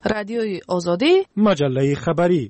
رادیوی آزادی، مجله خبری.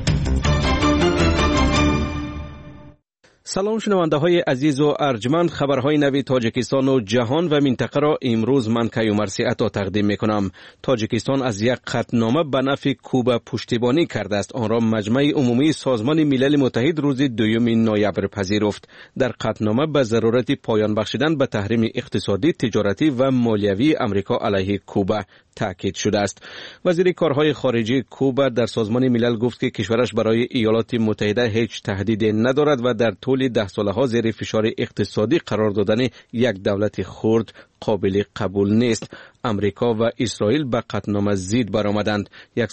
سلام شنونده های عزیز و ارجمند، خبرهای نوی تاجیکستان و جهان و منطقه را امروز من کیومرثی عطا تقدیم می کنم. تاجیکستان از یک قطعنامه به نفع کوبا پشتیبانی کرده است. آن را مجمع عمومی سازمان ملل متحد روز 2 نوامبر پذیرفت. در قطعنامه به ضرورت پایان بخشیدن به تحریم اقتصادی، تجارتی و مالیوی آمریکا علیه کوبا تاکید شده است. وزیر کارهای خارجه کوبا در سازمان ملل گفت که کشورش برای ایالات متحده هیچ تهدیدی ندارد و در طول 10 ساله ها زیر فشار اقتصادی قرار دادن یک دولت خرد قابل قبول نیست. امریکا و اسرائیل به قطعنامه ضد برآمدند.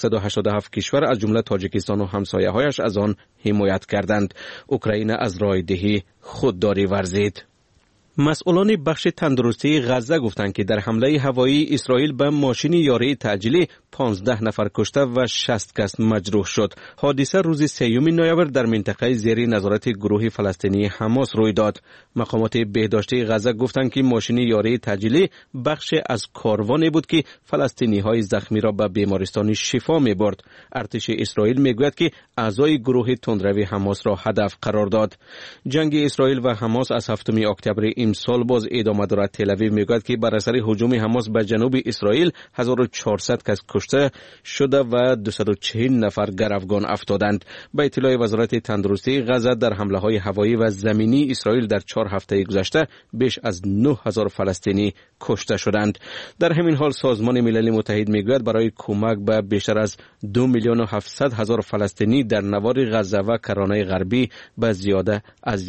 187 کشور از جمله تاجیکستان و همسایه‌هایش از آن حمایت کردند. اوکراین از رایدهی خودداری ورزید. مسئولان بخش تندرستی غزه گفتند که در حمله هوایی اسرائیل به ماشین یاری تعجیلی 15 نفر کشته و 60 کس مجروح شد. حادثه روز 3 نوامبر در منطقه زیر نظارت گروه فلسطینی حماس روی داد. مقامات بهداشتی غزه گفتند که ماشین یاری تعجیلی بخش از کاروانی بود که فلسطینی‌های زخمی را به بیمارستان شفا می‌برد. ارتش اسرائیل میگوید که اعضای گروه تندروی حماس را هدف قرار داد. جنگ اسرائیل و حماس از 7 اکتبر امسال باز ادامه دارد. تل‌آویو میگوید که بر اثر هجوم حماس به جنوب اسرائیل 1400 کس کشته شده و 240 نفر گروگان افتادند. به اطلاع وزارت تندرستی غزه در حمله‌های هوایی و زمینی اسرائیل در 4 هفته گذشته بیش از 9000 فلسطینی کشته شدند. در همین حال سازمان ملل متحد میگوید برای کمک به بیشتر از 2,700,000 فلسطینی در نوار غزه و کرانه غربی به زیاده از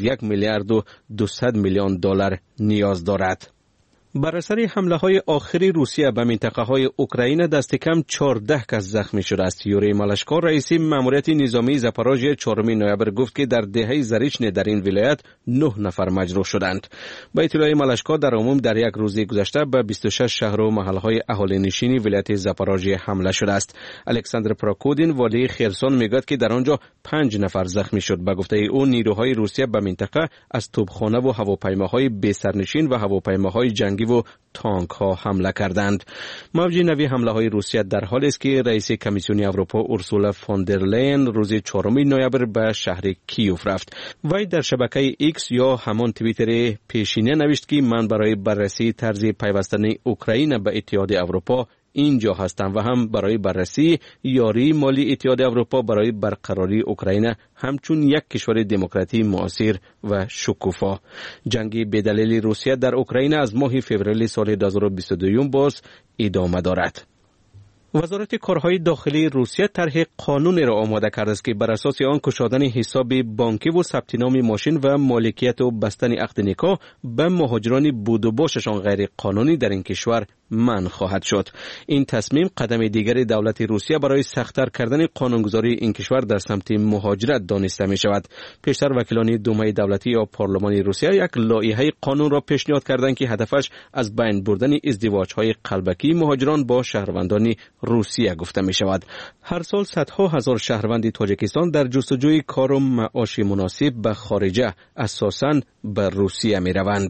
1,200,000,000 دلار نیاز دارد. بر اثر حمله‌های آخری روسیه به منطقه‌های اوکراین دست کم 14 کس زخمی شده است. یوری مالشکا رئیس ماموریت نظامی زاپاروژیا 4 نوامبر گفت که در دهه زریچن در این ولایت 9 نفر مجروح شدند. با اطلاع مالشکا در عموم در یک روز گذشته به 26 شهر و محل‌های اهالی نشین ولایت زاپاروژیا حمله شده است. الکساندر پراکودین والی خرسون میگوید که در آنجا 5 نفر زخمی شد. به گفته او نیروهای روسیه به منطقه از توپخانه و هواپیماهای بی‌سرنشین و هواپیماهای جنگی و تانک ها حمله کردند. موج نوی حمله های روسیه در حالی است که رئیس کمیسیون اروپا اورسولا فون در لین روز 4 نوامبر به شهر کیوف رفت. وی در شبکه ایکس یا همان توییتر پیشینه نوشت که من برای بررسی طرز پیوستن اوکراین به اتحاد اروپا اینجا هستم و هم برای بررسی یاری مالی اتحاد اروپا برای برقراری اوکراین همچون یک کشور دموکراتی معاصر و شکوفا. جنگ بدلیل روسیه در اوکراین از ماه فوریه سال 2022 باز ادامه دارد. وزارت کارهای داخلی روسیه طرح قانون را آماده کرده است که بر اساس آن گشادن حساب بانکی و ثبت نام ماشین و مالکیت و بستن عقد نکاح به مهاجران بود و باششان غیر قانونی در این کشور منع خواهد شد. این تصمیم قدم دیگر دولت روسیه برای سخت‌تر کردن قانونگذاری این کشور در سمت مهاجرت دانسته می شود. پیشتر وکیلان دومه دولتی یا پارلمان روسیه یک لایحه قانون را پیشنهاد کردند که هدفش از بین بردن ازدواج‌های قلبکی مهاجران با شهروندان روسیه گفته می شود. هر سال صدها هزار شهروند تاجیکستان در جستجوی کار و معاش مناسب به خارجه اساساً به روسیه می روند.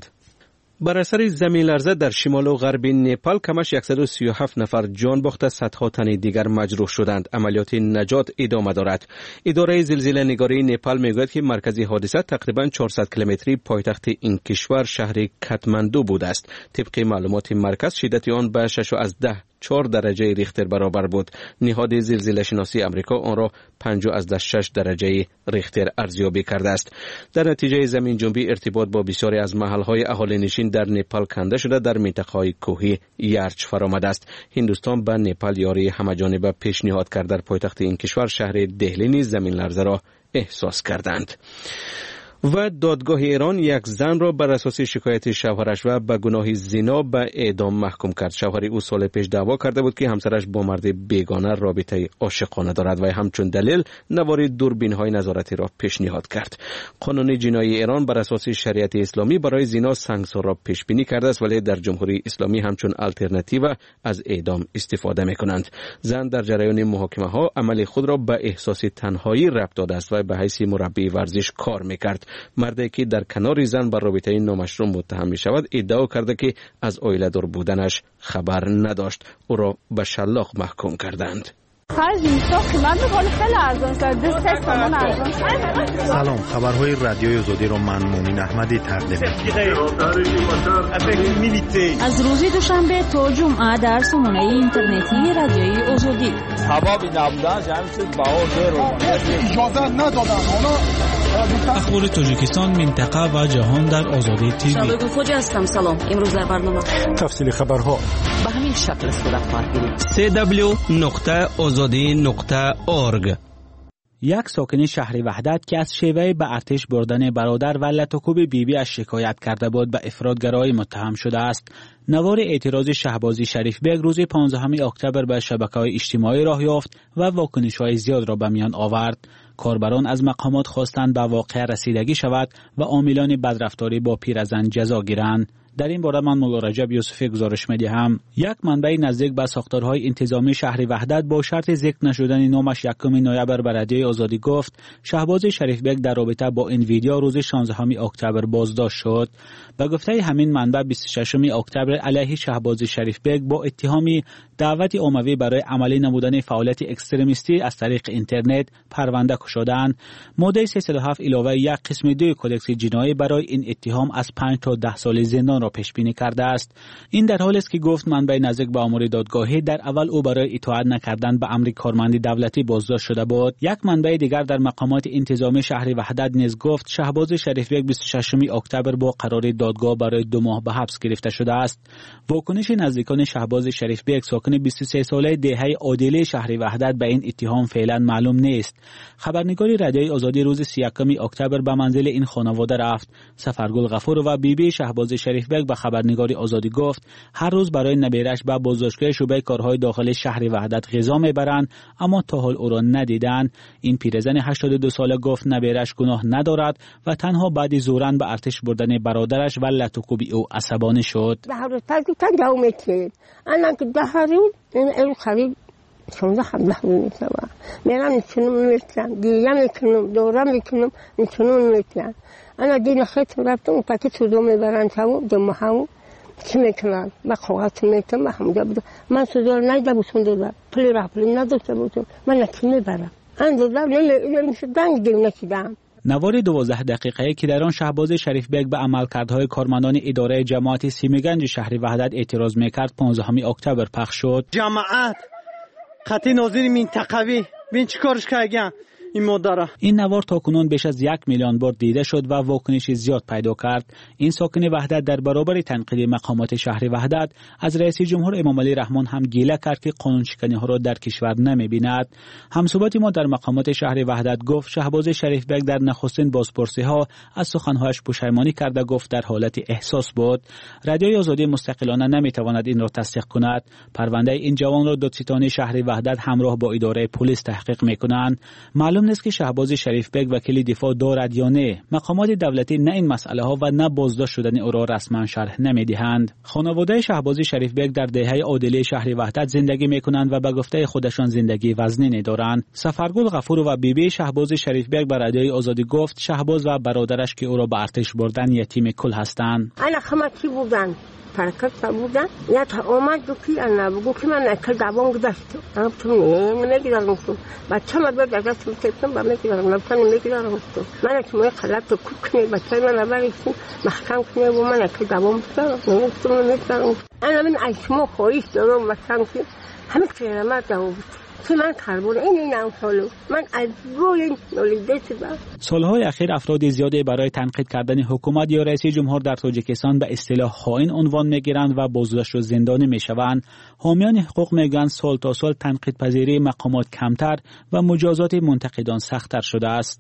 بر اثر زمین لرزه در شمال و غرب نپال کمش 137 نفر جان باخته، صدها تن دیگر مجروح شدند. عملیات نجات ادامه دارد. اداره زلزله نگاری نپال میگوید که مرکز حادثه تقریباً 400 کیلومتری پایتخت این کشور شهر کاتماندو بوده است. طبق معلومات مرکز شدت آن به 6.4 درجه ریختر برابر بود. نهاد زلزله شناسی آمریکا آن را 5.6 درجه ریختر ارزیابی کرده است. در نتیجه زمین جنبی ارتباط با بسیاری از محل‌های اهالی نشین در نپال کنده شده، در منطقه‌های کوهی یرچ فرآمده است. هندوستان به نپال یاری همه‌جانبه پیشنهاد کرد. در پایتخت این کشور شهر دهلی نیز زمین لرزه را احساس کردند. و دادگاه ایران یک زن را بر اساس شکایت شوهرش و به گناه زنا به اعدام محکوم کرد. شوهر او سال پیش دعوا کرده بود که همسرش با مرد بیگانه رابطه عاشقانه دارد و همچون دلیل نوار دوربین‌های نظارتی را پیشنهاد کرد. قانون جنایی ایران بر اساس شریعت اسلامی برای زنا سنگسار را پیش بینی کرده است، ولی در جمهوری اسلامی همچون آلترناتیو از اعدام استفاده می‌کنند. زن در جریان محاکمه ها عمل خود را به احساس تنهایی ربط داده است و به حیث مربی ورزش کار می‌کرد. مردی که در کنار زن بر رابطه نامشروع متهم می شود ادعا کرده که از عائله دار بودنش خبر نداشت. او را به شلاق محکوم کردند. سلام، خبرهای رادیوی آزادی را من مومن احمدی تقدیم می‌کنم. از روز دوشنبه تا جمعه در سامانه اینترنتی رادیوی آزادی. اخبار تاجیکستان، منطقه و جهان در آزادی تیوی. شبکه فوج هستم. سلام. امروز در برنامه تفصیل خبرها به همین شکل صورت خواهد گرفت. www.azadi.org. یک ساکن شهر وحدت که از شیوه به ارتش بردن برادر و لطکوب بیبی از شکایت کرده بود به افراطگرایی متهم شده است. نوار اعتراض شهبازی شریف بیگ روز 15 اکتبر به شبکه‌های اجتماعی راه یافت و واکنش‌های زیاد را به میان آورد. کاربران از مقامات خواستند به واقعه رسیدگی شود و عاملان بدرفتاری با پیرزن جزا گیرند. در این باره من مولا رجب یوسفی گزارش می‌دهم. یک منبع نزدیک به ساختارهای انتظامی شهر وحدت با شرط ذکر نشدن نامش 1 نوامبر به رادیوی آزادی گفت شهباز شریف بیگ در رابطه با این ویدیو روز 16 اکتبر بازداشت شد. به گفته همین منبع 26 اکتبر علیه شهباز شریف بیگ با اتهامی دعوت عمومی برای عملی نمودن فعالیت اکستریمیستی از طریق اینترنت پرونده شدند. ماده 307 علاوه 1 قسم 2 کدکس جنایی برای این اتهام از 5 تا 10 سال زندان را پیش بینی کرده است. این در حالی است که گفت منبع نزدیک به امور دادگاهی در اول او برای اطاعت نکردن به امر کارمند دولتی بازداشت شده بود. یک منبع دیگر در مقامات انتظامی شهر وحدت نیز گفت شهباز شریف بیگ 26 اکتبر با قرار دادگاه برای 2 ماه به حبس گرفته شده است. واکنش نزدیکان شهباز شریف بیگ ساکن 23 ساله دهه عادله شهر وحدت به این اتهام فعلا معلوم نیست. خبرنگاری رادیوی آزادی روز 31 اکتبر به منزل این خانواده رفت. سفرگل غفور و بیبی شهباز شریف بیگ به خبرنگاری آزادی گفت هر روز برای نبیرش به بازداشتگاه شعبه کارهای داخلی شهر وحدت غذا میبرند اما تا حال او را ندیدند. این پیرزن 82 ساله گفت نبیرش گناه ندارد و تنها بعد زورن به ارتش بردن برادرش و لطکوبی او عصبانی شد. این خرید 16-17 میتونم میرم میتونم دیگه میتونم دورم میتونم انا دین خیلی رفتم پاکت سودو میبرن تمام دم همون چی میکنن با خوات میتونم همونجا بود من سودو نایده بودم پلی رفلی نداشته بودم من نکی میبرم اندازه نمیشه دنگ دیم نکیدم. نوار 12 دقیقه‌ای که در آن شهباز شریف بیگ به عملکردهای کارمندان اداره جماعت سیمیگنج شهر وحدت اعتراض میکرد 15 اکتبر پخش شد. جماعت خطی ناظر منطقوی ببین چیکارش کردن این مادره. این نوار تاکنون بیش از 1 میلیون بار دیده شد و واکنش زیاد پیدا کرد. این ساکن وحدت در برابر تنقید مقامات شهر وحدت از رئیس جمهور امام علی رحمان هم گله کرد که قانون شکنی ها را در کشور نمی‌بیند. همصحبت ما در مقامات شهر وحدت گفت شهباز شریف بیگ در نخستین بازپرسی ها از سخن‌هایش پشیمانی کرده گفت در حالت احساس بود. رادیوی آزادی مستقلانه نمی‌تواند این را تصدیق کند. پرونده این جوان را دادستانی شهر وحدت همراه با اداره پلیس تحقیق می‌کنند. معلوم نیست که شهباز شریف بیگ وکیل دفاع دارد یا نه. مقامات دولتی نه این مسئله ها و نه بازداشت شدن او را رسما شرح نمی‌دهند. خانواده شهباز شریف بیگ در دهه عادله شهر وحدت زندگی می‌کنند و به گفته خودشان زندگی وزنی دارند. سفرگل غفور و بیبی شهباز شریف بیگ به رادیوی آزادی گفت شهباز و برادرش که او را به ارتش بردن یتیم کل هستند. انا خماتی بودن حرکت بودن یا تا اومد دوکی انا بگو که من اکل دوام گذاشت اما تو نمیگیرم بچه من باید دست میتونم با میگیرم لبتن میگیرم من اتمای خلط کوک کنی بچه من نبریشون محکم کنی و من اکل دوام میگیرم انا من ایشمو خویش دارم محکم کنی همه کرامت دوام من کاربون این نامسالو من از روی نولیده شدم. سالهای اخیر افراد زیادی برای تنقید کردن حکومت یا رئیس جمهور در تاجیکستان به اصطلاح خائن عنوان میگیرند و بازداشت و زندانی میشوند. حامیان حقوق میگن سال تا سال تنقید پذیری مقامات کمتر و مجازات منتقدان سخت‌تر شده است.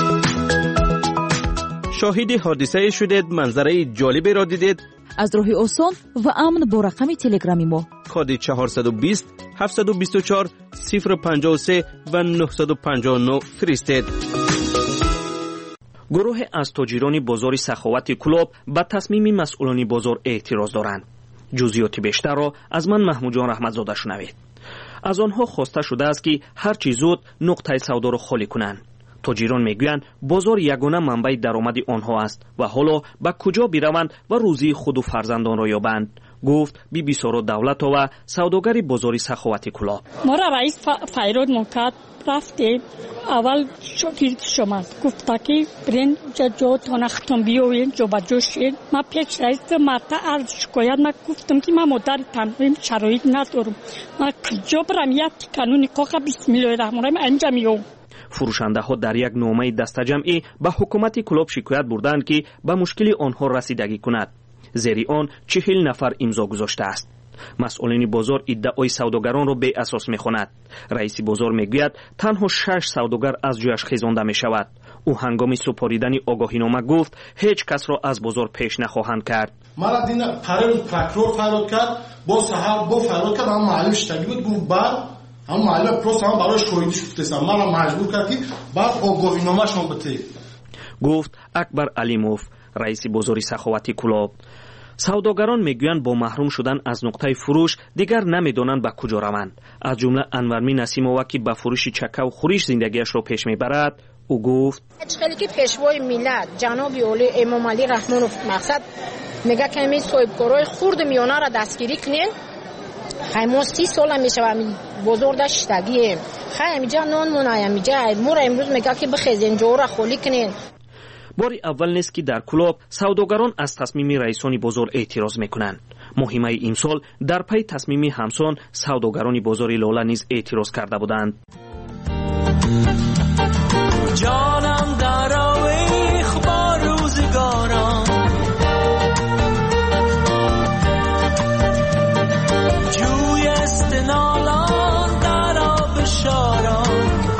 شاهد حادثه شدید، منظره جالبی را دیدید؟ از راه آسان و امن با رقم تلگرامی ما کد 420 724 053 و 959 فرستید. گروه از تاجران بازار سخاوت کلاب به تصمیم مسئولان بازار اعتراض دارند. جزئیات بیشتر را از من محمود جان رحمتزاده شنوید. از آنها خواسته شده است که هر چه زود نقطه سودا را خالی کنند. توجیران میگویند بازار یگانه منبع درآمد آنها است و حالا به کجا بروند و روزی خود و فرزندان را یابند. گفت بیبی سارا دولتова سوداگری بازاری سخاوتی کلاب. ما را رئیس فیرود مکات رفتیم اول شکیت شما گفت که برین جا تانختون بیوین جا بجوشین. ما پیش رئیس ماتا از شکایت ما گفتم که ما مدار تنظیم شرایط ندارم. ما کجا برم یک قانونی قاقا بسم الله الرحمن الرحیم انجامیوم. فروشنده ها در یک نامه دستجمعی به حکومت کلاب شکایت بردند که به مشکل آنها رسیدگی کند. زیر آن 40 نفر امضا گذاشته است. مسئولین بازار ادعای سوداگران را بی اساس می‌خواند. رئیس بازار میگوید تنها 6 سوداگر از جایش خیزانده می‌شود. او هنگام سپاریدن آگاهینامه گفت هیچ کس را از بازار پیش نخواهند کرد. مرا دین پرل پروکرور فریاد کرد با صاحب با فریاد کرد هم معلم شتگی بود گفت بعد هم معلم پروس هم برای شویدی شفتم مرا مجبور کرد که بعد آگاهینامه شون بده. گفت اکبر علیموف رئیس بازار سخاوتی کلاب. سوداگران میگویند با محروم شدن از نقطه فروش دیگر نمیدانند به کجا روند. از جمله انورمی نسیمова که به فروش چکه و خورش زندگیش را پیش میبرد. او گفت خیلی که پیشوای ملت جناب اولی امام علی رحمانوف مقصد میگه که همین صاحبکارای خرد میانه را دستگیری کنین. ما 30 سال میشه همین بزرگ داشتگیم. خیلی جا نان منایم جا مور امروز میگه که بخیزین جو را خالی کنین. باری اول نیست که در کلاب سوداگران از تصمیم رئیسان بازار اعتراض میکنند. مهمه امسال در پی تصمیم همسان سوداگران بازار لاله نیز اعتراض کرده بودند. جانم در آویخ با روزگاران جوی استنالان در آب شاران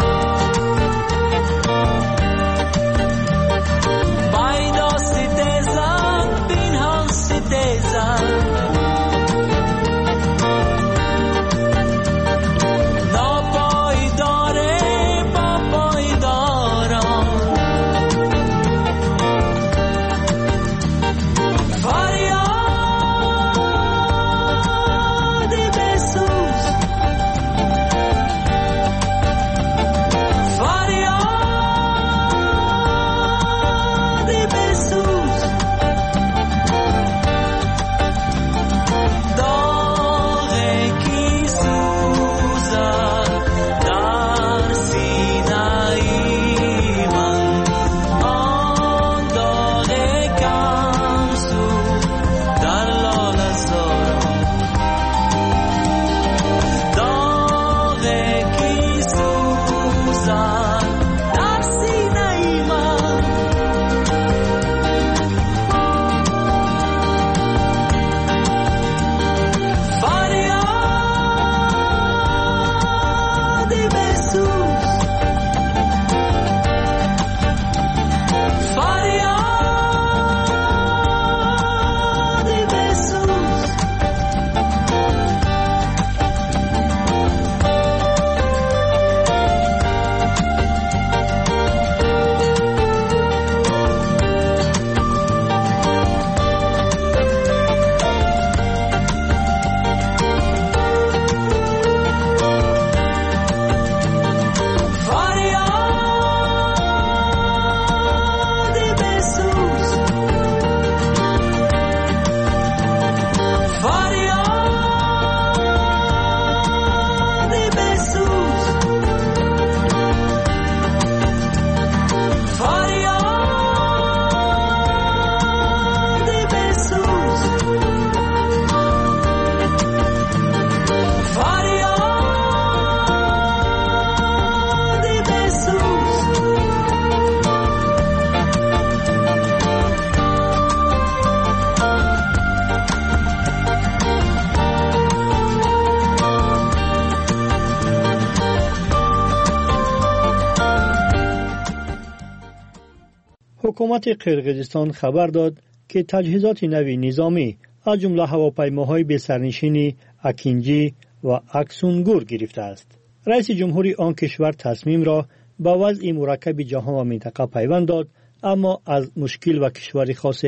حکومت قرقیزستان خبر داد که تجهیزات نوی نظامی از جمله هواپیماهای به سرنشین اکینجی و اکسونگور گرفته است. رئیس جمهوری آن کشور تصمیم را به وضع مرکب جهان و منطقه پیوند داد، اما از مشکل و کشور خاص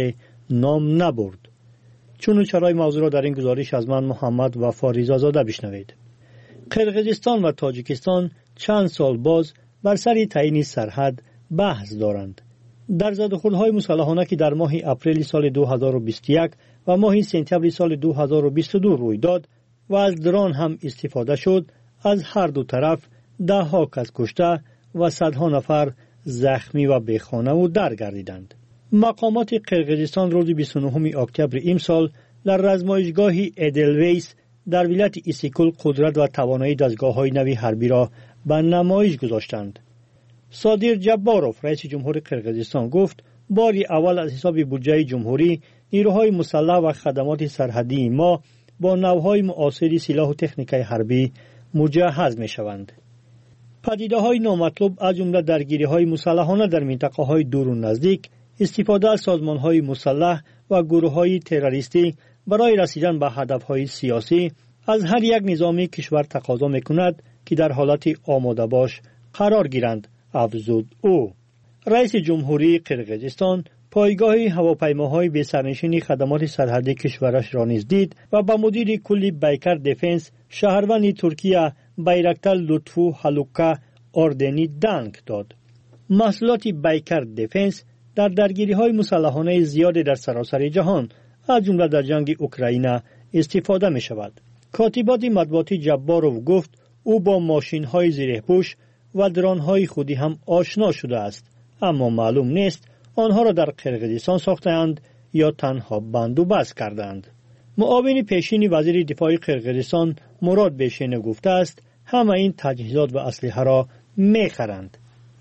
نام نبرد. چون چرای موضوع را در این گزارش از من محمد وفا رضازاده بشنوید. قرقیزستان و تاجیکستان چند سال باز بر سر تعیین سرحد بحث دارند. در زدوخوردهای مسلحانه که در ماه اپریل سال 2021 و ماه سپتامبر سال 2022 روی داد و از درون هم استفاده شد، از هر دو طرف ده ها کس کشته و صدها نفر زخمی و بیخانه و درگردیدند. مقامات قرقیزستان روز 29 اکتبر امسال در رزمایشگاه ایدلویس در ولایت ایسیکول قدرت و توانایی دستگاه‌های نوی حربی را به نمایش گذاشتند. صادر جباروف رئیس جمهور قرقیزستان گفت باری اول از حساب بودجه جمهوری نیروهای مسلح و خدمات سرحدی ما با نوع‌های معاصر سلاح و تکنیک حربی مجهز می‌شوند. پدیده‌های نامطلوب از جمله درگیری‌های مسلحانه در منطقه‌های دور و نزدیک، استفاده از سازمان‌های مسلح و گروه‌های تروریستی برای رسیدن به هدف‌های سیاسی از هر یک نظامی کشور تقاضا می‌کند که در حالت آماده باش قرار گیرند، افزود او. رئیس جمهوری قرقیزستان پایگاه هواپیماهای بی‌سرنشین خدمات سرحدی کشورش را نیز دید و با مدیر کل بیکر دیفنس شهروند ترکیه بایرکتار لطفو هلوکا اردنی دنگ داد. محصولات بیکر دیفنس در درگیری‌های مسلحانه زیاد در سراسر جهان از جمله در جنگ اوکراین استفاده می‌شود. کاتبات مطبوعاتی جباروف گفت او با ماشین‌های زیره‌پوش و درون‌های خودی هم آشنا شده است، اما معلوم نیست آنها را در قرقیزستان ساختند یا تنها بند و بست کردند. معاون پیشین وزیر دفاع قرقیزستان مراد بیشینه گفته است همه این تجهیزات و اسلحه را می‌خرند.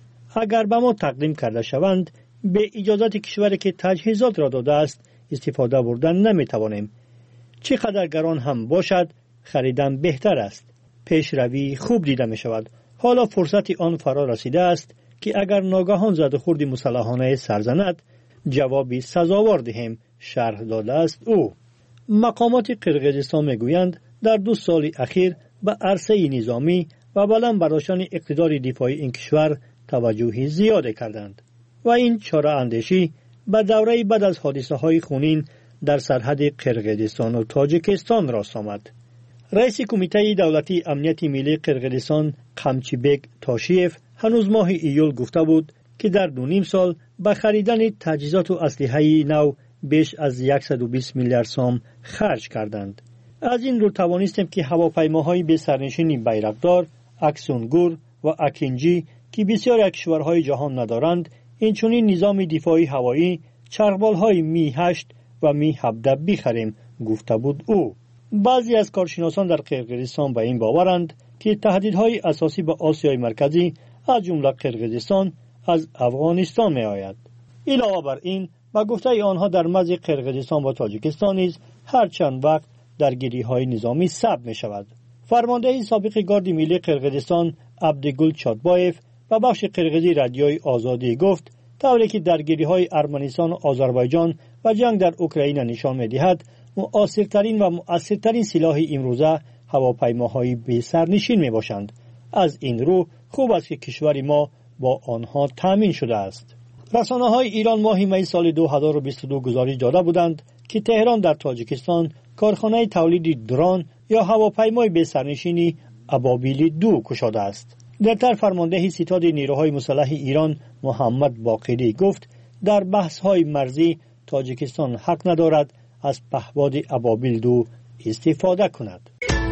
اگر به ما تقدیم کرده شوند به اجازت کشوری که تجهیزات را داده است استفاده بردن نمی‌توانیم. چقدر گران هم باشد خریدن بهتر است. پیشروی خوب دیده می‌شود. حالا فرصت آن فرا رسیده است که اگر ناگهان زدوخورد مسلحانه سرزند جوابی سزاوار دهیم، شرح داده است او. مقامات قرقیزستان میگویند در 2 سال اخیر به عرصه نظامی و بلند برداشتن اقتدار دفاعی این کشور توجه زیاد کردند و این چاره اندیشی به دوره بعد از حادثه های خونین در سرحد قرقیزستان و تاجیکستان راست آمد. رئیس کمیته دولتی امنیت ملی قرقیزستان قمچیبک تاشیف هنوز ماه ایول گفته بود که در 2.5 سال به خریدن تجهیزات و اسلحه نو بیش از 120 میلیارد سوم خرج کردند. از این رو توانستیم که هواپیماهای به سرنشین بیرقدار، اکسونگور و اکینجی که بسیاری از کشورهای جهان ندارند، اینچنین نظام دفاعی هوایی، چرخبال‌های می 8 و می 17 بخریم، گفته بود او. بعضی از کارشناسان در قرقیزستان به این باورند که تهدیدهای اساسی به آسیای مرکزی از جمله قرقیزستان از افغانستان می آید. علاوه بر این با گفته آنها در مرز قرقیزستان و تاجیکستان نیز هر چند وقت درگیری‌های نظامی ثبت می شود. فرمانده سابق گارد ملی قرقیزستان عبدگل چاتبایف و بخش قرقیزی رادیوی آزادی گفت طوری که درگیری‌های ارمنستان و آذربایجان و جنگ در اوکراین نشان می‌دهد مؤثرترین و مؤثرترین سلاح امروزه هواپیماهای بی سرنشین میباشند. از این رو خوب است که کشور ما با آنها تامین شده است. رسانه‌های ایران ماه می سال 2022 گزارش داده بودند که تهران در تاجیکستان کارخانه تولید درون یا هواپیمای بی سرنشینی ابابیل 2 گشاده است. در فرمانده ستاد نیروهای مسلح ایران محمد باقری گفت در بحث‌های مرزی تاجیکستان حق ندارد از پهپاد ابابیل 2 استفاده کند.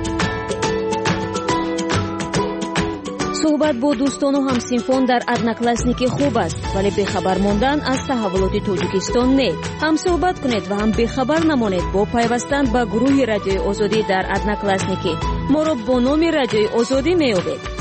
صحبت با دوستان و همسنفان در одноклассники خوب است، ولی بخبر ماندن از تحولات تاجیکستان نه. هم صحبت کنید و هم بخبر نمانید با پیوستن به گروه رادیوی آزادی در одноклассники. ما را با نام رادیوی آزادی می‌یابید.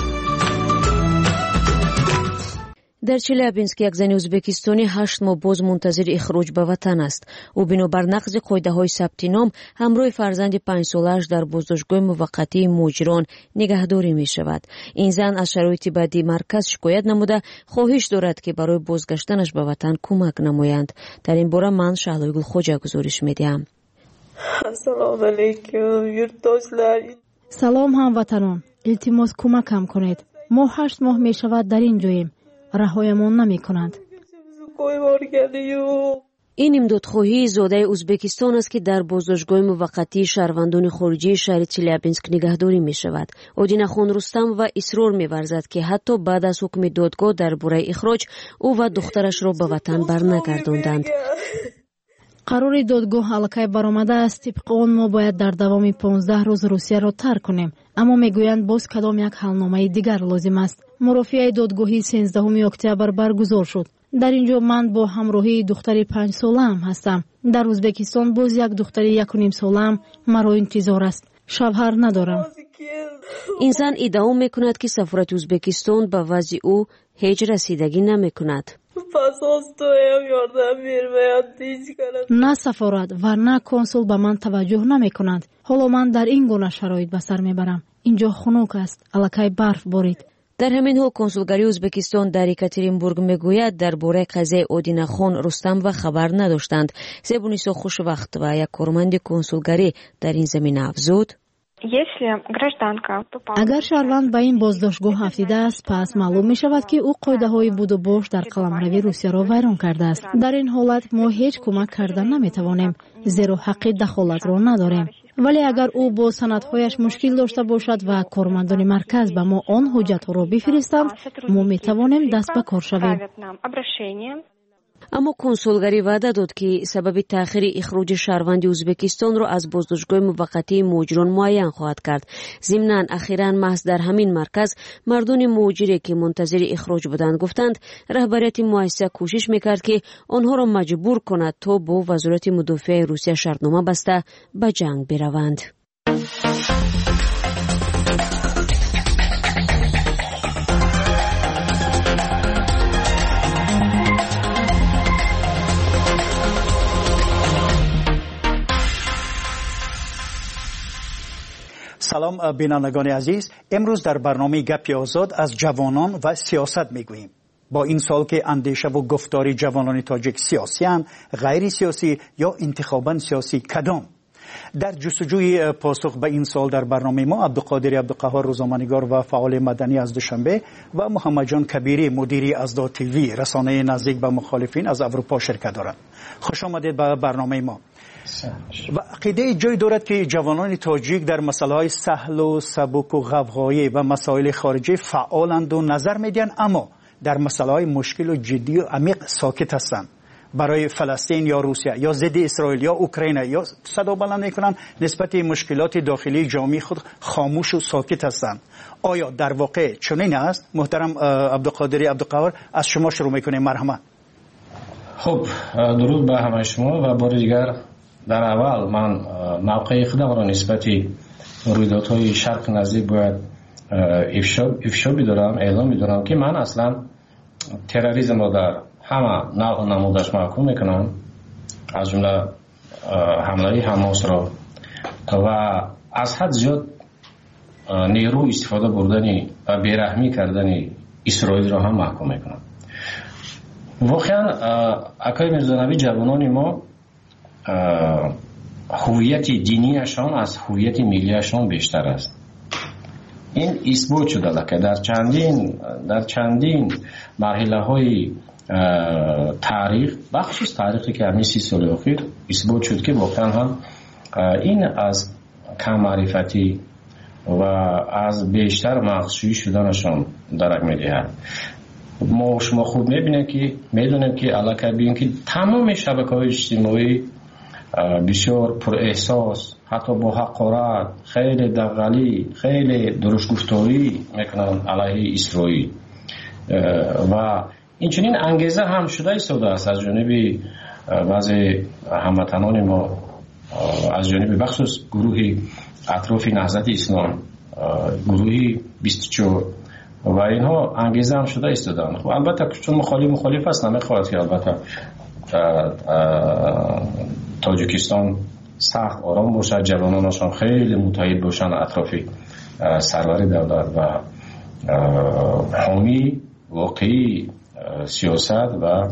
در چلیابینسک یک زن ازبکستانی 8 ماه باز منتظر اخراج به وطن است. او بنابر نقض قاعده‌های ثبت نام همراه فرزند 5 سالش در بازداشتگاه موقتی مجران نگهداری می‌شود. این زن از شرایط بدی مرکز شکایت نموده خواهش دارد که برای بازگشتنش به وطن کمک نمایند. در این باره من شهلایگل خوجا گزارش می‌دهم. السلام علیکم یurtdoshlar. سلام هموطنان، التماس کمکم کنید. ما 8 ماه می‌شود در این جاییم. رهایمان نمی کنند. این امدادخواهی زاده ازبکستان است که در بازداشتگاه موقتی شهروندان خارجی شهر چلیابینسک نگهداری می شود. اودیناخون رستم و اصرار می ورزد که حتی بعد از حکم دادگاه درباره اخراج او و دخترش را به وطن برنگرداندند. قرار دادگاه الکی برآمده است. طبق آن ما باید در دوام 15 روز روسیه را ترک کنیم، اما میگویند باز کدام یک حلنامه دیگر لازم است. مرافعه دادگاهی 13 اکتبر برگزار شد. در اینجا من با همراهی دختری 5 ساله‌ام هستم. در ازبکستان باز یک دختری 1.5 ساله‌ام مرا انتظار است. شوهر ندارم. این زن ادعا میکند که سفارت ازبکستان به وضع او هیچ رسیدگی نمیکند. نه سفارت و نه کنسول به من توجه نمی کنند. حالا من در این گونه شرایط به سر میبرم. اینجا خنک است. الکی برف بارید. در همین حال کنسولگری ازبکستان در یکاترینبورگ میگوید درباره قضیه اودیناخون رستم و خبر نداشتند. زبونیسا خوشوقت و یک کارمند کنسولگری در این زمینه افزود: اگر شهروند به این بازداشتگاه افزوده است، پس معلوم می شود که او قاعده های بود و باش در قلمروی روسیه را ویران کرده است. در این حالت ما هیچ کمک کردن نمی توانیم، زیرا حق دخالت را نداریم. ولی اگر او با سندهایش مشکل داشته باشد و کارمندان مرکز به ما آن حجت را بفرستند، ما می توانیم دست به کار شویم. اما کنسولگری وعده داد که سبب تأخیر اخراج شهروند ازبکستان را از بازداشتگاه موقتی مهاجران معین خواهد کرد. ضمناً اخیراً محض در همین مرکز مردان مهاجری که منتظر اخراج بودند گفتند رهبریت مؤسسه کوشش میکرد که آنها را مجبور کند تا با وزارت مدافع روسیه شرطنامه بسته به جنگ بروند. سلام بینندگان عزیز، امروز در برنامه گپی آزاد از جوانان و سیاست میگوییم. با این سال که اندیشه و گفتار جوانان تاجیک سیاسی هم، غیر سیاسی یا انتخاباً سیاسی کدام؟ در جستجوی پاسخ به این سال در برنامه ما عبدالقادر عبدالقهار روزنامه‌نگار و فعال مدنی از دوشنبه و محمد جان کبیری مدیری ازدا تیوی رسانه نزدیک به مخالفین از اروپا شرکت دارند. خوش آمدید به برنامه ما. و عقیده جای دارد که جوانان تاجیک در مسائل سهل و سبک و غوغایی و مسائل خارجی فعالند و نظر میدن، اما در مسائل مشکل و جدی و عمیق ساکت هستند. برای فلسطین یا روسیه یا ضد اسرائیل یا اوکراین یا صدا بلند میکنن، نسبت مشکلات داخلی جامعه خود خاموش و ساکت هستند. آیا در واقع چنین است؟ محترم عبدالقادر عبدالقهار، از شما شروع میکنیم. مرحمت. خب، درود به همه شما و بار دیگر در اول من موقع خودم را نسبت رویدادهای شرق نزدیک باید افشا بدارم، اعلام بدارم که من اصلا تروریسم را در همه نوع نمودش محکوم میکنم، از جمله حمله حماس را و از حد زیاد نیرو استفاده بردن و بیرحمی کردن اسرائیل را هم محکوم میکنم. واقعا اکای میرزانوی جوانان ما هویت دینیشان از هویت ملیشان بیشتر است. این اثبات شده که در چندین مرحله های تاریخ، بخشش تاریخی که همین 30 سال اخیر اثبات شد که واقعا هم این از کم معرفتی و از بیشتر مغزشویی شدنشان درک میدهد. شما خوب میدونیم که علاقه بین که تمام شبکه‌های اجتماعی بسیار پر احساس، حتی با حقارت، خیلی دغلی، خیلی درست گفتاری میکنن علیه اسرائیل و این چنین انگیزه هم شده ایستاده است از جانب بعضی هموطنان ما، از جانب بخصوص گروه اطراف نهضت اسلام، گروه 24 و اینها انگیزه هم شده ایستادن. خب البته چون مخالف است نمیخواهد که البته تاجیکستان سخت آرام باشد، جوانانشان خیلی متحد باشند اطراف سرور دولت و حامی واقعی سیاست و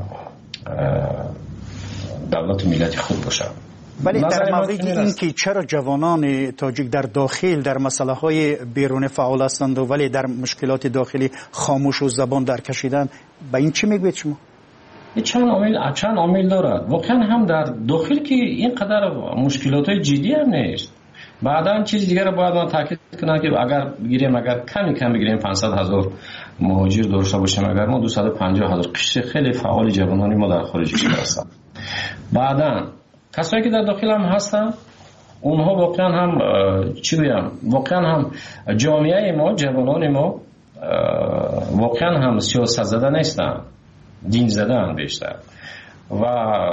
دولت ملت خود باشد. ولی در مورد این که چرا جوانان تاجیک در داخل در مسئله های بیرون فعال هستند ولی در مشکلات داخلی خاموش و زبان در کشیدن، به این چی میگوید شما؟ چند عامل دارد. واقعا هم در داخل که اینقدر مشکلات جدی هم نیست. بعدا چیز دیگر باید من تاکید کنم که اگر کمی بگیریم 500,000 مهاجر داشته باشیم، اگر ما 250,000 قشر خیلی فعال جوانان ما در خارج کشور هستند. بعدا کسایی که در داخل هم هستن اونها واقعا هم واقعا هم جامعه ما، جوانان ما واقعا هم سیاست زده نیستن، دین زده هم بیشتر. و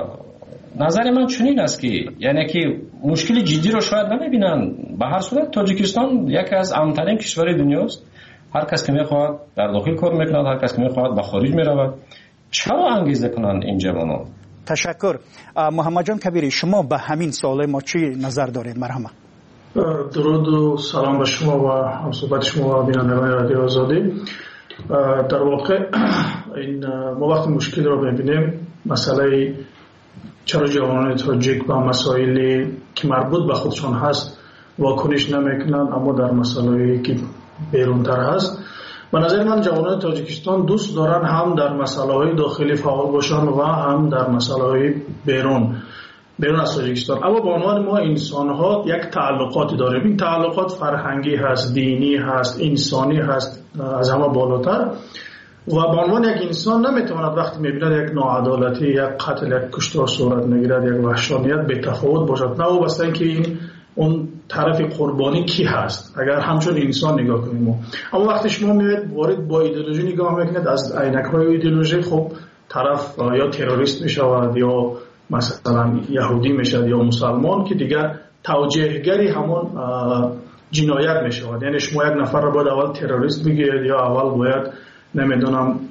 نظر من چنین است که یعنی که مشکل جدی رو شاید نمیبینن. به هر صورت تاجیکستان یکی از امن‌ترین کشور دنیاست. هر کس که میخواد در داخل کار میکنه، هر کس که میخواد به خارج میرود. چرا انگیزه کنن این جوانان؟ تشکر. محمد جان کبیری، شما به همین سوال ما چی نظر دارید؟ مرحمت. درود و سلام به شما و همصحبت شما و بینندگان رادیو آزادی. در واقع این ما وقتی مشکل رو ببینیم، مسئله چرا جوانان تاجیک با مسائلی که مربوط به خودشان هست واکنش نمیکنند، اما در مسائلی که بیرونتر هست، به نظر من جوانان تاجیکستان دوست دارن هم در مسائل داخلی فعال باشن و هم در مسائل بیرون از تاجیکستان. اما به عنوان ما انسان ها یک تعلقاتی داریم. این تعلقات فرهنگی هست، دینی هست، انسانی هست، از همه بالاتر. و به عنوان یک انسان نمیتواند وقتی میبیند یک ناعدالتی، یک قتل، یک کشتار صورت میگیرد، یک وحشانیت به تفاوت باشد، نه وابسته اینکه این اون طرف قربانی کی هست، اگر همچون انسان نگاه کنیم. اما وقتی شما میاد وارد با ایدئولوژی نگاه میکنید، از عینک‌های ایدئولوژی، خب طرف یا تروریست میشود یا مثلا یهودی میشد یا مسلمان، که دیگر توجیهگری همون جنایت میشود. یعنی شما یک نفر رو باید اول تروریست بگید یا اول باید نمیدونم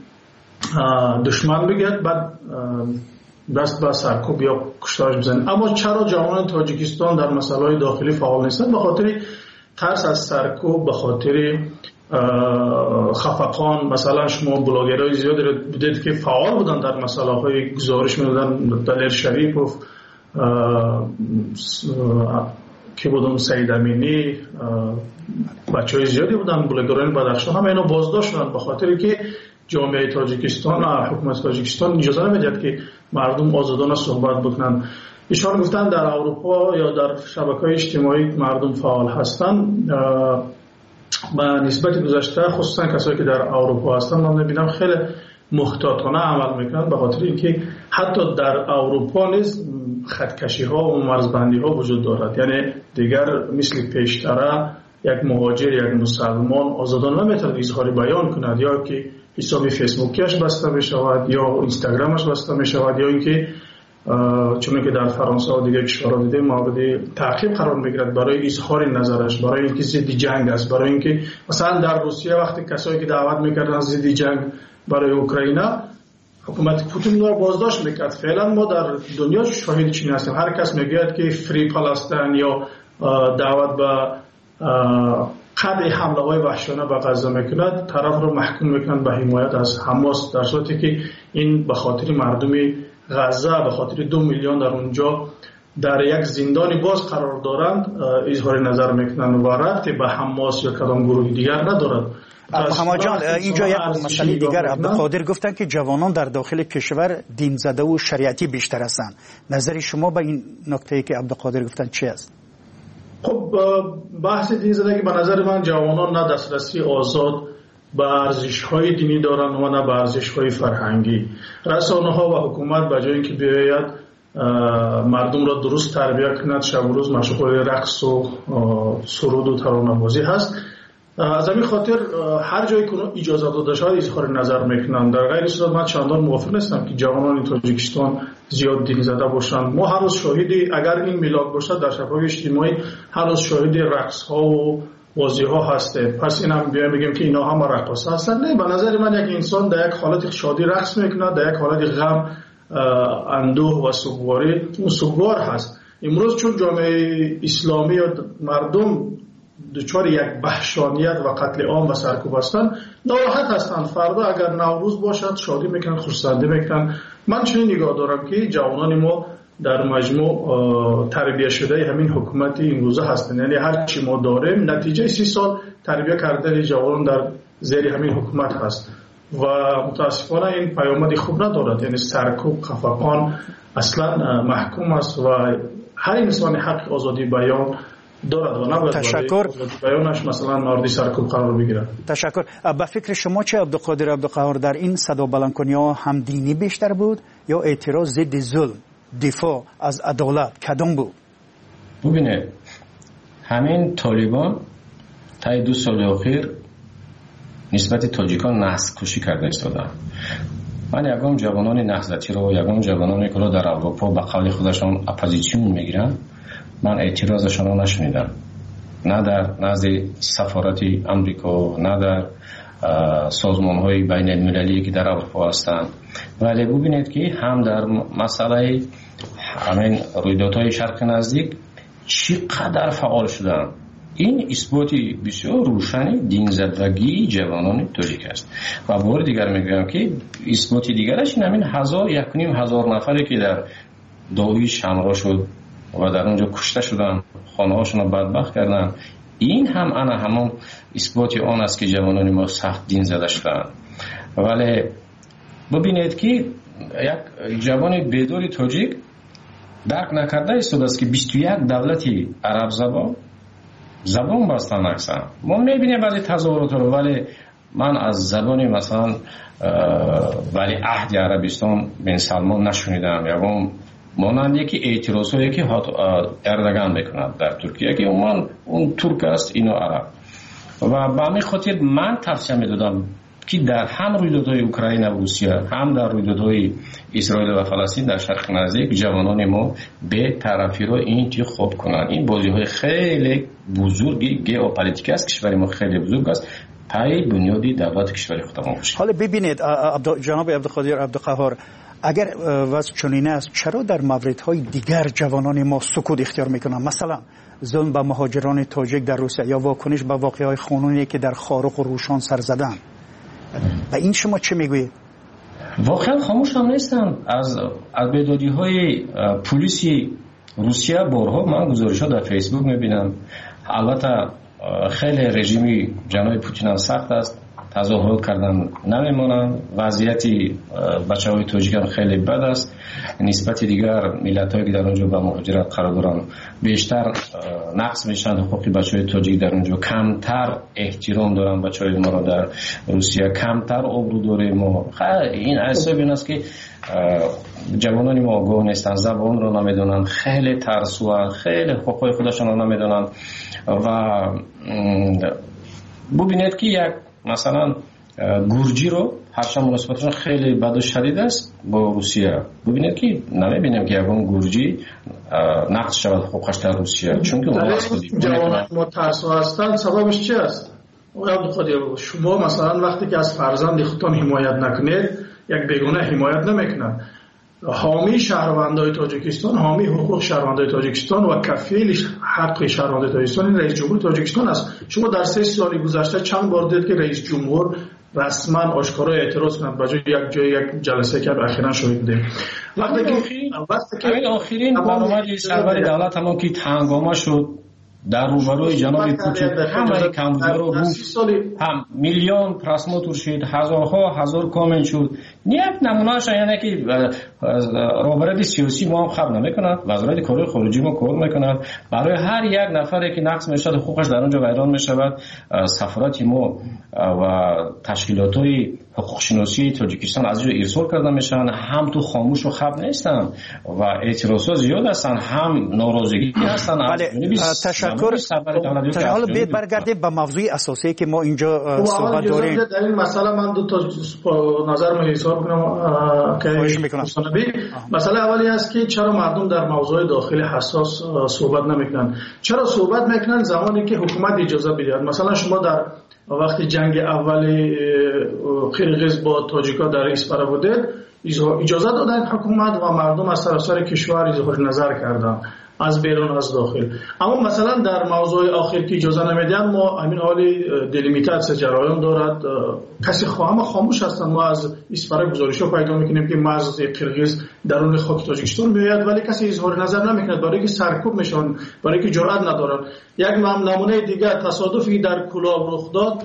دشمن بگید، بعد دست به سرکوب یا کشتارش بزنید. اما چرا جوانان تاجیکستان در مسائل داخلی فعال نیستند؟ به خاطر ترس از سرکوب، به خاطر خفقان. مثلا شما بلاگرای زیادی رو دیدید که فعال بودن در مسائل های گزارش میدادن، دلیر شریف و که بودن سید امینی، بچه های زیادی بودن، بلاگران بدخشان، همه اینا بازداشت شدن به خاطر که جامعه تاجیکستان، حکومت تاجیکستان اجازه نمیداد که مردم آزادانه صحبت بکنن. ایشان گفتن در اروپا یا در شبکه‌های اجتماعی مردم فعال هستن. به نسبت گذشته خصوصا کسایی که در اروپا هستن من می‌بینم خیلی محتاطانه عمل میکنن، به خاطر اینکه حتی در اروپا نیز خطکشی‌ها و مرزبندی‌ها وجود دارد. یعنی دیگر مثل پیشتر یک مهاجر، یک مسلمان آزادانه نمیتونه اظهار بیان کند، یا که حساب فیسبوکیش بسته میشود یا اینستاگرامش بسته میشود، یا اینکه چون که در فرانسه و دیگر کشورها دیدیم مورد تعقیب قرار میگیرد برای اظهار نظرش، برای اینکه ضد جنگ است، برای اینکه مثلا در روسیه وقتی کسایی که دعوت میکردن ضد جنگ برای اوکراین، حکومت پوتین رو بازداشت میکرد. فعلا ما در دنیا شاهد چنین هستیم. هر کس میگه که فری پالستین یا دعوت به قطع حمله های وحشیانه به غزه میکند، طرف رو محکوم میکنند به حمایت از حماس، در صورتی که این به خاطر مردم غزه، به خاطر 2 میلیون در اونجا در یک زندانی باز قرار دارند اظهار نظر میکنند و ربطی به حماس یا کدام گروه دیگر ندارد. محمد جان، اینجا یک مسئله دیگر عبدالقادر گفتن که جوانان در داخل کشور دین زده و شریعتی بیشتر هستند. نظر شما به این نکته که عبدالقادر گفتن چی است؟ خب بحث دین زدگی به نظر من جوانان نه دسترسی آزاد به ارزش‌های دینی دارند و نه به ارزش‌های فرهنگی. رسانه‌ها و حکومت به جای اینکه بیاید مردم را درست تربیت کند، شب و روز مشغول رقص و سرود و ترانه‌بازی هست. از همین خاطر هر جایی که اجازه داده شود اظهار نظر میکنند. در غیر صورت من چندان موافق نیستم که جوانان تاجیکستان زیاد دین زده باشند. ما هر روز شاهدی، اگر این میلاد باشد در شبکه‌های اجتماعی، هر روز شاهدی رقص ها و بازی ها هسته. پس این هم بیایم بگیم که اینا هم رقاص هستند. نه، به نظر من یک انسان در یک حالت شادی رقص میکنه، در یک حالت غم، اندوه و سوگواری اون سوگوار هست. امروز چون جامعه اسلامی و مردم دچار یک وحشانیت و قتل عام و سرکوب هستند، ناراحت هستند. فردا اگر نوروز باشد شادی میکنن، خرسندی میکنن. من چنین نگاه دارم که جوانان ما در مجموع تربیت شده همین حکومت این روزه هستند. یعنی هر چی ما داریم نتیجه 30 سال تربیت کردن جوانان در زیر همین حکومت هست. و متاسفانه این پیامد خوب ندارد. یعنی سرکوب، خفقان اصلا محکوم است و هر انسان حق آزادی بیان دارد و نباید تشکر بیانش مثلا مورد سرکوب قرار بگیرد. تشکر. به فکر شما چه عبدالقادر عبدالقهار در این صدا بلند کنی ها هم دینی بیشتر بود یا اعتراض ضد ظلم، دفاع از عدالت کدام بود؟ ببینید همین طالبان تا 2 سال اخیر نسبت تاجیکان نسل کشی کرده ایستادند. من یکم جوانان نهضتی رو، یکم جوانانی که در اروپا به قول خودشان اپوزیسیون میگیرن، من اعتراضشان رو نشنیدم، نه در نزد سفارت امریکا، نه در سازمان های بین المللی که در اروپا هستند. ولی ببینید که هم در مسئله همین رویدادهای شرق نزدیک چقدر فعال شدن. این اثباتی بسیار روشنی دین‌زدگی جوانان تاجیک است. و بار دیگر میگویم که اثباتی دیگرش این همین 1,500 نفری که در داعش همراه شد و در اونجا کشته شدن، خانه هاشون رو بدبخت کردن. این هم همون اثباتی آن است که جوانان ما سخت دین زده شدن. ولی ببینید که یک جوان بیداری تاجیک درک نکرده ایستاده است که 21 دولتی عرب زبان بستن اکثر. ما میبینیم بعضی تظاهرات رو، ولی من از زبان مثلا ولی عهد عربستان بن سلمان نشنیدم، یا مانند یکی اعتراض هایی که اردوغان میکند در ترکیه که اون ترک است، اینو عرب. و به همین خاطر من توصیه میدادم که در هم رویدادهای اوکراین و روسیه، هم در رویدادهای اسرائیل و فلسطین در شرق نزدیک، جوانان ما به طرفی رو این چی خوب کنن. این بازی های خیلی بزرگی ژئوپلیتیک است، کشور ما خیلی بزرگ است، پای بنیادی دولت کشور خودمان باشه. حالا ببینید جناب عبدالقادر عبدالقهار، اگر وضع چنین است چرا در موردهای دیگر جوانان ما سکوت اختیار میکنن؟ مثلا ظلم به مهاجران تاجیک در روسیه یا واکنش به واقعه‌های خونینی که در خارق و روشان سر زدن، و این شما چه میگویید؟ واقعا خاموش هم نیستن. از بیدادی‌های پلیسی روسیه بارها من گزارش‌ها در فیسبوک میبینم. البته خیلی رژیمی جناب پوتین هم سخت است، تظاهرات کردن نمیمونن، وضعیتی بچه‌های تاجیک خیلی بد است. نسبت دیگر ملت‌هایی که در اونجا به مهاجرت قرار دارن بیشتر نقص میشن. حقوق بچه‌های تاجیک در اونجا کمتر احترام دارن، بچه‌های ما رو در روسیه کمتر آبرو داره. ما این حساب این است که جوانان ما آگاه نیستن، زبان رو نمیدونن، خیلی ترسوان، خیلی حقوق خودشون رو نمیدونن. و ببینید که یک مثلا گورجی رو هرچند مناسبتشون خیلی بد و شدید است با روسیه، ببینید که نمیبینیم که یکون گورجی نقض شود حقوقش در روسیه، چون که اون جوانان متأسف هستند. سببش چی است؟ شما مثلا وقتی که از فرزند خودتان حمایت نکنید، یک بیگانه حمایت نمیکنند. حامی شهروندان تاجیکستان، حامی حقوق شهروندان تاجیکستان و کفیل حق شهروندان تاجیکستان رئیس جمهور تاجیکستان است. شما در 3 سال گذشته چند بار دید که رئیس جمهور رسما آشکارا اعتراض کند بجای یک جلسه که اخیراً شاهد بودیم؟ وقتی که آخرین برنامه سرور دولت هم که هنگامه شد در روبروی جناب پوتین، همه کمبودا رو هم میلیون پراسموتور شد، هزار کامنت شد. یک نمونهش یعنی که روبرای سیاسی ما هم خبر نمیکنند، وزارت کار خارجی ما کار میکند، برای هر یک نفری که نقض میشد حقوقش در اونجا ویران میشود. سفارت ما و تشکیلات‌های حقوق شناسی تاجیکستان از اینجا ارسال کرده میشن، هم تو خاموش و خبر نیستن و اعتراضات زیاد هستن، هم ناراضگی هستن. تشکر. حالا بیاید برگردیم به موضوع اساسی که ما اینجا صحبت داریم. در این مسئله من دو تا نظر من اظهار کنم که مسئله اولی است که چرا مردم در موضوع داخلی حساس صحبت نمیکنن؟ چرا صحبت میکنن زمانی که حکومت اجازه بده؟ مثلا شما در وقتی جنگ اولی قرقیز با تاجیکا در اسپارا بوده، اجازه دادن حکومت و مردم از سراسر کشور اظهار نظر کردن، از بیرون از داخل. اما مثلا در موضوع آخر که اجازه نمیدن، ما همین حالی دلیمیتاسیون جریان دارد، کسی همه خاموش هستن. ما از اسپارا گزارش‌ها پیدا میکنیم که مرز قرقیز درون خاک تاجیکستان میاد، ولی کسی اظهار نظر نمیکنه، برای که سرکوب میشن، برای که جرأت ندارن. یک نمونه دیگر تصادفی در کلاب رخ داد،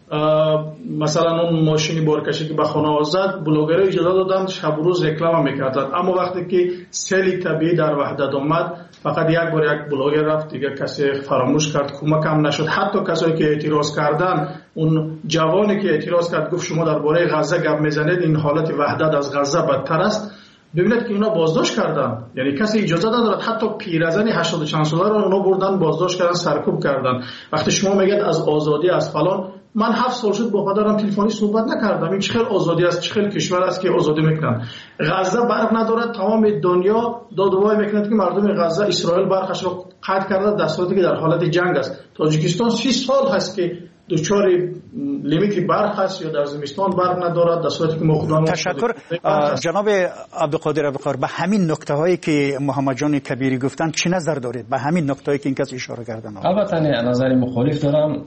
مثلا اون ماشین بارکشی که به خانه آزد بلوگرها اجازه دادن شب و روز رکلام میکردن، اما وقتی که سیل طبیعی در وحدت آمد فقط یک بار یک بلوگر رفت دیگه کسی فراموش کرد، کمک هم نشد. حتی کسایی که اعتراض کردن، اون جوانی که اعتراض کرد گفت شما درباره غزه گپ میزنید، این حالت وحدت از غزه بدتر است، ببینید که اینا بازداشت کردن، یعنی کسی اجازه ندارد. حتی پیرزن 80 چند ساله رو اونا بردن بازداشت کردن، سرکوب کردن. وقتی شما میگید از آزادی از فلان، من 7 سال شد با پدرم تلفنی صحبت نکردم. این چه خیلی آزادی است، چه خیلی کشور است که آزادی میکنن. غزه برق ندارد، تمام دنیا داد و وای میکند که مردم غزه اسرائیل برقش رو قطع کرده در صورتی که در حالت جنگ است. تاجیکستان 30 سال هست که دوچار لیمیت برق هست یا در زمستان برق ندارد، در صورتی که ما خودمون. تشکر جناب عبدالقادر. به همین نکته هایی که محمد جان کبیری گفتن چه نظر دارید؟ به همین نکته هایی که این کس اشاره کردن. البته نظر مخالف دارم.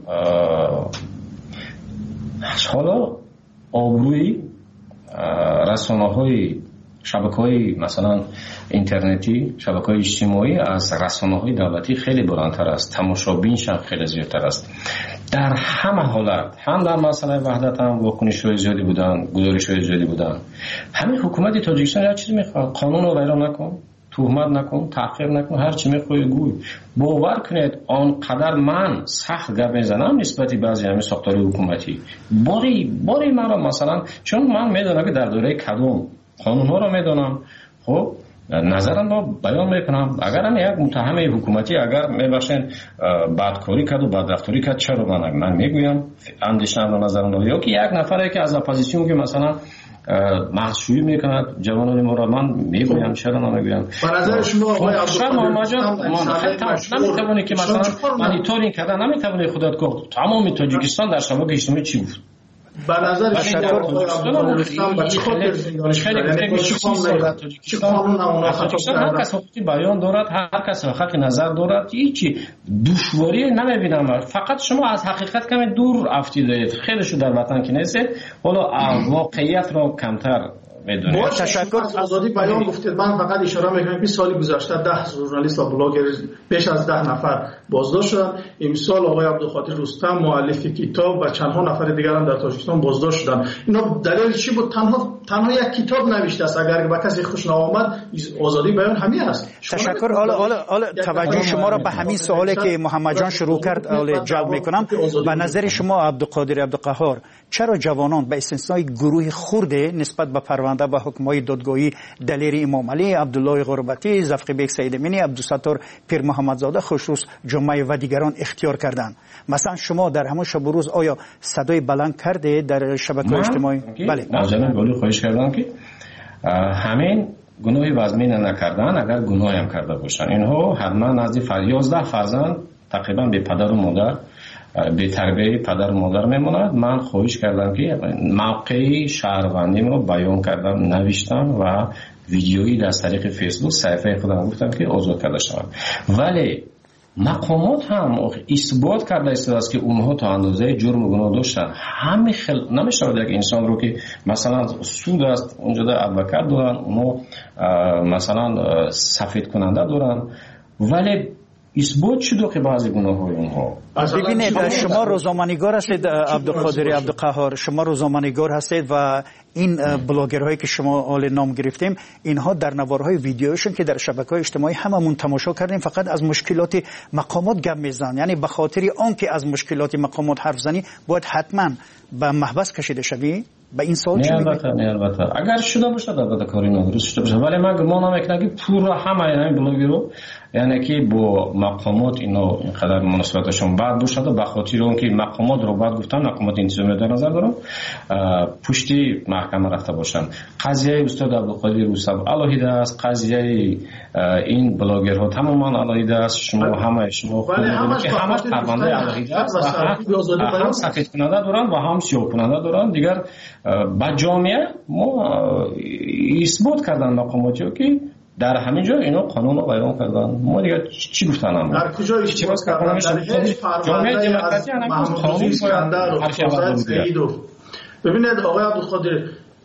حالا آبروی رسانه‌های شبکه‌های مثلا اینترنتی، شبکه‌های اجتماعی از رسانه‌های دولتی خیلی بلندتر است، تماشابینش هم خیلی زیادتر است. در همه حالت، هم در مسئله وحدت هم واکنش‌های زیادی بودن، گزارش‌های زیادی بودن. همین حکومت تاجیکستان هر چیزی می‌خواد، قانون رو ویران نکن، تهمت نکن، تحقیر نکن، هر چی می‌خوای گوی. باور کنید آنقدر من سخت گپ میزنم نسبت بعضی همین ساختار حکومتی. باری مرا مثلا چون من میدونم که در دوره کدوم قانون‌ها رو میدونم، خب نظرم رو بیان میکنم. اگر هم یک متهم حکومتی اگر میبخشین بدکاری کرد و بدرفتاری کرد، چرا من میگویم اندیشم و نظرم رو، یا که یک نفره که از اپوزیسیون که مثلا محضشویی میکند جوانان ما را، من میگویم چرا نمیگویم. به نظر شما آقای عبدالقادر نمیتوانی که مثلا مانیتورینگ کردن، نمیتوانی خودت گفت تمام تاجیکستان در شبکه اجتماعی چی بود؟ به نظر شما آقای عبدالقادر چه خاطر زندانش کردن؟ چه قانون اونا خطا کردن؟ هر کس حقوقی بیان دارد، هر کس حق نظر دارد، هیچی دشواری نمیبینم. فقط شما از حقیقت کمی دور افتیدید، خیلی شو در وطن که نیستید، حالا واقعیت را کمتر با تشکر از آزادی بیان گفتید. من فقط اشاره میکنم که سال گذشته 10 ژورنالیست و بلاگر بیش از 10 نفر بازداشت شدن. امسال آقای عبدالقادر رستم مؤلف کتاب و چندها نفر دیگر هم در تاجیکستان بازداشت شدن. اینا دلیل چی بود؟ تنها یک کتاب نوشته است. اگر به کسی خوش نآمد آزادی بیان همین است. تشکر. حالا توجه شما را به همین سوالی که محمد جان شروع کرد جلب میکنم. به نظر شما عبدالقادر عبدالقهار، چرا جوانان به استثنای گروه خرده نسبت به پرونده و حکمای دادگاهی دلیر امام علی، عبدالله غربتی، ظفر بیگ سید امینی، عبدالستار پیر محمدزاده، خصوص جمعه و دیگران اختیار کردند؟ مثلا شما در همون شب و روز آیا صدای بلند کرده در شبکه‌های اجتماعی؟ بله. ناظرین گلی خواهش کردم که همین گناهی وزمین نکردن، اگر گناهی هم کرده باشن، اینها حتما نزدیک 11 فرزند تقریبا به پدر و مادر، به تربیه پدر و مادر میموند. من خواهش کردم که موقعی شهروندیم رو بیان کردم، نوشتم و ویدیویی در طریق فیسبوک صفحه خودم گفتم که آزاد کرده شوند. ولی مقامات هم اثبات کرده است که اونها تا اندازه جرم و گناه داشتن. همین نمیشه یک انسان رو که مثلا سود است اونجا در ادوکات دارن، اونها مثلا سفید کننده دارن، ولی اثبات شده که بعضی گناه‌های اونها. ببینید شما روزنامه‌نگار هستید عبدالقادر عبدالقهار، شما روزنامه‌نگار هستید و این بلاگرهایی که شما حال نام گرفتیم، اینها در نوارهای ویدیوشون که در شبکه‌های اجتماعی هممون تماشا کردیم فقط از مشکلات مقامات گپ میزنن. یعنی به خاطر آنکه از مشکلات مقامات حرف زنی باید حتما به محبس کشیده شوی. به این سوال چی میگید؟ نه البته اگر شده باشه البته کاری ندرست شده باشه، ولی من گمان نمیکنم که پورا همه این بلاگرها یعنی که با مقامات اینا اینقدر مناسبتشون بد باشه، به خاطر اون که مقامات رو بعد گفتن، مقامات انتظامی در نظر دارم پشتی محکمه رفته باشن. قضیه استاد عبدالقادر رستم علیه است، قضیه این بلاگرها تماما علیه است. شما همه شما همش پرونده علیه است و هم سفید کننده دارن و هم سیاه کننده دارن. دیگر با جامعه ما اثبات کردن مقاماتی که در همین جا اینا قانون رو بیان کردن. ما دیگه چی گفتنم؟ در کجا اشتباه کردن؟ در هیچ پرونده از محمود اسکندر و ببینید آقای عبدالقادر،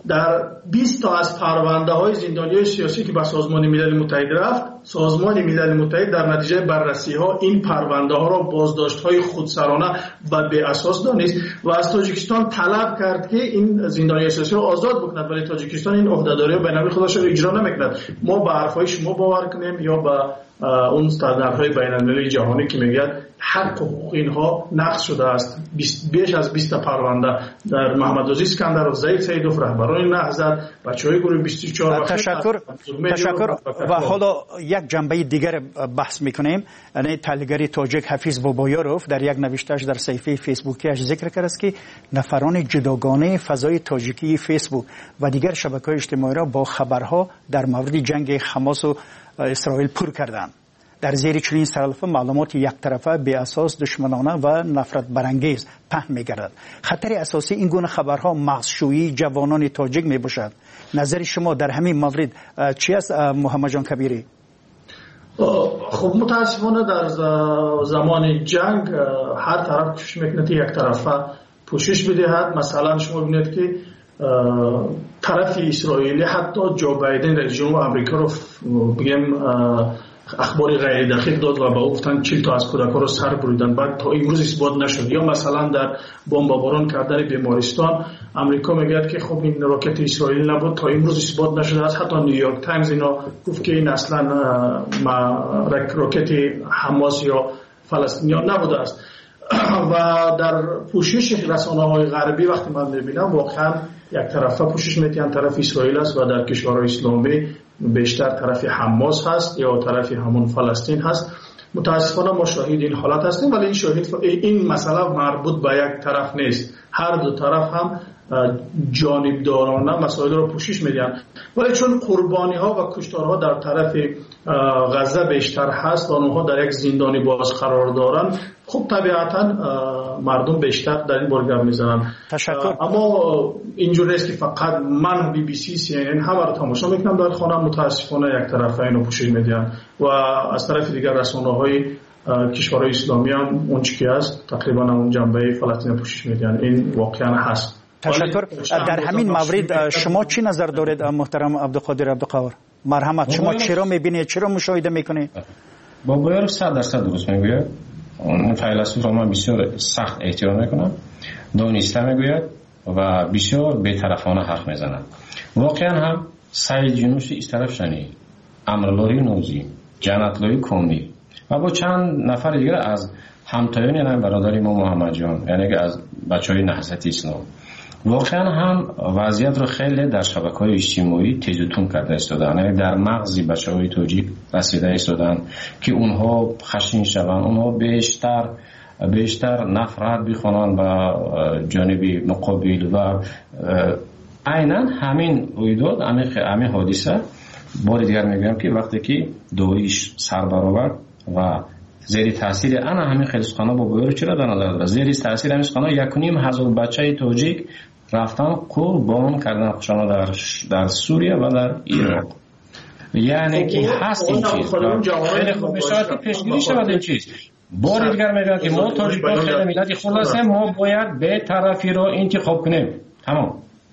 در 20 تا از پرونده های زندانیای سیاسی که به سازمان ملل متحد رفت، سازمان ملل متحد در نتیجه بررسی ها این پرونده ها را بازداشت های خودسرانه و بی اساس دانست و از تاجیکستان طلب کرد که این زندانیای سیاسی را آزاد بکند، ولی تاجیکستان این عهدهداری بین‌المللی خودش را اجرا نمیکند. ما به حرفای شما باور کنیم یا به اون استانداردهای بین‌المللی جهانی که میگه حق حقوق اینها نقض شده است. بیش از 20 پرونده در محمد عزیز اسکندر و زید سیدوف رهبران نهضت، بچهای گروه 24 تشکر و حالا یک جنبه دیگر بحث میکنیم. یعنی تحلیلگر تاجیک حفیظ بابایاروف در یک نوشتهش در صفحه فیسبوکیش ذکر کرده است که نفران جداگانه فضای تاجیکی فیسبوک و دیگر شبکه‌های اجتماعی را با خبرها در مورد جنگ حماس و اسرائیل پر کردند. در زیر چنین سرالفه معلومات یک طرفه بی اساس، دشمنانه و نفرت برانگیز پهن می‌گردد. خطر اساسی این گونه خبرها مغزشویی جوانان تاجیک میباشد. نظر شما در همین مورد چی است محمد جان کبیری؟ خب متاسفانه در زمان جنگ هر طرف کوشش میکنه یک طرفه پوشش بدهد. مثلا شما ببینید که طرف اسرائیلی حتی جو بایدن رئیس جمهور آمریکا رو بگیم اخباری غیر دقیق داد و به او گفتن 40 تا از کودکان رو سر بریدن، بعد تا امروز اثبات نشد. یا مثلا در بمباران کردن بیمارستان امریکا میگه که خب این راکت اسرائیلی نبود، تا امروز اثبات نشده است. حتی نیویورک تایمز اینا گفت که این اصلا راکت حماس یا فلسطینیان نبوده است. و در پوشش رسانه‌های غربی وقتی من می‌بینم واقعا یک طرفه پوشش می‌دهند طرف اسرائیل است و در کشورهای اسلامی بیشتر طرف حماس هست یا طرف همون فلسطین هست. متاسفانه ما شاهد این حالت هستیم، ولی این مسئله مربوط به یک طرف نیست. هر دو طرف هم جانبدارانه مسائل را پوشش میدن، ولی چون قربانی ها و کشتارها در طرف غزه بیشتر هست و اونها در یک زندانی باز قرار دارن، خب طبیعتا مردم بیشتر در این باره گپ میزنن. اما اینجوری است که فقط من بی بی سی سی ان همه رو تماشا میکنم در خانه، متاسفانه یک طرفه اینو پوشش میدن و از طرف دیگر رسانه‌های کشورهای اسلامی هم اون چیزی است تقریبا اون جنبه فلسطین پوشش میدن. این واقعا هست. تشکر. در همین مورد شما چی نظر دارید محترم عبدالقادر عبدالقوار؟ مرحمت، شما چرا میبینید، چرا مشاهده میکنید؟ بابایاروف 100% درست میگوید. اون فیلسوف رو من بسیار سخت احترام میکنم، دانسته میگوید و بسیار بی‌طرفانه حرف میزند. واقعا هم سعید یونسی از طرف شنی، امرالله نوزی، جنت‌الله کامی و با چند نفر دیگر از همتایان یعنی برادر ما محمد جان، یعنی که از بچهای نهضت اسلام، واقعا هم وضعیت رو خیلی در شبکه‌های اجتماعی تیز و تند کرده استادن. یعنی در مغز بچه‌های تاجیک رسیده استادن که اونها خشن شوند، اونها بیشتر نفرت بخوانند به جانب مقابل و عیناً همین رویداد، همین حادثه بار دیگر میگم که وقتی که داعش سر برآورد و زیر تاثیر همین خیلی سخنا بابایاروف چرا در نظر داره، زیر تاثیر همین سخنا 1,500 بچه تاجیک رفتن قربان کردن خودشان در سوریه و در عراق. یعنی که هست این چیز خیلی خوب میشود که پیشگیری شود این چیز. بار دیگر میگم که ما تاجیک‌ها خیلی ملتی خلاصه ما باید به طرفی رو انتخاب کنیم. تمام.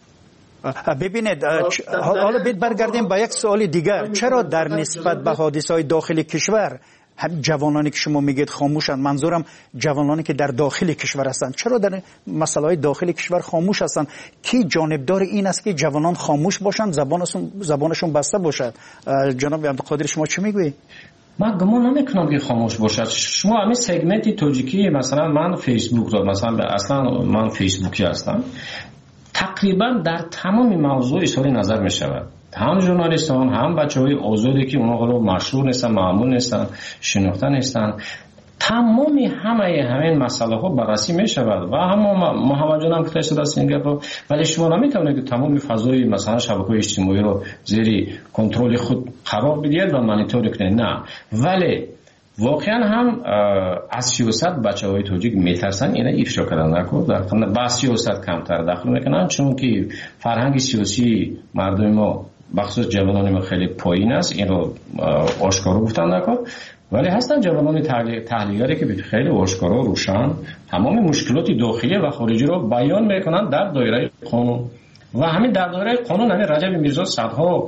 ببینید حالا برگردیم با یک سوال دیگر. چرا در نسبت به حادثه‌های داخل کشور هم جوانانی که شما میگید خاموشن، منظورم جوانانی که در داخل کشور هستند، چرا در مسائل داخل کشور خاموش هستند؟ کی جانبدار این است که جوانان خاموش باشند، زبانشون بسته باشد؟ جناب عبدالقادر شما چی میگویید؟ من گمان نمیکنم که خاموش باشد. شما همین سگمنت تاجیکی، مثلا من فیسبوک رو، مثلا اصلا من فیسبوکی هستم، تقریبا در تمام موضوع اظهار نظر می شود. هم ژورنالیستان هم بچه‌های آزادی که اونها رو مشهور نیستن، معمول نیستن، شناخته نیستن، تمام همین مسئله ها بررسی می شود و هم محمد جان هم گفته است این گپ، ولی شما نمیتونید که تمام فضای مثلا شبکه‌های اجتماعی رو زیر کنترل خود قرار بدید و مانیتور کنید. نه، ولی واقعا هم از سیاست بچه‌های تاجیک میترسن اینا افشا کردن نکنه، با سیاست کمتر دخل میکنن، چون که فرهنگ سیاسی مردم ما بخصوص جوانان ما خیلی پایین است. این رو آشکارا گفتن نکن، ولی هستن جوانان تحلیلگری که خیلی آشکارا روشن تمام مشکلات داخلی و خارجی رو بیان میکنن در دایره قانون. و همین در دایره قانون همین رجب میرزا صدها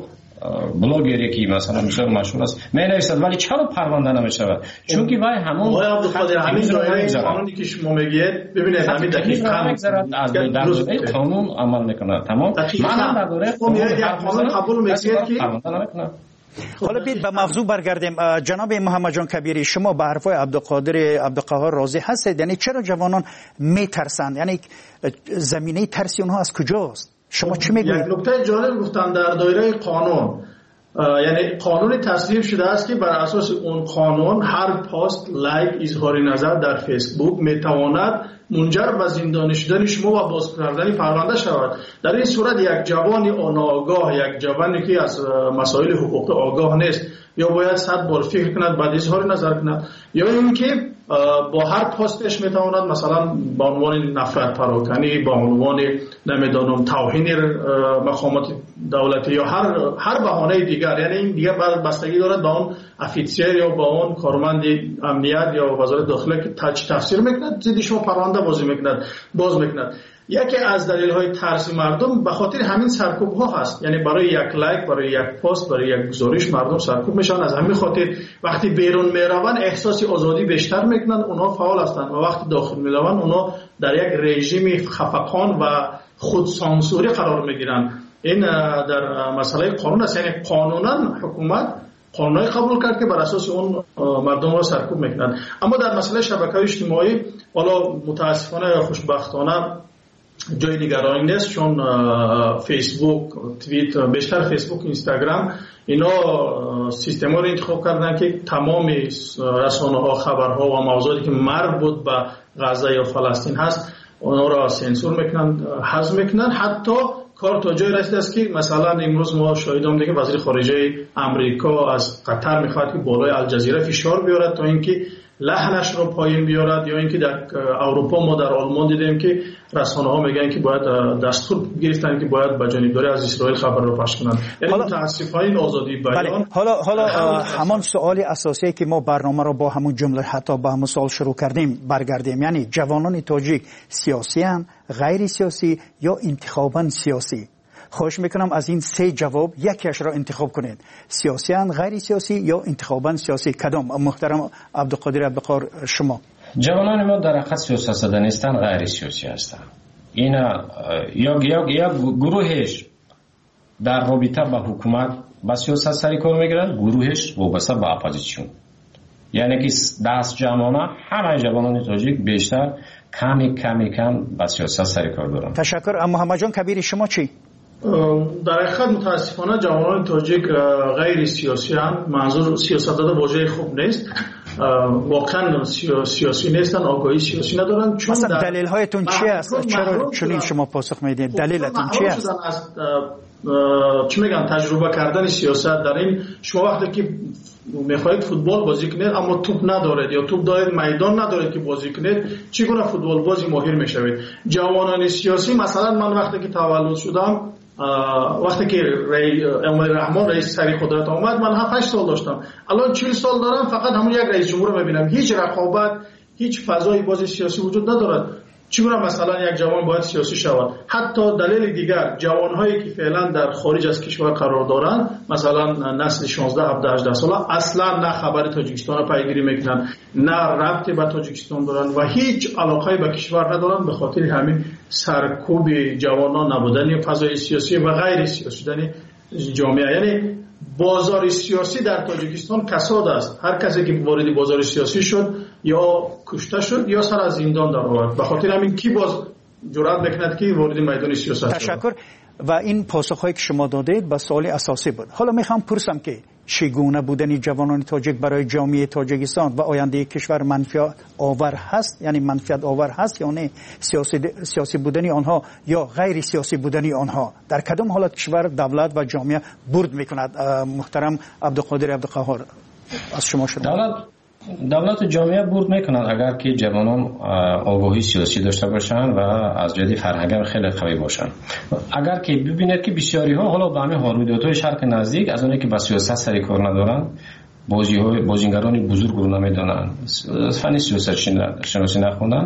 بلاگری که مثلا بسیار مشهور است مینویسد ولی چرا پرونده نمیشود؟ چون که وای همون همین دایره قانونی که شما میگید ببینید همین دقیقاً از در دایره قانون عمل میکنه. تمام من در دایره قانون قبول میکنید که پرونده نمیکنه. حالا بیاید به موضوع برگردیم. جناب محمد جان کبیری، شما به حرفای عبدالقاهر راضی هستید؟ یعنی چرا جوانان میترسند؟ یعنی زمینه ترسی اونها از کجاست؟ شما چی میگویید؟ یک نکته جالب گفتن در دایره قانون، یعنی قانونی تصویب شده است که بر اساس اون قانون هر پست، لایک، اظهار نظر در فیسبوک میتواند منجر به زندانی شدن شما و باز کردن پرونده شود. در این صورت یک جوانی ناآگاه، یک جوانی که از مسائل حقوق آگاه نیست، یا باید 100 بار فکر کند بعد اظهار نظر کند، یا اینکه با هر پستش میتواند مثلا با عنوان نفرت پراکنی، با عنوان نمیدانم توهین مقامات دولتی یا هر بهانه دیگر، یعنی این دیگه بستگی دارد با اون افیسر یا با اون کارمند امنیت یا وزارت داخله که تفسیر میکند ضد شما پرونده باز میکند. یکی از دلایل ترس مردم به خاطر همین سرکوب ها هست، یعنی برای یک لایک، برای یک پست، برای یک گزارش مردم سرکوب میشن. از همین خاطر وقتی بیرون میروند احساس آزادی بیشتر میکنن، اونها فعال هستند، و وقتی داخل میروند اونها در یک رژیم خفقان و خودسانسوری قرار میگیرن. این در مسئله قانون است، یعنی قانونا حکومت قانونی قبول کرد که بر اساس اون مردم را سرکوب میکنند. اما در مسئله شبکه‌های اجتماعی والا متاسفانه یا خوشبختانه جای نگرانی نیست، چون فیسبوک، توییتر، بیشتر فیسبوک، اینستاگرام، اینا سیستما رو انتخاب کردن که تمام رسانه‌ها، خبرها و موضوعاتی که مربوط به غزه یا فلسطین هست اونا را سانسور میکنن، حذف میکنن. حتی کار تا جای رسیده است که مثلا امروز ما شاهدیم دیگه وزیر خارجه امریکا از قطر میخواد که بالای الجزیره فشار بیارد تا اینکه لحنش رو پایین بیارد، یا اینکه در اروپا ما در آلمان دیدیم که رسانه ها میگن که باید دستور گرفتن که باید به جانبداری از اسرائیل خبر رو پخش کنند. یعنی متاسفانه این آزادی بیان. حالا همان سوال اساسی که ما برنامه رو با همون جمله حتی با همون سوال شروع کردیم برگردیم، یعنی جوانان تاجیک سیاسی ان، غیر سیاسی یا انتخاباً سیاسی؟ خواهش میکنم از این سه جواب یکیش را انتخاب کنید. سیاسی ان، غیر سیاسی یا انتخاباً سیاسی؟ کدام؟ محترم عبدالقاهر شما. جوانان ما در حقیقت سیاستمدار نیستن، غیر سیاسی هستند. اینا یا گروهش در رابطه با حکومت با سیاست سر کار میگیرن، گروهش وابسته به اپوزیسیون. یعنی که دست جمعانه همه جوانان تاجیک بیشتر کم با سیاست سر کار دارن. تشکر. محمد جان کبیری شما چی؟ در حقیقت متاسفانه جوانان تاجیک غیر سیاسی هستند. منظور سیاست داده واژه خوب نیست، واقعا سیاسی نیستن، آگاهی سیاسی ندارن. چون مثلا دلیل هایتون چی است؟ چرا چنین شما پاسخ میدید؟ دلیلتون چی است؟ چی میگن تجربه کردن سیاست در این شما وقتی که میخواهید فوتبال بازی کنید اما توپ ندارید یا توپ دارید میدان ندارید که بازی کنید، چگونه فوتبال بازی ماهر میشوید؟ جوانان سیاسی مثلا من وقتی که تولد شدم، وقتی که امام رحمان رئیس سری قدرت آمد، من 7-8 سال داشتم. الان 40 سال دارم، فقط همون یک رئیس جمهور رو میبینم. هیچ رقابت، هیچ فضای بازی سیاسی وجود ندارد. چگونه مثلا یک جوان باید سیاسی شود؟ حتی دلیل دیگر، جوانهایی که فعلا در خارج از کشور قرار دارند، مثلا نسل 16 17 18 ساله، اصلا نه خبر تاجیکستان را پیگیری میکنن، نه ربطی به تاجیکستان دارن و هیچ علاقه به کشور ندارن، به خاطر همین سرکوب جوانان، نبودن فضای سیاسی و غیر سیاسی شدن جامعه. یعنی بازار سیاسی در تاجیکستان کساد است. هر کسی که وارد بازار سیاسی شد یا کشته شد یا سر از زندان در آورد. به خاطر همین کی باز جرأت میکند که وارد میدان سیاست شد. تشکر. و این پاسخهایی که شما دادید به سوال اساسی بود. حالا میخوام پرسم که چگونه بودن جوانان تاجیک برای جامعه تاجیکستان و آینده کشور منفعت آور هست؟ یعنی منفعت آور هست یا نه؟ سیاسی بودن آنها یا غیر سیاسی بودن آنها در کدام حالت کشور، دولت و جامعه برد میکند؟ محترم عبدالقاهر از شما شروع. دولت و جامعه برد میکنند اگر که جوانان آگاهی سیاسی داشته باشند و از جدی فرهنگ خیلی قوی باشند. اگر که ببینید که بسیاری ها حالا به همین رویدادهای شرق نزدیک از اونایی که با سیاست سر کار ندارند، بازیگران بزرگ رو نمیدونن، فن سیاست شناسی نخوندن،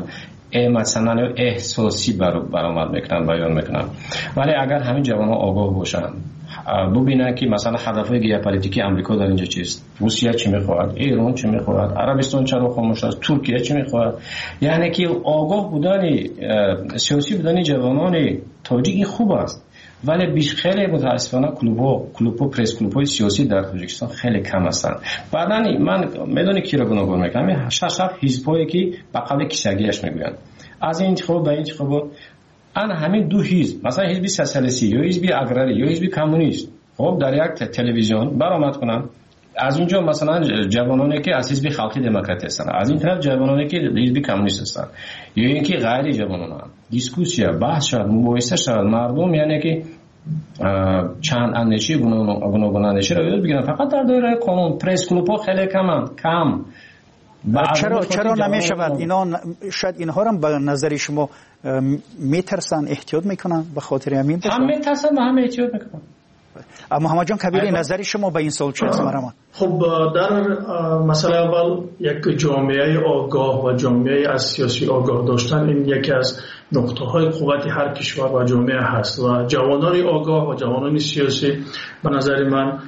مثلا احساسی برآمد میکنن، بیان میکنن. ولی اگر همین جوانان آگاه باشن، ببینن که مثلا هدفهای ژئوپلیتیکی آمریکا در اینجا چیست، روسیه چی میخواهد، ایران چی میخواهد، عربستان چرا خاموش است، ترکیه چی میخواهد، یعنی که آگاه بودن سیاسی بودن جوانان تاجیک این خوب است. ولی خیلی متاسفانه کلوب‌ها پرس کلوب‌های سیاسی در تاجیکستان خیلی کم هستند. بعدن من میدونی کی را گناهکار میکنم؟ شش حزبایی که به قول کیسگیش میگویند از این انتخاب به این انتخاب همین دو حزب، مثلا حزب سوسیالیستی یا حزب اگراری یا حزب کمونیست، خب در یک تلویزیون برآمد کنن، از اونجا مثلا جوانانی که از حزب خلقی دموکراتی هستند، از این طرف جوانانی که حزب کمونیست هستند، یا اینکه غیر جوانان دیسکوسیا بحث شد، مباحثه شد، مردم یعنی که چند اندیشه گوناگون اندیشه رو یاد بگیرن. فقط در دایره قانون پرس کلوب‌ها خیلی کم. چرا نمیشود اینا؟ شاید اینها هم به نظر شما میترسن، احتیاط میکنن به خاطر همین؟ هم میترسن و هم احتیاط میکنن. محمد جان کبیری، نظر شما به این سوال چه است؟ خب در مسئله اول یک جامعه آگاه و جامعه از سیاسی آگاه داشتن این یکی از نقطه های قوت هر کشور و جامعه هست و جوانان آگاه و جوانان سیاسی به نظر من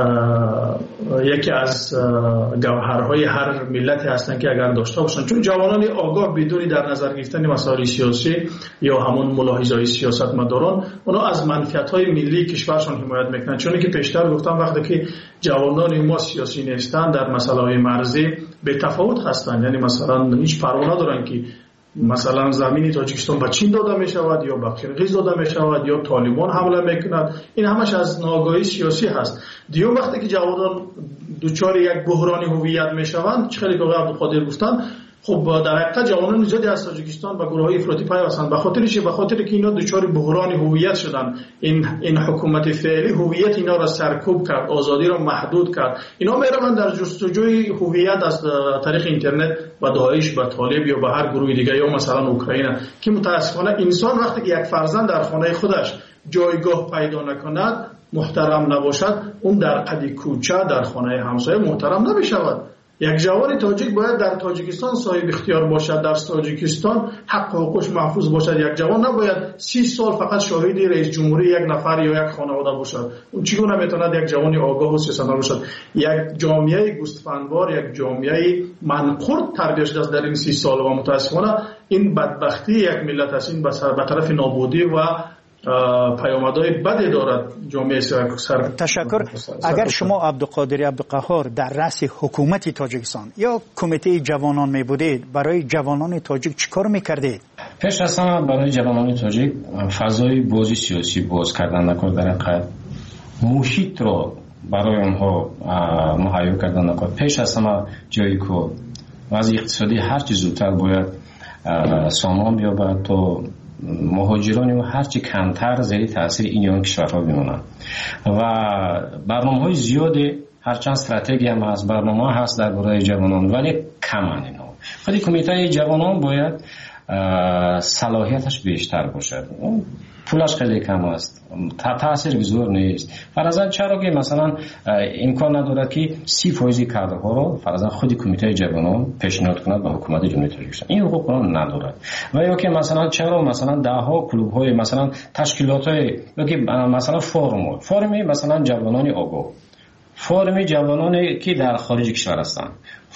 یکی از گوهرهای هر ملت هستند که اگر داشته باشند، چون جوانان آگاه بدون در نظر گرفتن مسائل سیاسی یا همون ملاحظه‌های سیاستمداران اونا از منفعت‌های ملی کشورشان حمایت میکنند. چون که پیشتر گفتم وقتی که جوانان ما سیاسی نیستند در مسائل مرزی به تفاوت هستند، یعنی مثلا هیچ پروا ندارن که مثلا زمین تاجیکستان به چین داده می شود یا به قرقیز داده می شود یا طالبان حمله میکند. این همش از ناآگاهی سیاسی هست. دیگه وقتی که جوانان دوچار یک بحران هویت می شوند، خیلی که عبدالقادر گفتن، خب در حقیقت جوانان زیادی از تاجیکستان به گروه‌های افراطی پیوستند. به خاطر که اینا دوچار بحران هویت شدن، این حکومت فعلی هویت اینا را سرکوب کرد، آزادی را محدود کرد. اینا میروند در جستجوی هویت از طریق اینترنت و داعش به طالب یا به هر گروه دیگه یا مثلا اوکراین، که متاسفانه انسان وقتی که یک فرزند در خانه خودش جایگاه پیدا نکند، محترم نباشد، اون در قد کوچه در خانه همسایه محترم نمیشود. یک جوان تاجیک باید در تاجیکستان صاحب اختیار باشد، در تاجیکستان حق و حقوقش محفوظ باشد. یک جوان نباید 30 سال فقط شاهد رئیس جمهوری یک نفر یا یک خانواده باشد. اون چگونه میتواند یک جوان آگاه و سیاستمدار باشد؟ یک جامعه گوسفندوار، یک جامعه منقرض تربیت شده است در این 30 سال و متاسفانه این بدبختی یک ملت است. این به طرف نابودی و پیامدهای بدی دارد جامعه سر. تشکر. اگر شما عبدالقادر عبدالقهار در رأس حکومت تاجیکستان یا کمیته جوانان می بودید، برای جوانان تاجیک چیکار میکردید؟ پیش از همه برای جوانان تاجیک فضای بازی سیاسی باز کردن نکرد، در حقیقت محیط را برای آنها مهیا کردن نکرد. پیش از همه جایی که وضع اقتصادی هر چه زودتر باید سامان بیابد تا مهاجرانی و هرچی کمتر زیر تاثیر این کشورها بمونن و برنامه‌های زیاده، هرچند استراتژی هم هست، برنامه هست درباره جوانان، ولی کمن اینا. خود کمیته جوانان باید صلاحیتش بیشتر باشد. پولش خیلی کم است، تاثیر گذار نیست. فرضاً چرا که مثلا امکان ندارد که 30% کادرها رو فرضاً خود کمیته جوانان پیشنهاد کند به حکومت جمهوری تاجیکستان، این حقوق رو ندارد. و یا که مثلا چرا مثلا ده ها کلوب های مثلا تشکیلات های یا که مثلا فرمی مثلا جوانان آگاه، فرمی جوانانی که در خارج کشور هستند،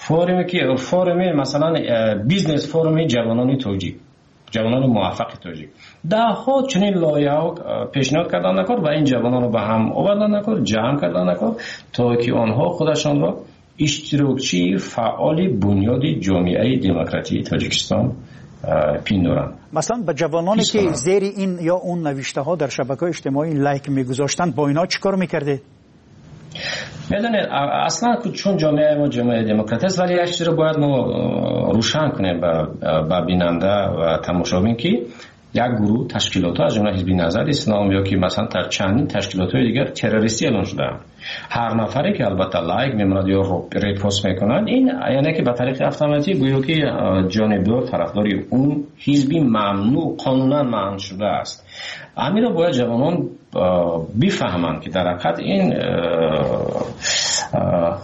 فرمی مثلا بیزنس، فرمی جوانان تاجیک، جوانان موفق تاجیک، ده ها چنین لایحه پیشنهاد کردن نکرد و این جوانان رو به هم آوردن نکرد، جمع کردن نکرد تا که آنها خودشان را اشتراکچی فعال بنیاد جامعه دموکراتی تاجیکستان پیندارند. مثلا به جوانانی که زیر این یا اون نوشته ها در شبکه‌های اجتماعی لایک میگذاشتن، با اینا چیکار میکرده؟ میدونید اصلا چون جامعه ما جامعه دموکراتی است، ولی یک چیز رو باید ما روشن کنیم به بیننده و تماشابین که یک گروه تشکیلات از جمله حزب نهضت اسلام یا که مثلا در چندین تشکیلات دیگر تروریستی اعلام شده، هر نفری که البته لایک میموند یا ریپوست میکنند، این یعنی که به طریق اتوماتیک گویا که جانبدار طرفداری اون حزبی ممنوع قانونا منع شده است. همین رو باید جوانان بفهمند که در حقیقت این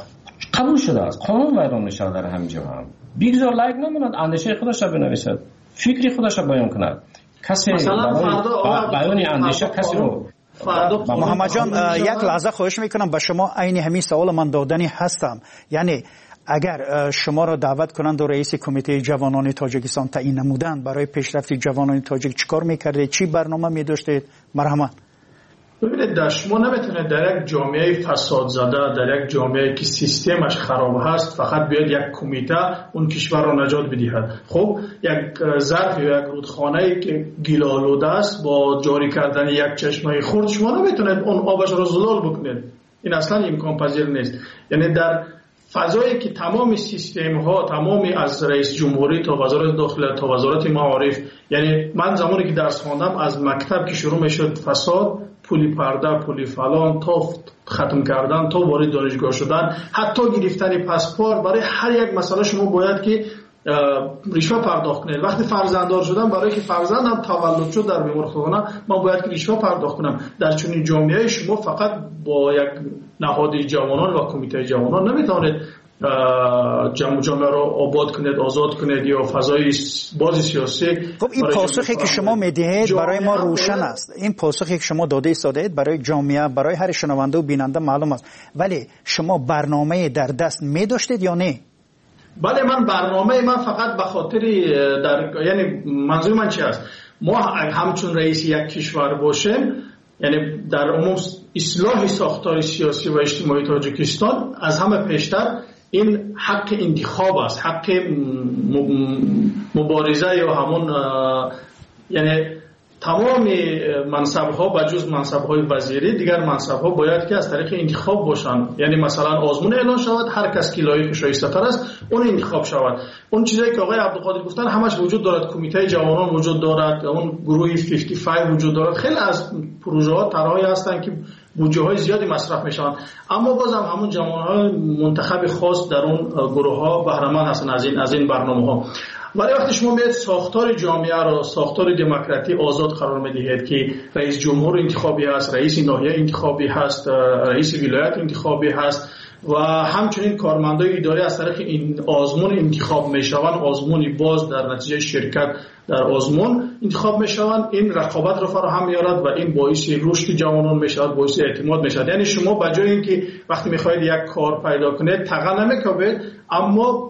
قبول شده است، قانون ویران میشه در همین جهان. بگذار لایک نموند، اندیشه خودش را بنویسد، فکری خودش را بیان کند. کسی بیان اندیشه کسی رو محمد جان یک لحظه خواهش میکنم به شما عین همین سوال من دادنی هستم. یعنی اگر شما را دعوت کنند و رئیس کمیته جوانان تاجیکستان تعیین نمودند برای پیشرفت جوانان تاجیک چیکار میکردید؟ چی برنامه می‌داشتید؟ مرحمت. ببینید شما نمیتونید در یک جامعه فساد زده، در یک جامعه که سیستمش خراب هست فقط بیاید یک کمیته اون کشور را نجات بدهد. خب یک ظرف یا یک رودخانه‌ای که گیل‌آلوده است با جاری کردن یک چشمه خرد شما نمیتونید اون آبش را زلال بکنید. این اصلا امکان پذیر نیست. یعنی در فضایی که تمام سیستم ها، تمامی از رئیس جمهوری تا وزارت داخله تا وزارت معارف، یعنی من زمانی که درس خواندم از مکتب که شروع میشد فساد، پولی پرده، پولی فلان تا ختم کردن تا وارد دانشگاه شدن، حتی گرفتن پاسپورت، برای هر یک مسئله شما باید که رشوه پرداخت کنید. وقتی فرزنددار شدم برای که فرزندم تولد شد در بیمارستان من باید که رشوه پرداخت کنم. در چنین جامعه شما فقط با یک نهاد جوانان و کمیته جوانان نمیتونید جامعه را آباد کنید، آزاد کنید یا فضای باز سیاسی. خب این پاسخی که شما میدهید برای ما روشن است. این پاسخی که شما داده ایستادید برای جامعه، برای هر شنونده و بیننده معلوم است. ولی شما برنامه در دست می‌داشتید یا نه؟ بله من برنامه من فقط به خاطر یعنی منظور من چی است؟ ما همچون رئیس یک کشور باشیم، یعنی در عموم اصلاح ساختار سیاسی و اجتماعی تاجیکستان از همه پیشتر این حق انتخاب است، حق مبارزه یا همون یعنی تمام منصب‌ها بجز منصب‌های وزیری دیگر منصب‌ها باید که از طریق انتخاب باشند. یعنی مثلا آزمون اعلان شود، هر کس که لایق و شایسته‌تر است اون انتخاب شود. اون چیزایی که آقای عبدالقادر گفتن همش وجود دارد. کمیته جوانان وجود دارد، اون گروه 55 وجود دارد. خیلی از پروژه‌ها طرح‌هایی هستند که بودجه‌های زیادی مصرف می‌شوند، اما بازم همون جوان‌های منتخب خاص در اون گروه‌ها بهره مند هستند از این برنامه‌ها. ولی وقتی شما میاد ساختار جامعه را ساختار دموکراتی آزاد قرار میدهید که رئیس جمهور انتخابی هست، رئیس ناحیه انتخابی هست، رئیس ولایت انتخابی هست و همچنین کارمندای اداری از طریق این آزمون انتخاب میشوند، آزمونی باز در نتیجه شرکت در آزمون انتخاب میشوند، این رقابت را فراهم میارد و این باعث رشد جوانان میشود، باعث اعتماد میشود. یعنی شما بجای اینکه وقتی میخواید یک کار پیدا کنید تقا نمیکوبید، اما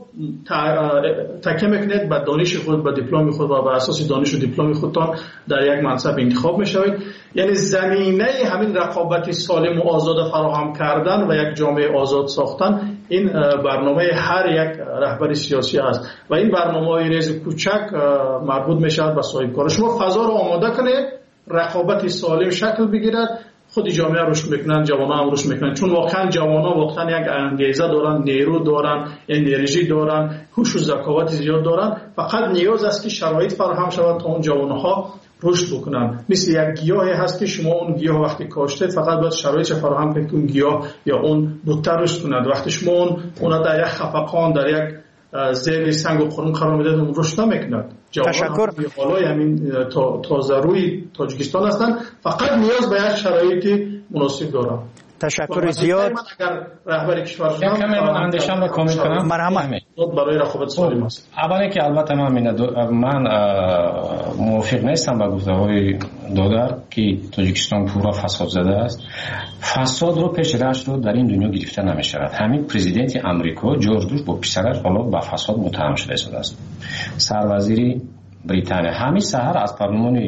تکیه میکنید به دانش خود، به دیپلم خود و بر اساس دانش و دیپلم خودتان در یک منصب انتخاب میشوید. یعنی زمینه همین رقابت سالم و آزاد فراهم کردن و یک جامعه آزاد ساختن این برنامه هر یک رهبر سیاسی است و این برنامه‌های ریز کوچک مربوط میشود به صاحب کار. شما فضا رو آماده کنید، رقابت سالم شکل بگیرد، خود جامعه رشد میکنن، جوانان هم رشد میکنن، چون واقعا جوانان واقعا یک انگیزه دارن، نیرو دارن، انرژی دارن، هوش و ذکاوت زیاد دارن. فقط نیاز است که شرایط فراهم شود تا اون جوانها رشد بکنن. مثل یک گیاهی هست که شما اون گیاه وقتی کاشتید فقط باید شرایط فراهم کنید که اون گیاه یا اون بوته رشد کند. وقتی شما اون در یک خفقان، در یک زیر سنگ و قرون قرار میدید اون رشد نمیکند. تشکر. بالای همین تازه روی تاجیکستان هستند، فقط نیاز به یک شرایط مناسب دارند. تشکر زیاد. اگر رهبر کشور شدم من اندیشم رو کامل کنم. مرحمت. برای رقابت سالم است. اولی که البته من موافق نیستم با گفته‌های دادر که تاجیکستان پورا فساد زده است. فساد رو پیش رشد رو در این دنیا گرفته نمی‌شود. همین پرزیدنت آمریکا جورج بوش با پسرش حالا با فساد متهم شده است. سروزیری بریتانیا همین سحر از پارلمان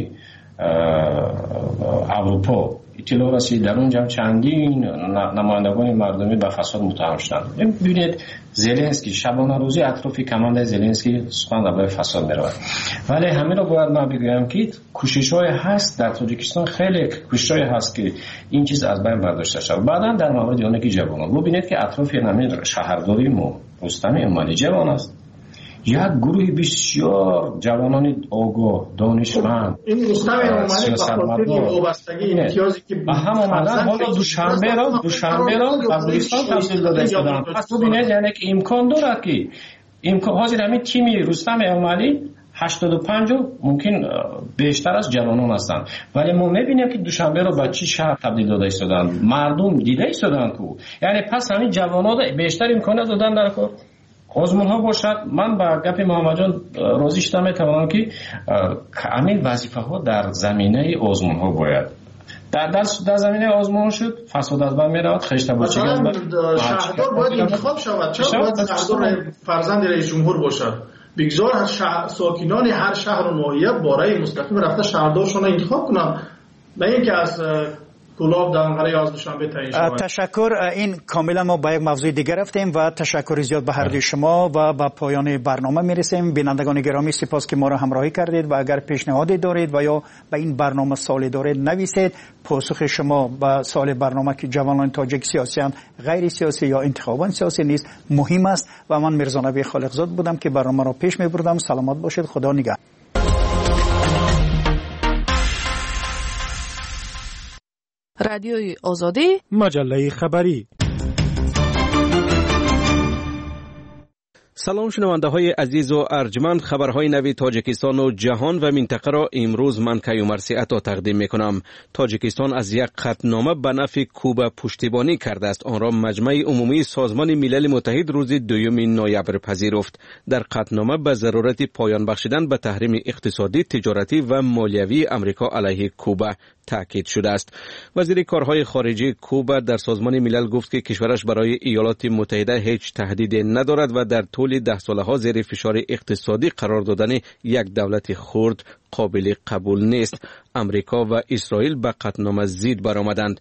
اروپا اطلاع رسید در اونجا چندین نمایندگان مردمی به فساد متهم شدند. ببینید زلنسکی شبانه روزی اطراف کمانده زلنسکی سخن درباره فساد می‌رود. ولی همین رو باید من بگویم که کوشش‌های هست در تاجیکستان، خیلی کوشش‌های هست که این چیز از بین برداشته شود. بعداً در مورد یانکی جوانان ببینید که اطراف همین شهرداری ما رستم امالی جوان است. یک گروه بسیار جوانان آگاه، دانشمند، این رستم امالی با خاطر وابستگی امتیازی که به هم آمدن حالا دوشنبه را افغانستان تبدیل داده شدن. پس ببینید یعنی که امکان دارد که حاضر همین تیمی رستم امالی 85 ممکن بیشتر از جوانان هستند، ولی ما میبینیم که دوشنبه رو به چی شهر تبدیل داده شدن، مردم دیده شدن کو، یعنی پس همین جوانان بیشتر امکانات دادن در کار. آزمون ها باشد. من با گپ محمد جان راضی شدم، میتوانم که همین وظیفه ها در زمینه آزمون ها باید در زمینه آزمون شد، فساد از بین میرود، خشت بچگی از بین. شهردار باید انتخاب شود. چرا باید شهردار فرزند رئیس جمهور باشد؟ بگذار ساکنان هر شهر و ناحیه باره مستقیم رفته شهردارشون انتخاب کنند، نه اینکه از کلاب دنقره از دوشنبه تعیین شود. تشکر. این کاملا ما با یک موضوع دیگر رفتیم و تشکر زیاد به هر دوی شما و به پایان برنامه میرسیم. بینندگان گرامی سپاس که ما را همراهی کردید و اگر پیشنهادی دارید و یا به این برنامه سوالی دارید نویسید. پاسخ شما به سوال برنامه که جوانان تاجیک سیاسیان غیر سیاسی یا انتخابات سیاسی نیست مهم است و من میرزا نبی خالقزاد بودم که برنامه را پیش میبردم. سلامت باشید. خدا نگهدار. رادیوی آزادی، مجله خبری. سلام شنونده های عزیز و ارجمند، خبرهای نوی تاجیکستان و جهان و منطقه را امروز من کیومرثی عطا تقدیم می کنم. تاجیکستان از یک قطعنامه به نفع کوبا پشتیبانی کرده است. آن را مجمع عمومی سازمان ملل متحد روز 2 نوامبر پذیرفت. در قطعنامه به ضرورت پایان بخشیدن به تحریم اقتصادی، تجارتی و مالیوی امریکا علیه کوبا تاکید شده است. وزیر کارهای خارجه کوبا در سازمان ملل گفت که کشورش برای ایالات متحده هیچ تهدیدی ندارد و در طول 10 ساله ها زیر فشار اقتصادی قرار دادن یک دولت خرد قابل قبول نیست. امریکا و اسرائیل به قطعنامه ضد برآمدند.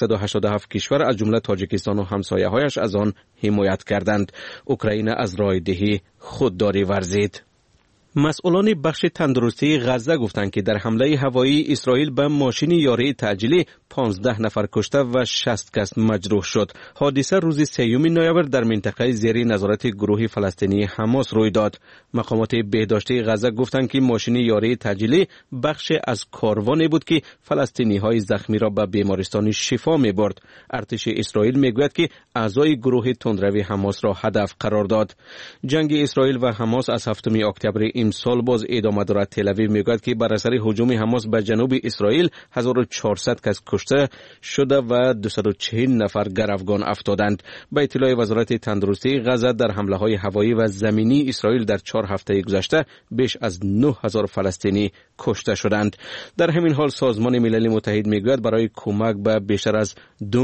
187 کشور از جمله تاجیکستان و همسایه‌هایش از آن حمایت کردند. اوکراین از رایدهی خودداری ورزید. مسئولان بخش تندرستی غزه گفتند که در حمله هوایی اسرائیل به ماشین یاری تعجیلی 15 نفر کشته و 60 کس مجروح شد. حادثه روز 3 نوامبر در منطقه زیر نظارت گروه فلسطینی حماس روی داد. مقامات بهداشتی غزه گفتند که ماشین یاری تعجیلی بخش از کاروانی بود که فلسطینی‌های زخمی را به بیمارستان شفا می‌برد. ارتش اسرائیل میگوید که اعضای گروه تندروی حماس را هدف قرار داد. جنگ اسرائیل و حماس از 7 اکتبر امسال باز ادامه دارد. تل‌آویو میگوید که بر اثر هجوم حماس به جنوب اسرائیل 1400 کس کشته شده و 240 نفر گروگان افتادند. به اطلاع وزارت تندرستی غزه در حمله‌های هوایی و زمینی اسرائیل در 4 هفته گذشته بیش از 9000 فلسطینی کشته شدند. در همین حال سازمان ملل متحد میگوید برای کمک به بیشتر از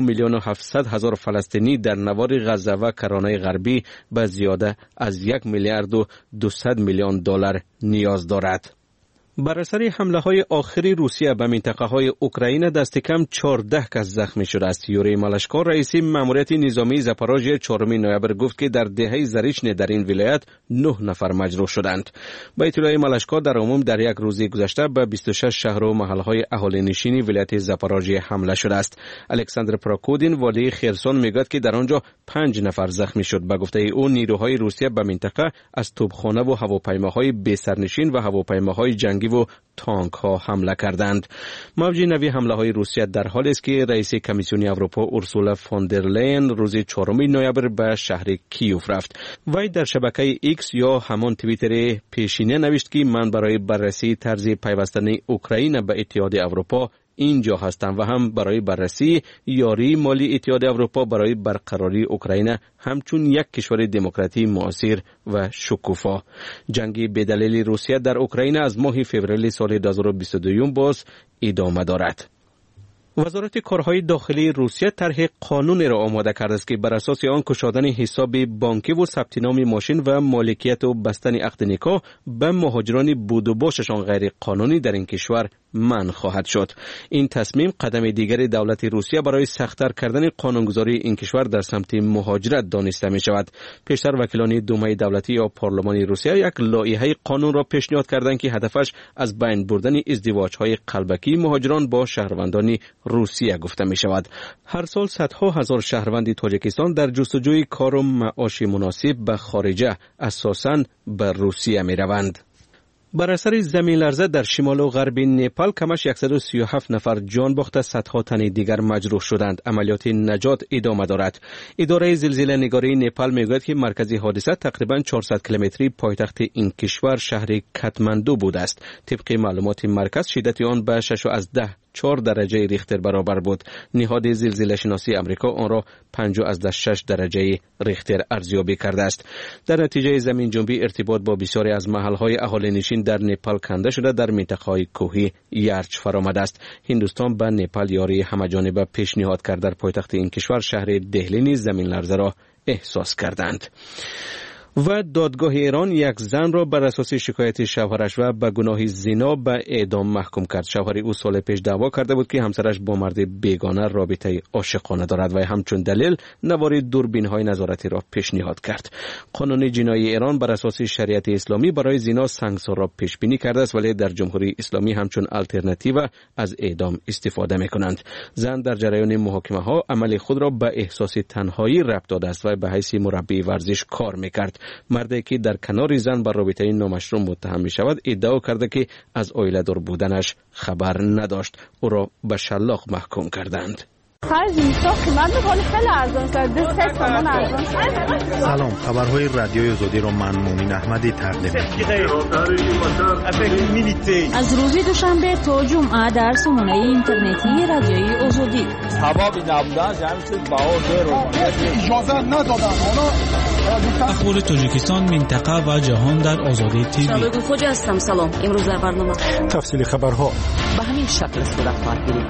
2,700,000 فلسطینی در نوار غزه و کرانه غربی به زیاده از 1,200,000,000 دلار نیاز دارد. بر اثر حمله‌های آخری روسیه به منطقه‌های اوکراین دست کم 14 کس زخمی شده است. یوری مالشکا رئیس ماموریت نظامی زاپاروژیه 4 نوامبر گفت که در دهه زریچن در این ولایت 9 نفر مجروح شدند. به اطلاع مالشکا در عموم در یک روز گذشته به 26 شهر و محل‌های اهالی نشین ولایت زاپاروژیه حمله شده است. الکساندر پراکودین والی خرسون میگوید که در آنجا 5 نفر زخمی شد. به گفته او نیروهای روسیه به منطقه از توپخانه و هواپیماهای بی‌سرنشین و هواپیماهای جنگی و تانک ها حمله کردند. موج نوی حمله های روسیه در حالی است که رئیس کمیسیون اروپا اورسولا فوندرلاین روز 4 نوامبر به شهر کیوف رفت. وی در شبکه ایکس یا همان توییتر پیشینه نوشت که من برای بررسی طرز پیوستن اوکراین به اتحاد اروپا اینجا هستم و هم برای بررسی یاری مالی اتحاد اروپا برای برقراری اوکراین همچون یک کشور دموکراتی معاصر و شکوفا. جنگ بدلیل روسیه در اوکراین از ماه فوریه سال 2022 باز ادامه دارد. وزارت کارهای داخلی روسیه طرح قانونی را آماده کرده است که بر اساس آن گشادن حساب بانکی و ثبت نام ماشین و مالکیت و بستن عقد نکاح به مهاجران بود و باششان غیر قانونی در این کشور منع خواهد شد. این تصمیم قدم دیگر دولت روسیه برای سخت‌تر کردن قانونگذاری این کشور در سمت مهاجرت دانسته می شود. پیشتر وکیلان دومه دولتی یا پارلمان روسیه یک لایحه قانون را پیشنهاد کردند که هدفش از بین بردن ازدواج‌های قلبکی مهاجران با شهروندان روسیه گفته می شود. هر سال صدها هزار شهروند تاجیکستان در جستجوی کار و معاش مناسب به خارجه اساساً به روسیه می روند. بر اثر زمین لرزه در شمال و غرب نپال کمش 137 نفر جان باخته، صدها تن دیگر مجروح شدند. عملیات نجات ادامه دارد. اداره زلزله نگاری نپال میگوید که مرکز حادثه تقریباً 400 کیلومتری پایتخت این کشور شهر کاتماندو بوده است. طبق معلومات مرکز شدت آن به 6.10 4 درجه ریختر برابر بود. نهاد زلزله شناسی آمریکا آن را 5.6 درجه ریختر ارزیابی کرده است. در نتیجه زمین جنبی ارتباط با بسیاری از محل‌های اهالی نشین در نپال کنده شده در منطقه‌های کوهی یرچ فرآمده است. هندوستان به نپال یاری همه‌جانبه پیشنهاد کرد. در پایتخت این کشور شهر دهلی نیز زمین لرزه را احساس کردند. و دادگاه ایران یک زن را بر اساس شکایت شوهرش و به گناه زنا به اعدام محکوم کرد. شوهر او سال پیش دعوا کرده بود که همسرش با مرد بیگانه رابطه عاشقانه دارد و همچون دلیل نوار دوربین‌های نظارتی را پیشنهاد کرد. قانون جنایی ایران بر اساس شریعت اسلامی برای زنا سنگسار را پیش بینی کرده است، ولی در جمهوری اسلامی همچون الटरनेटिव از اعدام استفاده می‌کنند. زن در جریان محاکمه ها عمل خود را به احساس تنهایی ربط داده است و به حیث مربی ورزش کار می‌کرد. مردی که در کنار زن بر رابطه نامشروع متهم می شود ادعا کرده که از عائله دار بودنش خبر نداشت. او را به شلاق محکوم کردند. سلام، خبرهای رادیوی آزادی را من مومن احمدی تقدیم می‌کنم. از روز دوشنبه تا جمعه در سامانه اینترنتی رادیوی آزادی. اجازه ندادن. اخبار تاجیکستان، منطقه و جهان در آزادی تیوی. سلام خوجا هستم. سلام. امروز در برنامه تفصیل خبرها به همین شکل صورت خواهد گرفت.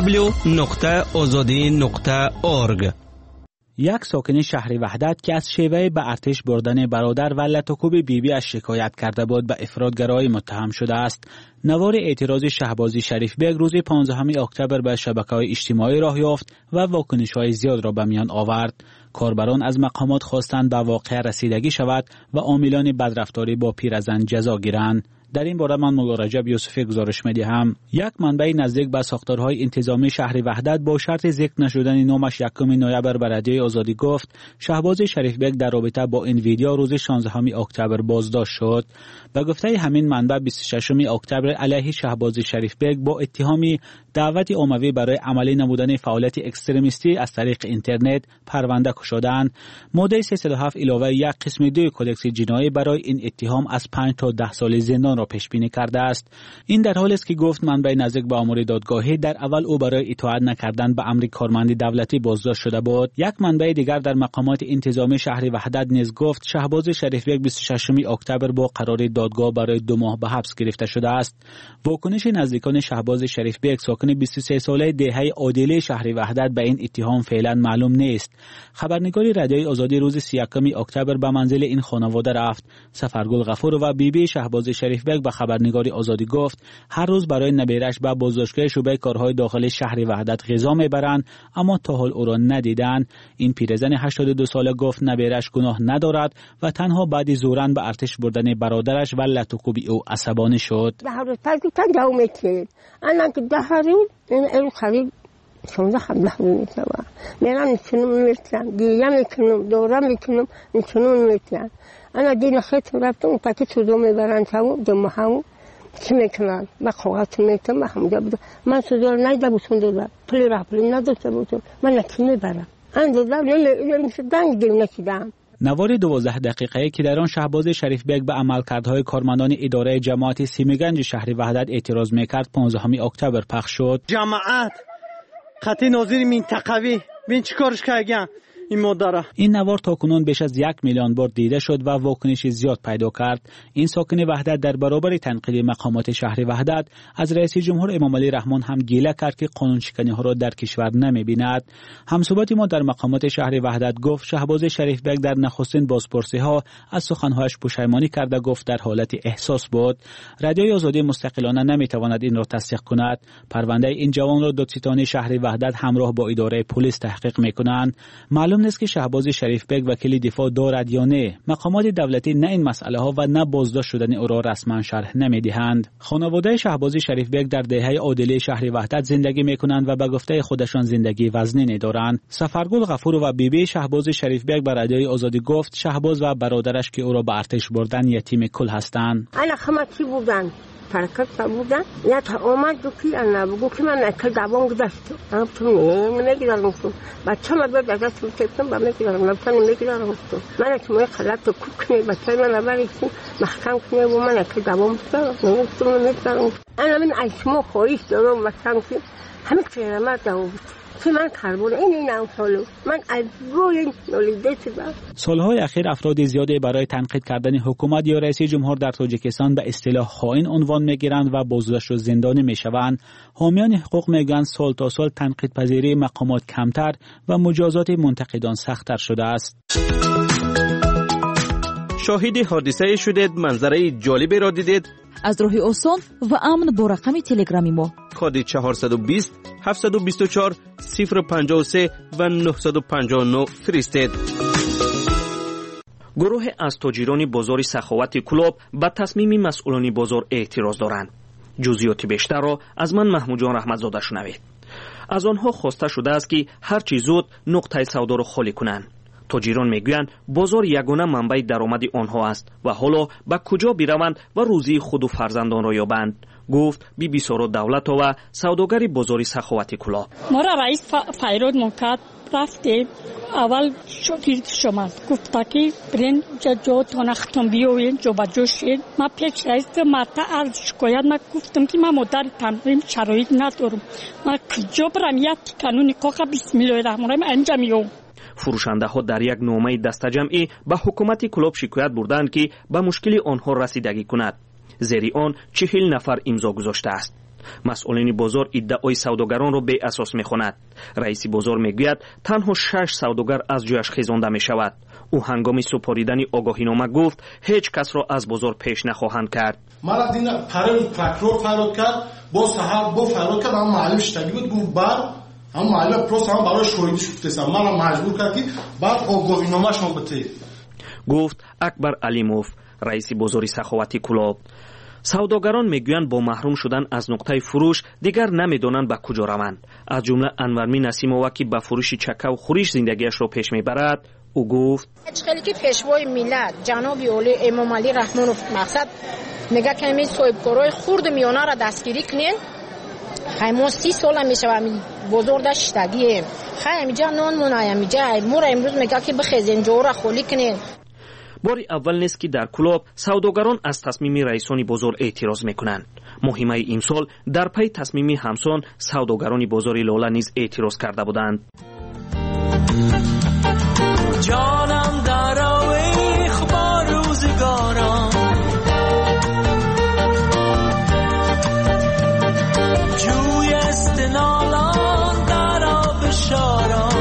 www.azadi.org. یک ساکن شهر وحدت که از شیوه به ارتش بردن برادر و لطوکوب بیبی از شکایت کرده بود به افراطگرایی متهم شده است. نوار اعتراض شهبازی شریف بیگ روز 15 اکتبر به شبکه‌های اجتماعی راه یافت و واکنش‌های زیاد را به میان آورد. کاربران از مقامات خواستند به واقعه رسیدگی شود و عاملان بدرفتاری با پیرزن جزا گیرند. در این باره من مولا رجب یوسفی گزارش می‌دهم. یک منبع نزدیک به ساختارهای انتظامی شهر وحدت با شرط ذکر نشدن نامش 1 نوامبر به رادیوی آزادی گفت شهباز شریف بیگ در رابطه با این ویدیو روز 16 اکتبر بازداشت شد. به گفته همین منبع 26 اکتبر علیه شهباز شریف بیگ با اتهامی دعوت عمومی برای عملی نمودن فعالیت اکستریمیستی از طریق اینترنت پرونده گشودند. ماده 307 علاوه یک قسم 2 کدکس جنایی برای این اتهام از 5 تا 10 سال زندان را پیش بینی کرده است. این در حالی است که گفت منبع نزدیک به امور دادگاهی در اول او برای اطاعت نکردن به امر کارمند دولتی بازداشت شده بود. یک منبع دیگر در مقامات انتظامی شهر وحدت نیز گفت شهباز شریف بیگ 26 اکتبر با قرار دادگاه برای 2 ماه به حبس گرفته شده است. واکنش نزدیکان شهباز شریف بیگ ساکن 23 ساله دهه عادله شهر وحدت به این اتهام فعلا معلوم نیست. خبرنگار رادیوی آزادی روز 31 اکتبر به منزل این خانواده رفت. سفرگل غفور و بیبی شهباز شریف بیگ به خبرنگاری آزادی گفت هر روز برای نبیرش به بازداشتگاه شعبه کارهای داخلی شهر وحدت غذا میبرند، اما تا حال او را ندیدند. این پیرزن 82 ساله گفت نبیرش گناه ندارد و تنها بعد زورن به ارتش بردن برادرش و لطوکوبی او عصبانی شد. این خرید 16 میتونه میرم میتونم دیگه میتونم دورم میتونم انا دین خیت رفتم پاکی چودو میبرن تاو دم همو چی میکنن با خوات میتونم همونجا بود من سوزور نیده بودم پلی را پلی نداشته بودم من نکی میبرم اندازه نمیشه دنگ دیم نکیدم. نوار 12 دقیقه‌ای که در آن شهباز شریف بیگ به عملکردهای کارمندان اداره جماعت سیمیگنج شهر وحدت اعتراض میکرد 15 اکتبر پخش شد. جماعت خط ناظر منطقوی ببین چیکارش کردن این مادر. این نوار تاکنون بیش از 1 میلیون بار دیده شد و واکنش زیاد پیدا کرد. این ساکن وحدت در برابر تنقید مقامات شهر وحدت از رئیس جمهور امام علی رحمان هم گله کرد که قانون شکنی ها را در کشور نمی‌بیند. همصحبت ما در مقامات شهر وحدت گفت شهباز شریف بیگ در نخستین بازپرسی ها از سخنهایش پشیمانی کرده، گفت در حالت احساس بود. رادیوی آزادی مستقلانه نمیتواند این را تصدیق کند. پرونده این جوان را دادستانی شهر وحدت همراه با اداره پلیس تحقیق می‌کنند. معلوم نیست که شهباز شریف بیگ وکیل دفاع دارد یا نه. مقامات دولتی نه این مسئله ها و نه بازداشت شدن او را رسما شرح نمیدهند. خانواده شهباز شریف بیگ در دهه عادله شهر وحدت زندگی میکنند و به گفته خودشان زندگی وزنی دارند. سفرگل غفور و بیبی شهباز شریف بیگ به رادیوی آزادی گفت شهباز و برادرش که او را به ارتش بردن یتیم کل هستند. انا خمتی بودن پرکت بودن یا تا آمد دو کی انا بگو که من اکل دوام گذاشت هم تو نمیگیرم بچه ما بیاد از دست میتونم با میگیرم لبتن میگیرم من اکمای خلط و کوک کنی بچه من نبریشیم محکم کنی و من اکل دوام گذاشتم نمیگیرم انا من ایشمو خوریش دارم بچم که همه کرمت دوام که من کربون این سالو من از روی نولیده شدم. سالهای اخیر افراد زیادی برای تنقید کردن حکومت یا رئیس جمهور در تاجیکستان به اصطلاح خائن عنوان میگیرند و بازداشت و زندانی میشوند. حامیان حقوق میگویند سال تا سال تنقید پذیری مقامات کمتر و مجازات منتقدان سخت‌تر شده است. شاهد حادثه شدید، منظره جالبی را دیدید؟ از راه آسان و امن با رقم تلگرامی ما کد 420 724 053 و 959 فرستید. گروه از تاجران بازار سخاوت کلاب به تصمیم مسئولان بازار اعتراض دارند. جزئیات بیشتر را از من محمود جان رحمتزاده شنوید. از آنها خواسته شده است که هر چه زود نقطه سودا را خالی کنند. تاجران میگویند بازار یگانه منبع درآمد آنها است و حالا به کجا بروند و روزی خود و فرزندان را یابند. گفت بی سارا دولتова سوداگری بازار سخاوت کلاب. ما را رئیس فیرود منکت رفتیم اول شکیت شماد گفت که برین جا تانختم بیاوین جا بجا شید. ما پیش رئیس مرتا از شکایت ما گفتم که ما مدر تمرین شرایط ندارم ما کجا برم یک قانونی کاخ بسم الله الرحمن الرحیم انجامیو. فروشنده ها در یک نامه دستجمعی به حکومت کلاب شکایت بردند که به مشکل آنها رسیدگی کند. زیر آن 40 نفر امضا گذاشته است. مسئولین بازار ادعای سوداگران را بی اساس می‌خواند. رئیس بازار میگوید تنها 6 سوداگر از جایش خیزانده می‌شود. او هنگام سپاریدن آگاهینامه گفت هیچ کس را از بازار پیش نخواهند کرد. مرا دین پرل پروکرور فرود کرد با صاحب با فرود کرد اما معلم شتگی بود گفت بر اما معلم پروس هم برای شویدی شفتم مرا مجبور کرد که بعد آگاهینامه شما بده. گفت اکبر علیموف رئیس بازار سخاوت کلاب. سوداگران میگویند با محروم شدن از نقطه فروش دیگر نمیدانند به کجا روند. از جمله انورمی نسیمова که به فروش چکه و خورش زندگیش را پیش میبرد او گفت خیلی که پیشوای ملت جناب اولی امام علی رحمانوف مقصد میگه که همین صاحبکارای خرد میانه را دستگیری کنین. ما 30 سال میشه بازار داشتگیم خیلی جا نان منایم جا مور امروز میگه که بخیزین جو را خالی کنین. باری اول نیست که در کلاب سوداگران از تصمیم رئیسان بازار اعتراض میکنند. مهمه امسال در پی تصمیم همسان سوداگران بازار لاله نیز اعتراض کرده بودند. جانم در آویخ با روزگارم جوی استنالان در آب شارم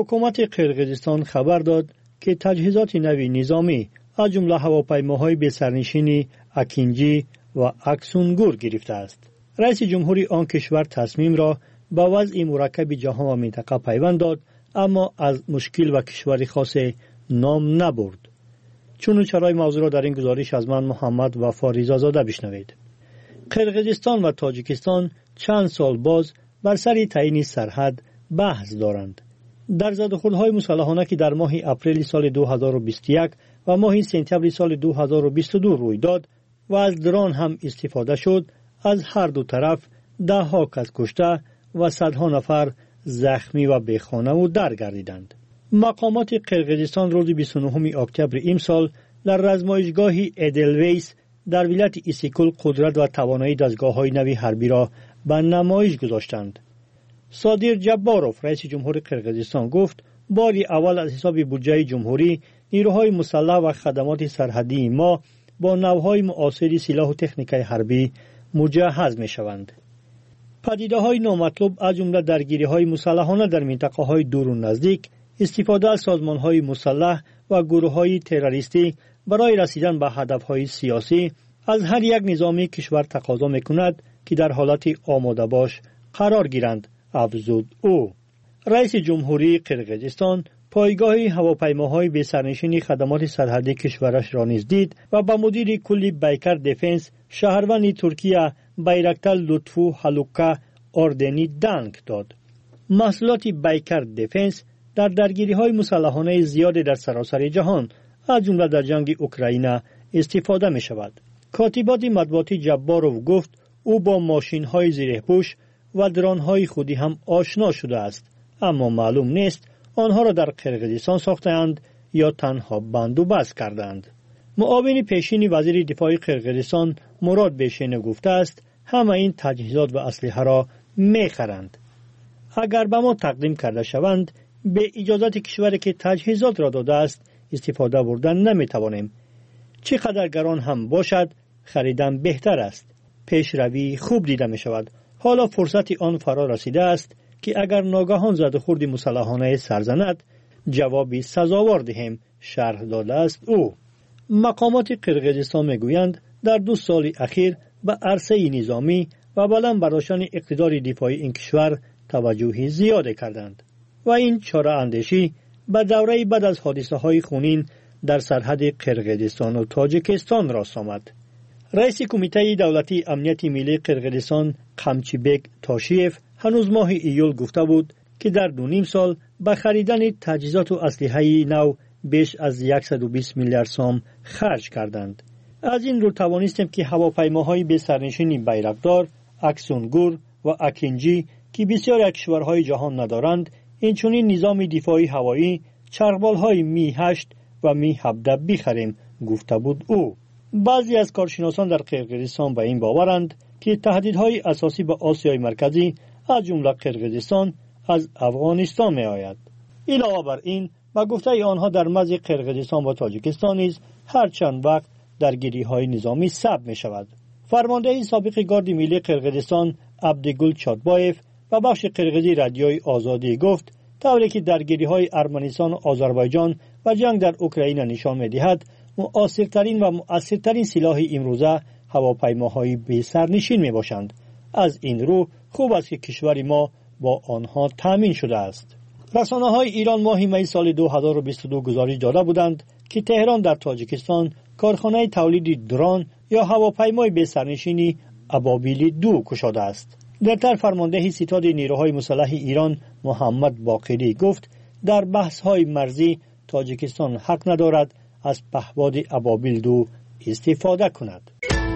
حکومت قرقیزستان خبر داد که تجهیزات نوی نظامی از جمله هواپیماهای به سرنشین اکینجی و اکسونگور گرفته است. رئیس جمهوری آن کشور تصمیم را به وضع مرکب جهان و منطقه پیوند داد، اما از مشکل و کشور خاص نام نبرد. چون چرای موضوع را در این گزارش از من محمد وفا رضازاده بشنوید. قرقیزستان و تاجیکستان چند سال باز بر سر تعیین سرحد بحث دارند. در زدوخوردهای مسلحانه که در ماه اپریل سال 2021 و ماه سپتامبر سال 2022 روی داد و از درون هم استفاده شد، از هر دو طرف ده‌ها کس کشته و صدها نفر زخمی و بیخانه و درگردیدند. مقامات قرقیزستان روز 29 اکتبر امسال در رزمایشگاه ایدلویس در ولایت ایسیکول قدرت و توانایی دستگاه‌های نوی حربی را به نمایش گذاشتند. صادر جباروف رئیس جمهور قرقیزستان گفت باری اول از حساب بودجه جمهوری نیروهای مسلح و خدمات سرحدی ما با نوع‌های معاصر سلاح و تکنیک حربی مجهز می‌شوند. پدیده‌های نامطلوب از جمله درگیری‌های مسلحانه در منطقه‌های دور و نزدیک، استفاده از سازمان‌های مسلح و گروه‌های تروریستی برای رسیدن به هدف‌های سیاسی از هر یک نظامی کشور تقاضا می‌کند که در حالت آماده باش قرار گیرند، افزود او. رئیس جمهوری قرقیزستان پایگاه هواپیماهای به سرنشین خدمات سرحدی کشورش را نیز دید و با مدیر کل بیکر دیفنس شهروند ترکیه بایرکتار لطفو هلوکا اردنی دنگ داد. محصولات بیکر دیفنس در درگیری‌های مسلحانه زیاد در سراسر جهان از جمله در جنگ اوکراین استفاده می‌شود. کاتبات مطبوعاتی جباروف گفت او با ماشین‌های زیره‌پوش و درون‌های خودی هم آشنا شده است، اما معلوم نیست آنها را در قرقیزستان ساختند یا تنها بندوبست کردند. معاون پیشین وزیر دفاع قرقیزستان مراد بیشینه گفته است همه این تجهیزات و اسلحه را می‌خرند. اگر به ما تقدیم کرده شوند به اجازت کشوری که تجهیزات را داده است استفاده بردن نمی‌توانیم. چقدر گران هم باشد خریدن بهتر است. پیشروی خوب دیده می‌شود. حالا فرصت آن فرا رسیده است که اگر ناگهان زدوخورد مسلحانه سرزند جوابی سزاوار دهیم، شرح داده است او. مقامات قرقیزستان میگویند در 2 سال اخیر به عرصه نظامی و بلند برداشتن اقتدار دفاعی این کشور توجه زیاد کردند و این چاره اندیشی به دوره بعد از حادثه های خونین در سرحد قرقیزستان و تاجیکستان راست آمد. رئیس کمیته دولتی امنیت ملی قرقیزستان قمچیبک تاشیف هنوز ماه ایول گفته بود که در 2.5 سال به خریدن تجهیزات و اسلحه نو بیش از 120 میلیارد سوم خرج کردند. از این رو توانستیم که هواپیماهای به سرنشین بایرکتار، اکسونگور و اکینجی که بسیاری از کشورهای جهان ندارند، اینچنین نظام دفاعی هوایی چرخبال‌های می 8 و می 17 بخریم، گفته بود او. بعضی از کارشناسان در قرقیزستان به این باورند که تهدیدهای اساسی به آسیای مرکزی از جمله قرقیزستان از افغانستان می آید. علاوه بر این با گفته آنها در مرز قرقیزستان و تاجیکستان نیز هر چند وقت درگیری‌های نظامی ثبت می شود. فرمانده سابق گارد ملی قرقیزستان عبدگل چاتبایف و بخش قرقیزی رادیوی آزادی گفت طوری که درگیری‌های ارمنستان و آذربایجان و جنگ در اوکراین نشان می‌دهد مؤثرترین و مؤثرترین سلاح امروزه هواپیماهای بی سرنشین میباشند. از این رو خوب است که کشور ما با آنها تامین شده است. رسانه‌های ایران ماه می سال 2022 گزارش داده بودند که تهران در تاجیکستان کارخانه تولید درون یا هواپیمای بی سرنشینی ابابیل 2 گشاده است. در فرمانده ستاد نیروهای مسلح ایران محمد باقری گفت در بحث‌های مرزی تاجیکستان حق ندارد از پهپاد ابابیل 2 استفاده کند.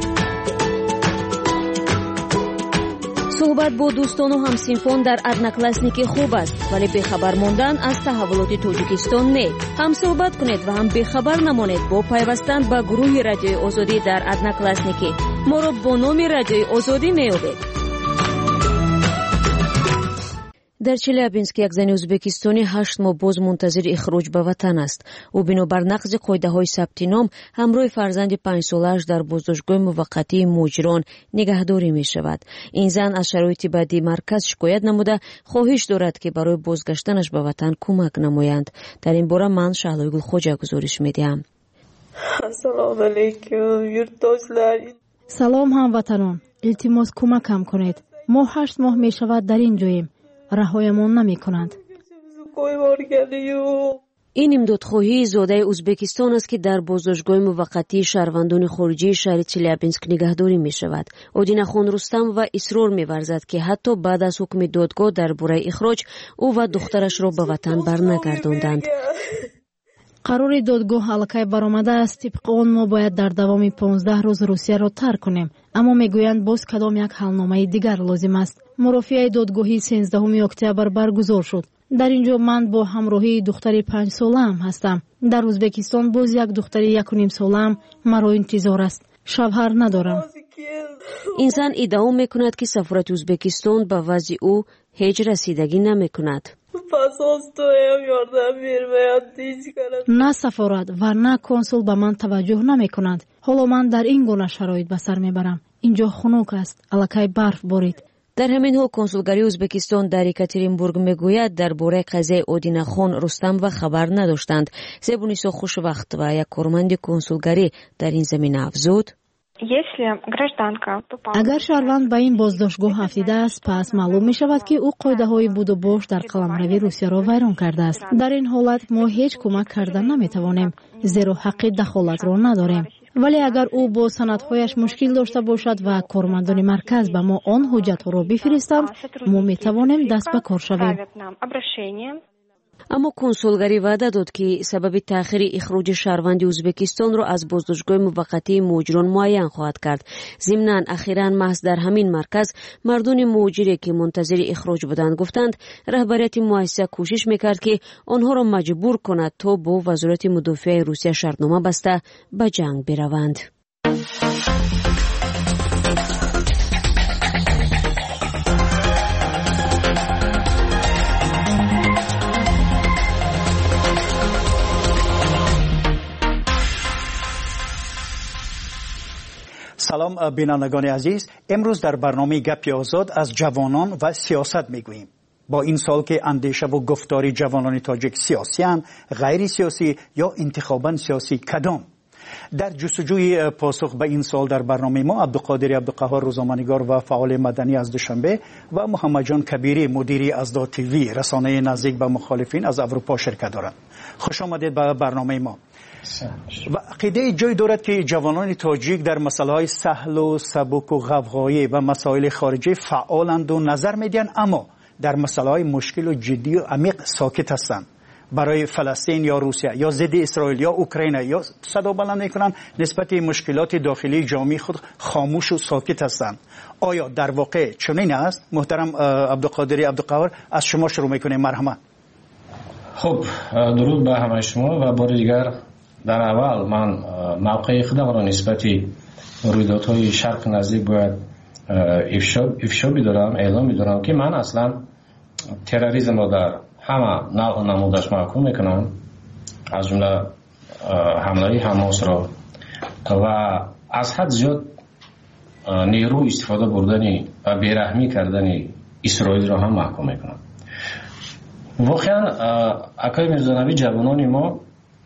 صحبت با دوستان و همسنفان در ادناکلاسنیک خوب است، ولی بخبر ماندن از تحولات تاجیکستان نه. هم صحبت کنید و هم بخبر نمانید با پیوستن به گروه رادیوی آزادی در ادناکلاسنیک. ما را با نام رادیوی آزادی میابید. در چلیابینسک یک زن ازبکستانی 8 ماه باز منتظر اخراج به وطن است. او بنابر نقض قاعده‌های ثبت نام همراه فرزند 5 سالش در بازداشتگاه موقتی موجران نگهداری می شود. این زن از شرایط بدی مرکز شکایت نموده خواهش دارد که برای بازگشتنش به وطن کمک نمایند. در این باره من شهلای گلخوجه گزارش می دهم. السلام علیکم یurtdoshlar. سلام هموطنان، التماس کمکم کنید. ما 8 ماه می شود در این جاییم. رهایمان نمی کنند. این امدادخواهی زاده ازبکستان است که در بازداشتگاه موقتی شهروندان خارجی شهر چلیابینسک نگهداری می شود. اودینخان رستم و اصرار می ورزد که حتی بعد از حکم دادگاه درباره اخراج او و دخترش را به وطن برنگرداندند. قرار دادگاه الکی برآمده است. طبق آن ما باید در دوام 15 روز روسیه را ترک کنیم، اما میگویند باز کدام یک حلنامه دیگر لازم است. مرافعه دادگاهی 13 اکتبر برگزار شد. در اینجا من با همراهی دختر 5 ساله‌ام هستم. در ازبکستان باز یک دختر 1.5 ساله‌ام مرا انتظار است. شوهر ندارم. این زن ادعا میکند که سفارت ازبکستان به وضع او هیچ رسیدگی نمیکند. نه سفارت و نه کنسول به من توجه نمی کنند. حالا من در این گونه شرایط به سر میبرم. اینجا خنک است. الکی برف بارید. در همین حال کنسولگری ازبکستان در یکاترینبورگ میگوید درباره قضیه اودینخان رستم و خبر نداشتند. زبونیسا خوشوقت و یک کارمند کنسولگری در این زمینه افزود: اگر شهروند به این بازداشتگاه افتیده است، پس معلوم می شود که او قاعده های بود و باش در قلمروی روسیه را ویران کرده است. در این حالت ما هیچ کمک کردن نمی توانیم، زیرا حق دخالت را نداریم. ولی اگر او با سندهایش مشکل داشته باشد و کارمندان مرکز به ما آن حجت را بفرستند، ما می توانیم دست به کار شویم. اما کنسولگری وعده داد که سبب تأخیر اخراج شهروند ازبکستان را از بازداشتگاه موقتی موجران معین خواهد کرد. ضمناً اخیراً محض در همین مرکز مردان موجری که منتظر اخراج بودند گفتند رهبریت مؤسسه کوشش میکرد که آنها را مجبور کند تا با وزارت مدافع روسیه شرطنامه بسته به جنگ بروند. سلام بینندگان عزیز، امروز در برنامه گپ آزاد از جوانان و سیاست میگوییم. با این سال که اندیشه و گفتار جوانان تاجیک سیاسیان، غیر سیاسی یا انتخاباً سیاسی کدام؟ در جستجوی پاسخ به این سال در برنامه ما عبدالقادر عبدالقهار روزنامه‌نگار و فعال مدنی از دوشنبه و محمد جان کبیری مدیری ازدا تیوی رسانه نزدیک به مخالفین از اروپا شرکت دارند. خوش آمدید به برنامه ما. و عقیده جای دارد که جوانان تاجیک در مسائل سهل و سبک و غوغایی و مسائل خارجی فعالند و نظر میدن، اما در مسائل مشکل و جدی و عمیق ساکت هستند. برای فلسطین یا روسیه یا ضد اسرائیل یا اوکراین یا صدا بلند میکنن نسبت مشکلات داخلی جامعه خود خاموش و ساکت هستند. آیا در واقع چنین است؟ محترم عبدالقادر عبدالقهار، از شما شروع میکنیم. مرحمت. خب، درود به همه شما و بار دیگر در اول من موقع خودم را نسبت رویدادهای شرق نزدیک باید افشا بدارم، اعلام بدارم که من اصلا تروریسم را در همه نوع و نمودش محکوم میکنم، از جمله حمله حماس را و از حد زیاد نیرو استفاده بردنی و بیرحمی کردنی اسرائیل را هم محکوم میکنم. واقعا اکای میرزانوی جوانان ما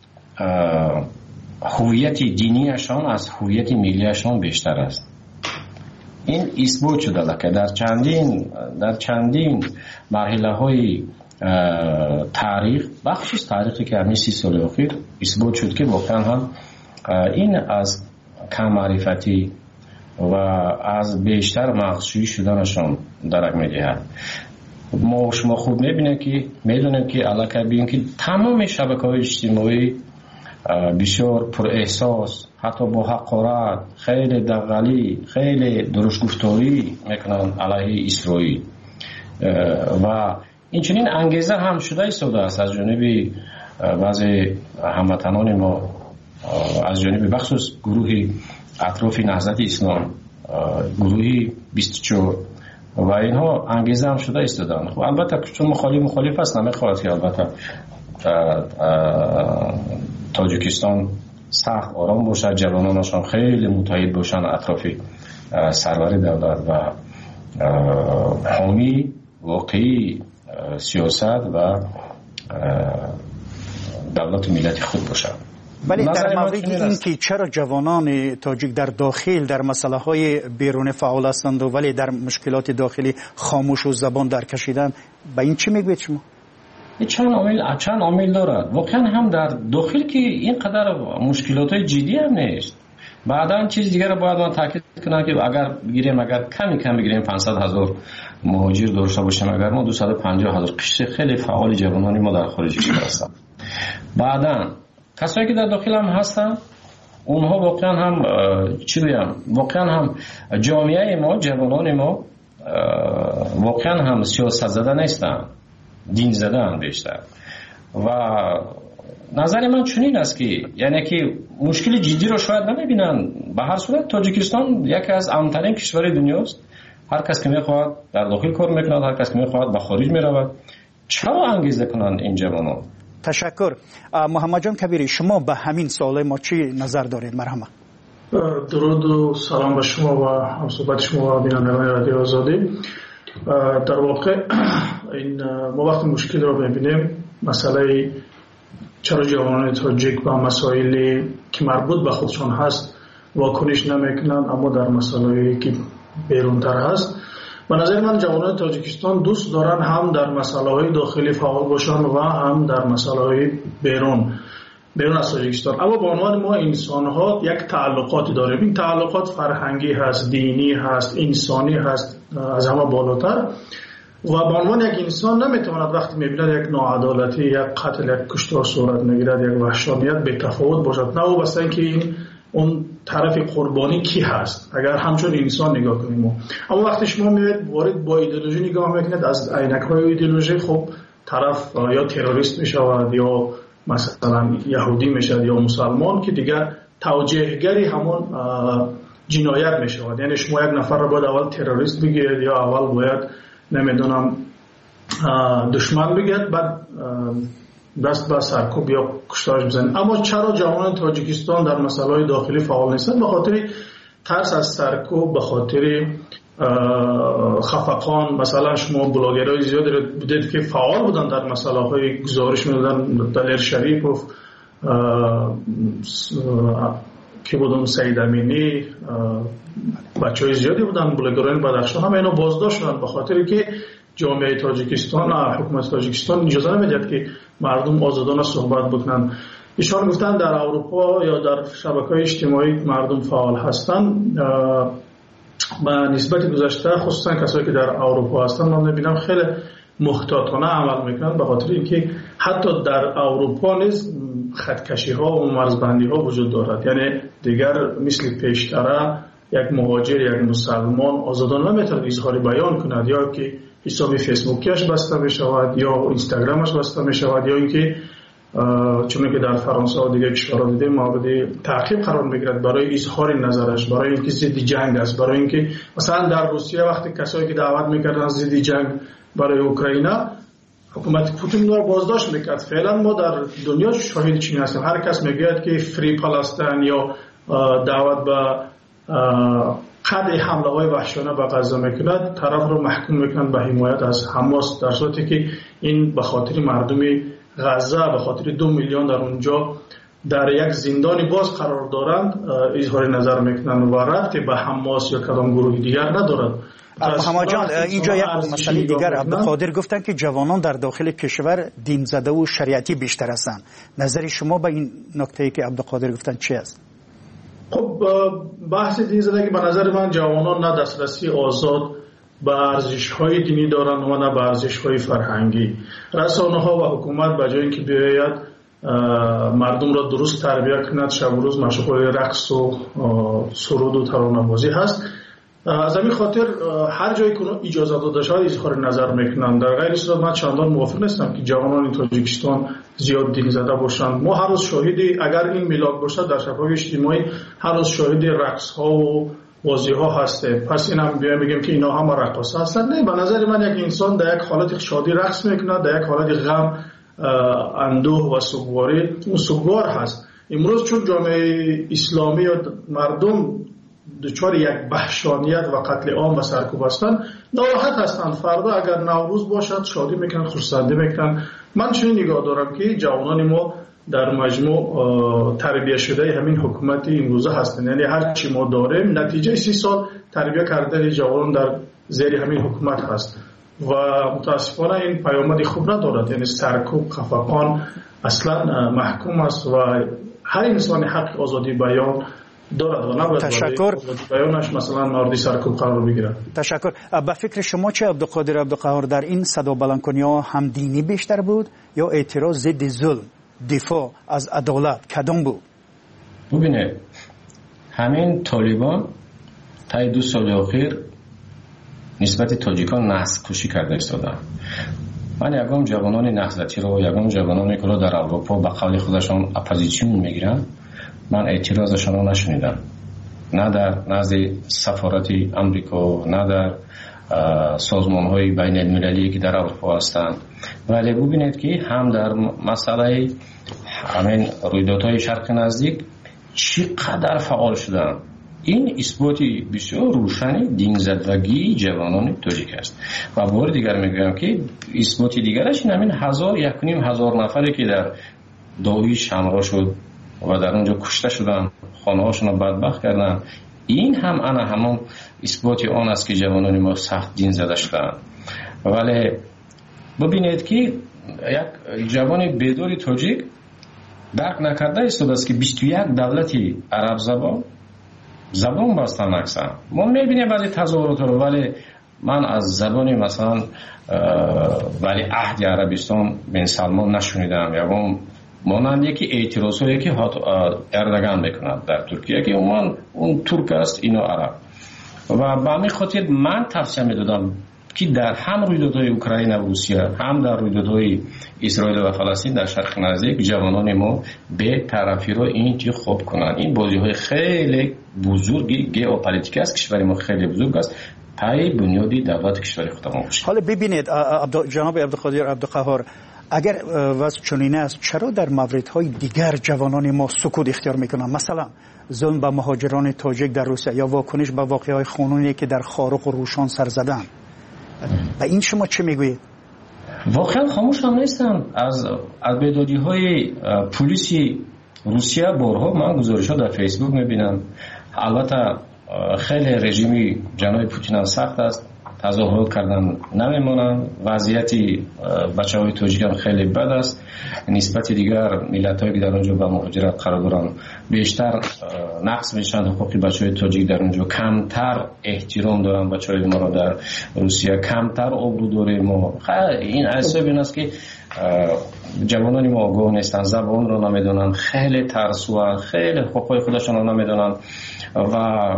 هویت دینیشان از هویت ملیشان بیشتر است. این اثبات شده که در چندین مرحله های تاریخ، بخشی از تاریخی که همین 30 سال اخیر اثبات شد که واقعا هم این از کم معرفتی و از بیشتر مغزشویی شدنشان درک میدهد. ما شما خوب میدونیم که علاقه بین که تمام شبکه‌های اجتماعی بسیار پر احساس، حتی با حقارت، خیلی دغلی، خیلی درست گفتاری میکنن علیه اسرائیل و این چنین انگیزه هم شده ایستاده است از جانب بعضی هموطنان ما، از جانب بخصوص گروه اطراف نهضت اسلام، گروهی 24 و اینها انگیزه هم شده ایستادن. خب البته چون مخالف است نمیخواد که البته تاجیکستان سخت آرام باشد، جوانانشان خیلی متحد باشن اطراف سرور دولت و حامی واقعی سیاست و دولت و ملت خود باشد. ولی در مورد این که چرا جوانان تاجیک در داخل در مسئله های بیرون فعال هستند و ولی در مشکلات داخلی خاموش و زبان در کشیدن، به این چی میگوید شما؟ چند عامل دارد. واقعا هم در داخل که اینقدر مشکلات جدی هم نیست. بعدا چیز دیگر باید من تاکید کنم که اگر کمی بگیریم 500,000 مهاجر داشته باشیم، اگر ما 250,000 قشر خیلی فعال جوانانی ما در خارج کشور هستند. بعدا کسایی که در داخل هم هستن اونها واقعا هم واقعا هم جامعه ما، جوانان ما واقعا هم سیاست زده نیستن، دین زده هم بیشتر. و نظر من چنین است که یعنی که مشکل جدی رو شاید نمیبینن. به هر صورت تاجیکستان یکی از امن‌ترین کشور دنیاست. هر کس که میخواد در داخل کار میکنه، هر کس که میخواد به خارج میرود. چرا انگیزه کنند این جوانان؟ تشکر. محمد جان کبیری، شما به همین سوال ما چی نظر دارید؟ مرحمت. درود و سلام به شما و همصحبت شما و بینندگان رادیو آزادی. در واقع این ما وقتی مشکل رو ببینیم، مسئله چرا جوانان تاجیک با مسائلی که مربوط به خودشان هست واکنش نمیکنند، اما در مسائلی که بیرونتر هست، به نظر من جوانان تاجیکستان دوست دارن هم در مسائل داخلی فعال باشن و هم در مسائل بیرون از تاجیکستان. اما به عنوان ما انسان ها یک تعلقاتی داریم. این تعلقات فرهنگی هست، دینی هست، انسانی هست، از همه بالاتر. و به عنوان یک انسان نمیتواند وقتی میبیند یک ناعدالتی، یک قتل، یک کشتار صورت میگیرد، یک وحشانیت به تفاوت باشد، نه وابسته اینکه این اون طرف قربانی کی هست، اگر همچون انسان نگاه کنیم. اما وقتی شما میاد وارد با ایدئولوژی نگاه میکنید، از عینک‌های ایدئولوژی، خب طرف یا تروریست میشود یا مثلا یهودی میشود یا مسلمان، که دیگر توجیهگری همون جنایت میشود. یعنی شما یک نفر رو باید اول تروریست بگید یا اول باید نمیدونم دشمن بگید، بعد دست به سرکوب یا کشتارش بزنید. اما چرا جوانان تاجیکستان در مسائل داخلی فعال نیستند؟ به خاطر ترس از سرکوب، به خاطر خفقان. مثلا شما بلاگرای زیادی رو دیدید که فعال بودن در مسائل های گزارش میدادن، دلیر شریف و که بودن سید امینی، بچه های زیادی بودن، بلاگران بدخشان، همه اینا بازداشت شدن به خاطر که جامعه تاجیکستان، حکومت تاجیکستان اجازه نمیدهد که مردم آزادانه صحبت بکنن. ایشان گفتن در اروپا یا در شبکه‌های اجتماعی مردم فعال هستند. به نسبت گذشته خصوصا کسایی که در اروپا هستن من می‌بینم خیلی محتاطانه عمل میکنن، به خاطر اینکه حتی در اروپا نیز خطکشی‌ها و مرزبندی‌ها وجود دارد. یعنی دیگر مثل پیشتره یک مهاجر، یک مسلمان آزادانه نمیتونه اظهار بیان کند، یا که حساب فیسبوکیش بسته میشود یا اینستاگرامش بسته میشود، یا اینکه چون که در فرانسه و دیگر کشورها دیدیم مورد تعقیب قرار میگیرد برای اظهار نظرش، برای اینکه ضد جنگ است، برای اینکه مثلا در روسیه وقتی کسایی که دعوت میکردن ضد جنگ برای اوکراین، حکومت پوتین رو بازداشت میکرد. فعلا ما در دنیا شاهد چنین هستیم. هر کس میگه که فری پالستین یا دعوت به قطع حمله های وحشیانه به غزه میکند، طرف رو محکوم میکنند به حمایت از حماس، در صورتی که این به خاطر مردم غزه، به خاطر 2 میلیون در اونجا در یک زندان باز قرار دارند اظهار نظر میکنند و ربطی به حماس یا کدام گروه دیگر ندارد. محمد جان، اینجا یک مسئله دیگر عبدالقادر گفتن که جوانان در داخل کشور دین زده و شریعتی بیشتر هستند. نظر شما به این نکته ای که عبدالقادر گفتن چی است؟ خب بحث دین زدگی به نظر من جوانان نه دسترسی آزاد به ارزش‌های دینی دارند و نه به ارزش‌های فرهنگی. رسانه‌ها و حکومت به جای اینکه بیاید مردم را درست تربیت کند، شب و روز مشغول رقص و سرود و ترانه‌بازی هست. از همین خاطر هر جایی که اجازه داده شود اظهار نظر میکنند. در غیر صورت من چندان موافق نیستم که جوانان تاجیکستان زیاد دین زده باشند. ما هر روز شاهدی، اگر این میلاد باشد در شبکه‌های اجتماعی، هر روز شاهد رقص ها و بازی ها هسته. پس این هم بیایم بگیم که اینا همه رقاصه هستن. نه، به نظر من یک انسان در یک حالت شادی رقص میکنه، در یک حالت غم، اندوه و سوگواری اون سوگوار هست. امروز چون جامعه اسلامی و مردم دچار یک وحشانیت و قتل عام و سرکوب هستند، ناراحت هستند. فردا اگر نوروز باشد شادی میکنن، خرسندی میکنن. من چنین نگاه دارم که جوانان ما در مجموع تربیت شده همین حکومت امروزه هستند. یعنی هر چی ما داریم نتیجه 30 سال تربیت کردن جوانان در زیر همین حکومت هست و متاسفانه این پیامد خوب ندارد. یعنی سرکوب، خفقان اصلا محکوم است و هر انسان حق آزادی بیان دارد و نباید تشکر. بیانش مثلا مورد سرکوب قرار بگیرد. تشکر. به فکر شما چه عبدالقادر عبدالقهار در این صدا بلندکنی ها هم دینی بیشتر بود یا اعتراض ضد ظلم، دفاع از عدالت کدام بود؟ ببینید همین طالبان تا 2 سال اخیر نسبت تاجیکان نسل کشی کرده ایستادن. من یکم جوانان نهضتی رو، یکم جوانانی که در اروپا به قول خودشان اپوزیسیون میگیرن، من اعتراضشان رو نشنیدم، نه در نزد سفارت امریکا، نه در سازمان های بین المللی که در اروپا هستند. ولی ببینید که هم در مسئله همین رویدادهای شرق نزدیک چقدر فعال شدن. این اثباتی بسیار روشنی دین زدگی جوانان تاجیک است. و بار دیگر میگم که اثباتی دیگرش این همین 1,500 نفری که در داعش شمرا شد و در اونجا کشته شدن، خانه هاشون رو بدبخت کردن. این هم همون اثباتی آن است که جوانان ما سخت دین زده شدن. ولی ببینید که یک جوان بدوری تاجیک درک نکرده ایستاده است که 21 دولتی عرب زبان بستن اکثر. ما میبینیم بعضی تظاهرات رو، ولی من از زبان مثلا ولی عهد عربستان بن سلمان نشنیدم، یا مانند یکی اعتراض هایی که اردگان میکند در ترکیه که اون ترک است، اینا عرب. و به همین خاطر من توصیه میدادم که در هم رویدادهای اوکراین و روسیه، هم در رویدادهای اسرائیل و فلسطین در شرق نزدیک جوانان ما به طرفی رو این چی خوب کنن. این بازی های خیلی بزرگی ژئوپلیتیک است، کشور ما خیلی بزرگ است، پای بنیادی دولت کشور خودمون باشه. حالا ببینید جناب عبدالقادر عبدالقهار، اگر وضع چنین است چرا در موردهای دیگر جوانان ما سکوت اختیار میکنن؟ مثلا ظلم به مهاجران تاجیک در روسیه یا واکنش به واقعه‌های خونینی که در خارق و روشان سر زدن، به این شما چه میگویید؟ واقعا خاموش هم نیستن. از بیدادی‌های پلیسی روسیه بارها من گزارش‌ها در فیسبوک میبینم. البته خیلی رژیمی جناب پوتین هم سخت است، تظاهرات کردن نمیمونن. وضعیتی بچه‌های تاجیک هم خیلی بد است. نسبت دیگر ملت‌هایی که در اونجا به مهاجرت قرار دارن بیشتر نقص میشن. حقوق بچه‌های تاجیک در اونجا کمتر احترام دارن. بچه‌های ما را در روسیه کمتر آبرو داریم. این حساب این است که جوانان ما آگاه نیستن، زبان رو نمیدونن، خیلی ترسو، خیلی حقوق خودشون رو نمیدونن. و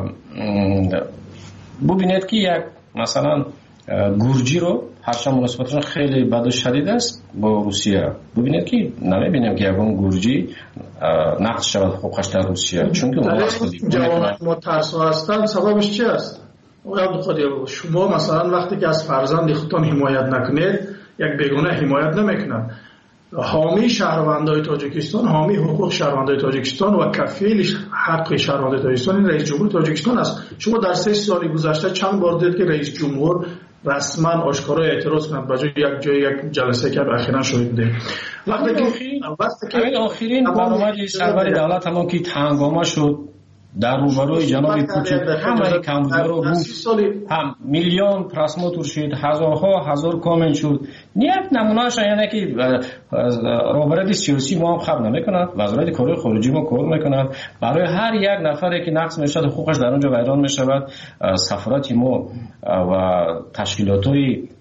ببینید که یک مثلا گورجی رو هرچند مناسبتشون خیلی بد و شدید است با روسیه، ببینید که نمیبینیم که یکون گورجی نقض شود حقوقش در روسیه، چون که جوانان ما ترسو هستن. سببش چی است؟ شما مثلا وقتی که از فرزند خودتان حمایت نکنید، یک بیگانه حمایت نمیکنن. حامی شهروندای تاجیکستان، حامی حقوق شهروندای تاجیکستان و کفیل حق شهروندای تاجیکستان رئیس جمهور تاجیکستان است. شما در 3 سال گذشته چند بار دید که رئیس جمهور رسما آشکارا اعتراض کند به جای یک جلسه که اخیراً شده بود؟ وقتی که آخرین برنامه سرور دولت ما که هنگامه شد در روبروی جناب پوتین، همه کمبودها رو هم میلیون پرسموتور شد، هزار کامنت شد. نیت نمونهش یعنی که روبرد سیاسی ما هم خبر نمیکنند، وزارت کار خارجی ما کار میکنند، برای هر یک نفری که نقض میشد حقوقش در اونجا ویران میشود. سفارت ما و تشکیلات‌های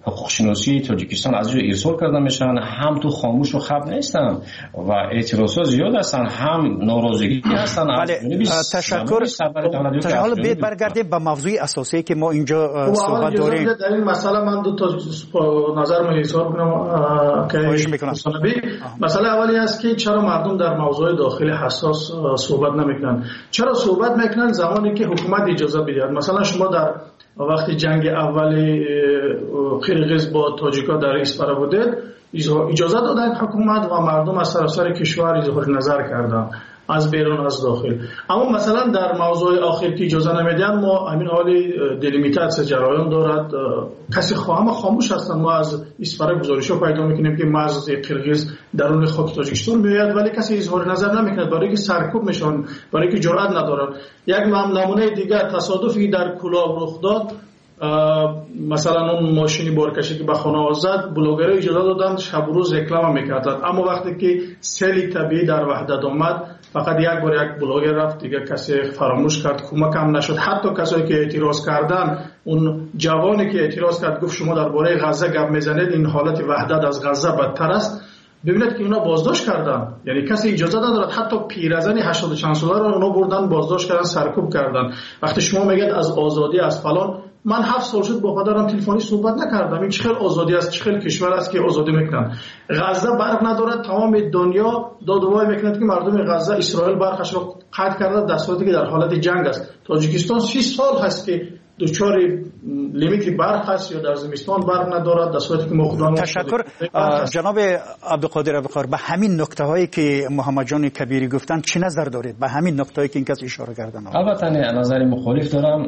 حقوقشناسی تاجیکستان از جای ارسال کرده میشن، هم تو خاموش و خب نیستن و اعتراضات زیاد هستن، هم ناراضگی هستن. تشکر. حالا بیاید برگردیم به موضوع اساسی که ما اینجا صحبت داریم. در این مسئله من دو تا نظر من اظهار کنم که مسئله اولی است که چرا مردم در موضوع داخلی حساس صحبت نمیکنن؟ چرا صحبت میکنن زمانی که حکومت اجازه بده؟ مثلا شما در وقتی جنگ اولی قرقیز با تاجیکا در اسپارا بوده، اجازه دادن حکومت و مردم از سراسر کشور اظهار نظر کردن، از بیرون از داخل. اما مثلا در موضوع آخر که اجازه نمیدن، ما همین حالی دلیمیتاسیون جریان دارد، کسی خاموش هستن. ما از اسپارا گزارش‌ها پیدا میکنیم که مرز قرقیز درون خاک تاجیکستان میاد، ولی کسی اظهار نظر نمیکنه، برای که سرکوب میشن، برای که جرأت ندارن. یک نمونه دیگه تصادفی در کلاب رخ داد، مثلا اون ماشینی بارکشی که به خانه زد، بلوگرها اجازه دادن شب و روز رکلام میکردن، اما وقتی که سیل طبیعی در وحدت آمد، فقط یک بار یک بلوگر رفت، دیگه کسی فراموش کرد، کمک هم نشد. حتی کسایی که اعتراض کردن، اون جوانی که اعتراض کرد گفت شما درباره غزه گپ میزنید، این حالت وحدت از غزه بدتر است. ببینید که اونا بازداشت کردن، یعنی کسی اجازه ندارد. حتی پیرزن 80 چند ساله رو اونا بردن بازداشت کردن، سرکوب کردن. وقتی شما میگید از آزادی از فلان، من 7 سال شد با پدرم تلفنی صحبت نکردم. این چه خیلی آزادی است، چه خیلی کشور است که آزادی میکنن. غزه برق ندارد، تمام دنیا دادوای میکنند که مردم غزه اسرائیل برقش رو قطع کرده، در صورتی که در حالت جنگ است. تاجیکستان 30 سال هست که دوچار لیمیت برق هست یا در زمستان برق ندارد، در صورتی که ما خودمون. تشکر جناب عبدالقادر ابوبکر. به همین نکته هایی که محمد جان کبیری گفتن چه نظر دارید؟ به همین نکته هایی که این کس اشاره کردن. البته نظر مخالف دارم.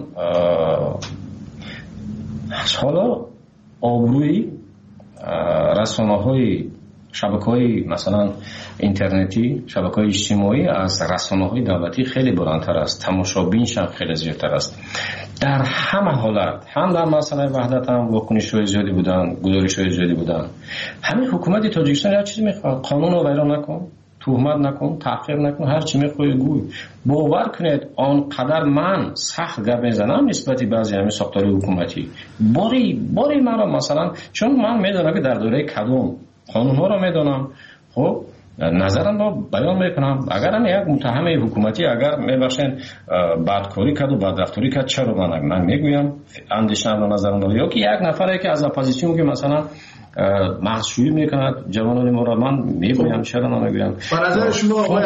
حالا آبروی رسانه‌های شبکه‌های مثلا اینترنتی، شبکه‌های اجتماعی از رسانه‌های دولتی خیلی بلندتر است، تماشابینش هم خیلی زیادتر است. در همه حالت، هم در مسئله وحدت هم واکنش‌های زیادی بودن، گزارش‌های زیادی بودن. همین حکومت تاجیکستان هر چیزی می‌خواد، قانون رو ویران نکن، تهمت نکن، تحقیر نکن، هر چی میخوای گوی. باور کنید آنقدر من سخت گپ میزنم نسبت بعضی همین ساختار حکومتی، باری مرا مثلا، چون من میدونم که در دوره کدوم قانون ها رو میدونم، خب نظرم رو بیان میکنم. اگر یک متهم حکومتی اگر میبخشین بدکاری کرد و بدرفتاری کرد، چرا من میگویم اندیشم و نظرم رو، یا که یک نفره که از اپوزیسیون که مثلا محضشویی میکند جوانان ما را، من میگویم چرا نمیگویم. به نظر شما آقای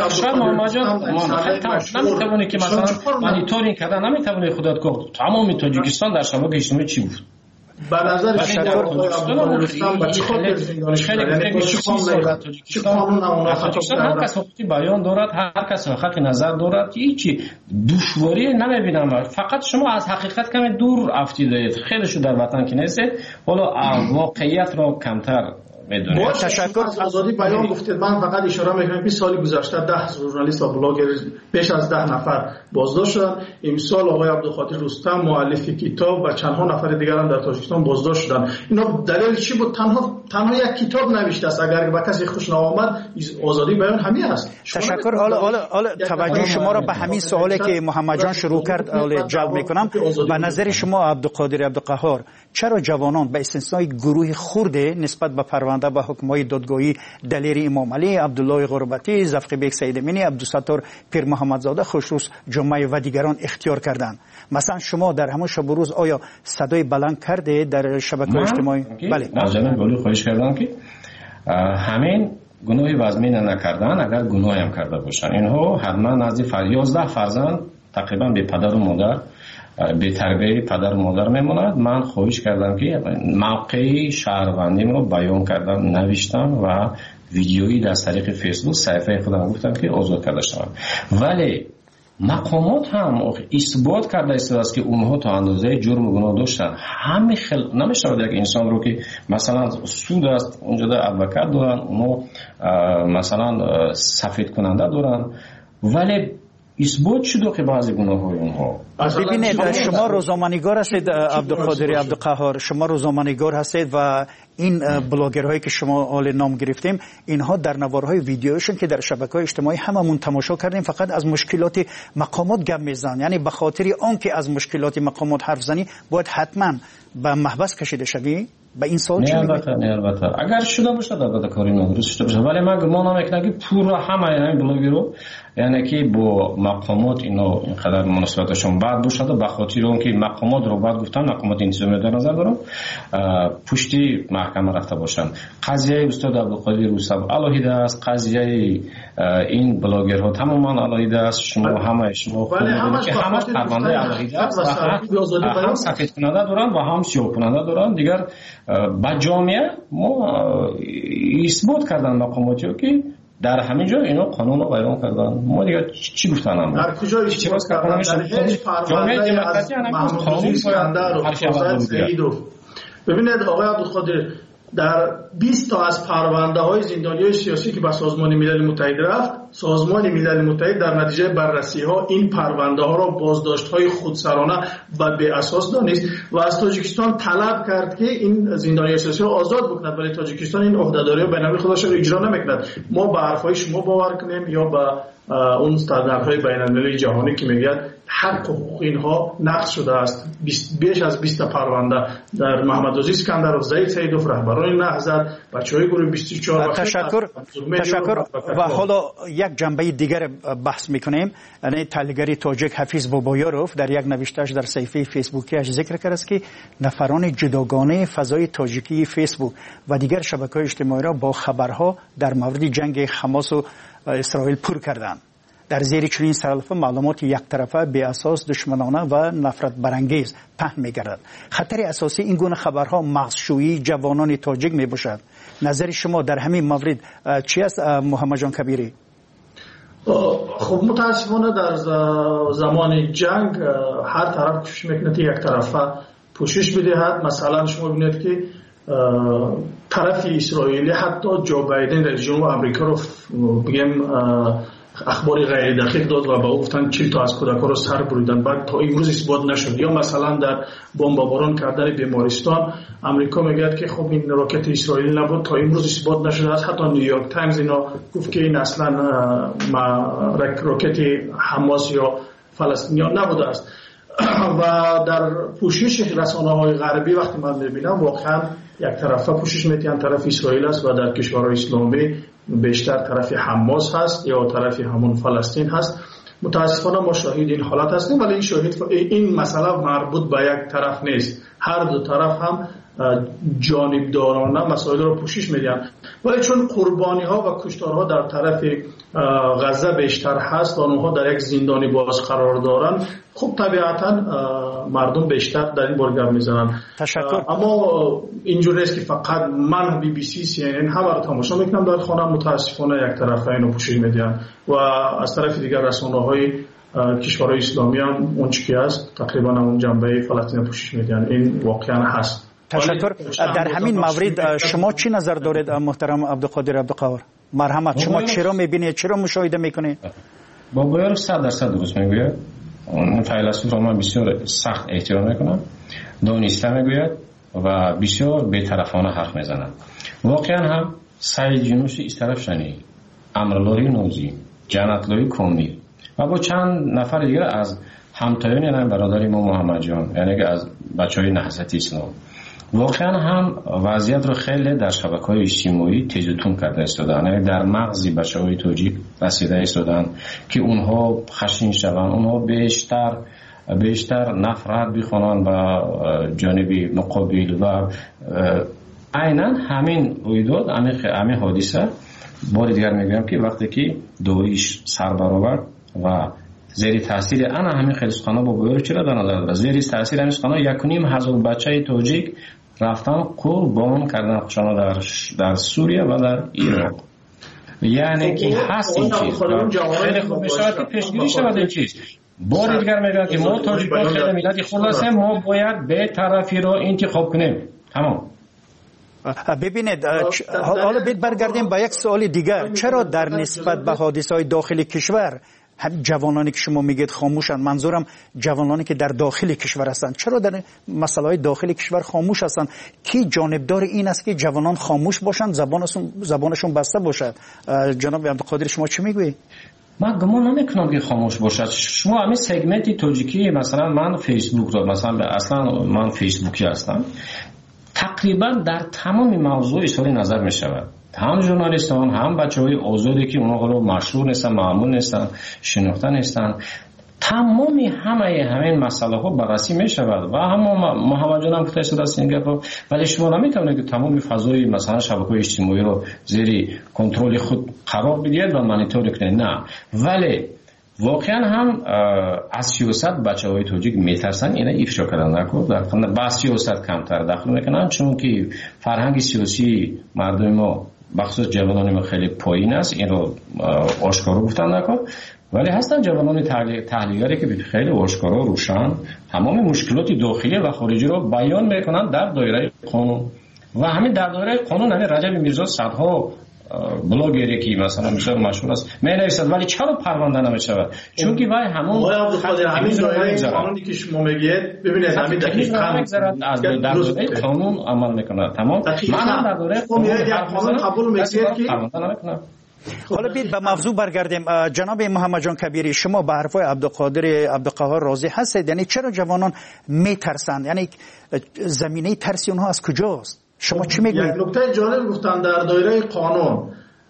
نمیتوانی که مثلا مانیتورینگ کردن، نمیتوانی خودت گفت تمام تاجیکستان در شبکه اجتماعی چی بود؟ به نظر شما آقای عبدالرستم با چه خاطر زندانش کردن؟ چه قانون اونا خطاب کردن؟ هر کس حقوقی بیان دارد، هر کس حق نظر دارد، هیچی دشواری نمیبینم. فقط شما از حقیقت کمی دور افتیدید، خیلی شو در وطن که نیستید، حالا واقعیت را کمتر با تشکر از آزادی بیان گفتید. من فقط اشاره میکنم که سال گذشته 10 ژورنالیست و بلاگر بیش از 10 نفر بازداشت شدن. امسال آقای عبدالخاطر رستم مؤلف کتاب و چندها نفر دیگر هم در تاجیکستان بازداشت شدن. اینا دلیل چی بود؟ تنها یک کتاب نوشته است، اگر به کسی خوش نآمد آزادی بیان همین است. تشکر. حالا توجه شما را به همین سوالی که محمد جان شروع کرد جلب میکنم. به نظر شما عبدالقادر عبدالقهار، چرا جوانان به استثنای گروه خرده نسبت به پرونده به حکمای دادگاهی دلیر امام علی، عبدالله غربتی، زفق بیگ سید امینی، عبدالستار پیر محمدزاده، خوشروز جمعه و دیگران اختیار کردند؟ مثلا شما در همون شب و روز آیا صدای بلند کرده در شبکه‌های اجتماعی؟ بله. من گلی خواهش کردم که همین گناهی وزمین نکردن، اگر گناهی هم کرده باشن، اینها حتما نزد 11 فرزند تقریبا به پدر و مادر، به تربیه پدر و مادر میموند. من خواهش کردم که موقع شهروندیم رو بیان کردم، نوشتم و ویدیویی در طریق فیسبوک صفحه خودم گفتم که آزاد کرده شدم. ولی مقامات هم اثبات کرده است که اونها تا اندازه جرم و گناه داشتن. همه نمیشه یک انسان رو که مثلا سود است اونجا در ادوکات دارن، اونها مثلا سفید کننده دارن، ولی اثبات شده که بعضی گناه‌های اونها ببینید شما روزنامه‌نگار هستید عبدالقادر عبدالقهار، شما روزنامه‌نگار هستید و این بلاگرهایی که شما حال نام گرفتیم اینها در نوارهای ویدیوشون که در شبکه‌های اجتماعی هممون تماشا کردیم فقط از مشکلات مقامات گپ میزنن. یعنی به خاطر آنکه از مشکلات مقامات حرف زنی باید حتما به محبس کشیده شوی. به این سوال چی میگید؟ البته اگر شده باشه البته کاری نداره شده باشه، ولی من گمان میکنم که پورا همه بلاگرها یعنی که با مقامات اینا اینقدر مناسبتشون بد باشه به خاطر اون که مقامات رو بعد گفتن مقامات انتظامی در نظر دارم پشتی محکمه رفته باشن. قضیه استاد عبدالقادر یوسف علیحده است، قضیه این بلاگرها تماما علیحده است. شما همه شما که همش پرونده علیحده است و هم سفید کننده دارن و هم سیاه کننده دارن. دیگر با جامعه ما اثبات کردن مقاماتی که در همین جا اینا قانون رو بیان کردن. ما دیگه چی گفتنم در کجا اثبات کردن؟ در هیچ پرونده از محمد عزیز اسکندر و حسین سعیدوف. ببینید آقای عبدالقادر، در 20 تا از پرونده های زندانیای سیاسی که به سازمان ملل متحد رفت، سازمان ملل متحد در نتیجه بررسی ها این پرونده ها را بازداشت های خودسرانه و به اساس دانست و از تاجیکستان طلب کرد که این زندانیای سیاسی را آزاد بکند، ولی تاجیکستان این عهدهداری بین‌المللی خودش را اجرا نمیکند. ما به حرفای شما باور کنیم یا به اون استانداردهای بین‌المللی جهانی که میگه حق و حقوق اینها نقض شده است. بیش از 20 پرونده در محمد عزیز اسکندر و زید سیدوف رهبران نهضت، بچهای گروه 24. تشکر. و حالا یک جنبه دیگر بحث میکنیم. یعنی تحلیلگر تاجیک حفیظ بابایاروف در یک نوشته‌اش در صفحه فیسبوکیش ذکر کرده است که نفران جداگانه فضای تاجیکی فیسبوک و دیگر شبکه‌های اجتماعی را با خبرها در مورد جنگ حماس و اسرائیل پر کردند. در زیر چنین سلسله معلومات یک طرفه بی اساس، دشمنانه و نفرت برانگیز پهن می‌گردد. خطر اساسی این گونه خبرها مغزشویی جوانان تاجیک میباشد. نظر شما در همین مورد چی است محمد جان کبیری؟ خب متاسفانه در زمان جنگ هر طرف کوشش میکنه یک طرفه پوشش بدهد. مثلا شما ببینید که طرف اسرائیلی حتی جو بایدن رئیس جمهور آمریکا رو بگیم اخباری غیر دقیق داد و با او گفتن 40 تا از کودکان رو سر بریدن، بعد تا امروز اثبات نشد. یا مثلا در بمباران کردن بیمارستان آمریکا میگه که خب این راکت اسرائیلی نبود، تا امروز اثبات نشده است. حتی نیویورک تایمز اینا گفت که این اصلا راکت حماس یا فلسطینیان نبوده است. و در پوشش رسانه‌های غربی وقتی من می‌بینم واقعا یک طرفه پوشش میتین طرف اسرائیل است و در کشورهای اسلامی بیشتر طرف حماس هست یا طرف همون فلسطین هست. متاسفانه ما شاهد این حالت هستیم، ولی این مسئله مربوط به یک طرف نیست. هر دو طرف هم جانبدارانه مسائل رو پوشش میدن، ولی چون قربانی ها و کشتارها در طرف غزه بیشتر هست و اونها در یک زندانی باز قرار دارن، خب طبیعتا مردم بیشتر در این باره گپ میزنن. تشکر. اما اینجوری نیست که فقط من بی بی سی سی ان همه رو تماشا میکنم در خانه. متاسفانه یک طرف اینو پوشش میدن و از طرف دیگر رسانه‌های کشورهای اسلامی هم اون چیزی است تقریبا اون جنبه فلسطین پوشش میدن. این واقعا هست. تشکر. در همین مورد شما چی نظر دارید محترم عبدالقادر عبدالقهار؟ مرحمت، شما چرا میبینید، چرا مشاهده میکنید؟ بابایاروف 100% درست میگوید. اون فیلسوف را من بسیار سخت احترام میکنم، دانسته میگوید و بسیار بی‌طرفانه حرف میزند. واقعا هم سعید یونسی از طرف شنی، امرالله نوزی، جنت‌الله کامیل و با چند نفر دیگر از همتایان یعنی برادر ما محمد جان، یعنی که از بچهای نهضت اسلام، واقعا هم وضعیت رو خیلی در شبکه‌های اجتماعی تیز و تون کرده استادن. یعنی در مغز بچه‌های تاجیک رسیده استادن که اونها خشن شوند، اونها بیشتر نفرت بخوانند به جانب مقابل و عیناً همین رویداد، همین حادثه بار دیگر میگم که وقتی که داعش سر برآورد و زیر تاثیر همین خلیصخانه بابایاروف چرا در نظر دارد، زیر تاثیر همین خلیصخانه 1,500 بچه تاجیک رفتن قربان کردن خودشان در سوریه و در عراق. یعنی که هست این چیز خیلی خوب میشود که پیشگیری شود این چیز. بار دیگر میگم که ما تاجیکان خیلی ملتی خلاصه ما باید به طرفی را انتخاب کنیم. تمام. ببینید حالا برگردیم با یک سوال دیگر. چرا در نسبت به حادثه‌های داخل کشور جوانانی که شما میگید خاموشن، منظورم جوانانی که در داخل کشور هستند. چرا در مسائل داخل کشور خاموش هستند؟ کی جانبدار این است که جوانان خاموش باشند، زبانشون بسته باشد؟ جناب عبدالقادر شما چی میگویید؟ من گمان نمیکنم که خاموش باشد. شما همین سگمنتی تاجیکی، مثلا من فیسبوک دارم، مثلا اصلا من فیسبوکی هستم، تقریبا در تمام موضوع اظهار نظر می شود. هم ژورنالیستان، هم بچه‌های آزادی که اونها رو مشهور نیستن، معمول نیستن، شناخته نیستن، تمامی همین مسئله ها بررسی می شود و هم محمد جان هم گفته شده است این گپ، ولی شما نمیتونید که تمام فضای مثلا شبکه‌های اجتماعی رو زیر کنترل خود قرار بدید و مانیتور کنید. نه، ولی واقعا هم از سیاست بچه‌های تاجیک میترسن اینا افشا کردن نکنه، با سیاست کمتر دخل میکنن، چون که فرهنگ سیاسی مردم ما بخصوص جوانان ما خیلی پایین است، این رو آشکارا گفتن نکن. ولی هستن جوانان تحلیلگری که خیلی آشکارا روشن تمام مشکلات داخلی و خارجی رو بیان میکنن در دایره قانون و همین در دایره قانون. همین رجب میرزا صدها بلاگری که مثلا مشهور است می‌نویسد، ولی چرا پرونده نمی‌شود؟ چون که وای همون همین دایره قانونی که شما میگید، ببینید همین دقیقاً از دایره قانون عمل میکنه. تمام من هم در دایره قانون قبول می‌کنم که پرونده نمی‌کنم. حالا بیاید به موضوع برگردیم. جناب محمد جان کبیری، شما به حرفای عبدالقاهر راضی هستید؟ یعنی چرا جوانان میترسند؟ یعنی زمینه ترسی اونها از کجاست؟ شما چی میگویید؟ یک نکته جالب گفتن در دایره قانون،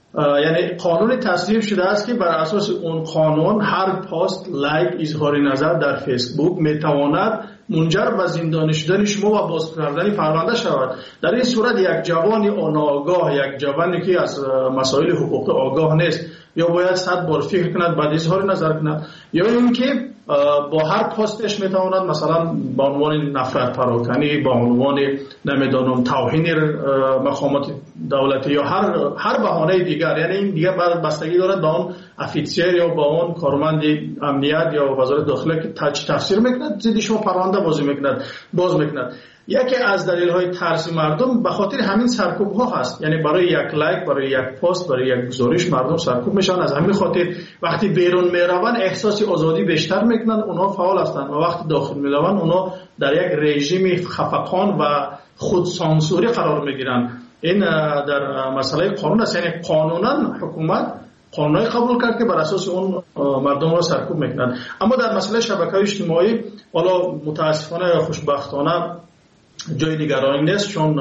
یعنی قانون تصویب شده است که بر اساس اون قانون هر پست، لایک، اظهار نظر در فیسبوک میتواند منجر به زندانی شدن شما و باز کردن پرونده شود. در این صورت یک جوانی ناآگاه، یک جوانی که از مسائل حقوق آگاه نیست، یا باید 100 بار فکر کند بعد اظهار نظر کند، یا اینکه با هر پستش میتواند مثلا با عنوان نفرت پراکنی، با عنوان نمیدانم توهین مقامات دولتی یا هر بهانه دیگر، یعنی این دیگه بستگی دارد با اون افیسر یا با اون کارمند امنیت یا وزارت داخله که تفسیر میکند زید شما پرونده باز میکند. یکی از دلایل ترس مردم به خاطر همین سرکوب ها هست، یعنی برای یک لایک، برای یک پست، برای یک گزارش مردم سرکوب میشن. از همین خاطر وقتی بیرون میروند احساس آزادی بیشتر میکنن، اونها فعال هستند، و وقتی داخل میروند اونها در یک رژیم خفقان و خود سانسوری قرار میگیرن. این در مسئله قانون است، یعنی قانونا حکومت قانونی قبول کرد که بر اساس اون مردم را سرکوب میکنند. اما در مسئله شبکه‌های اجتماعی حالا متاسفانه یا خوشبختانه جای دیگرانی نیست، چون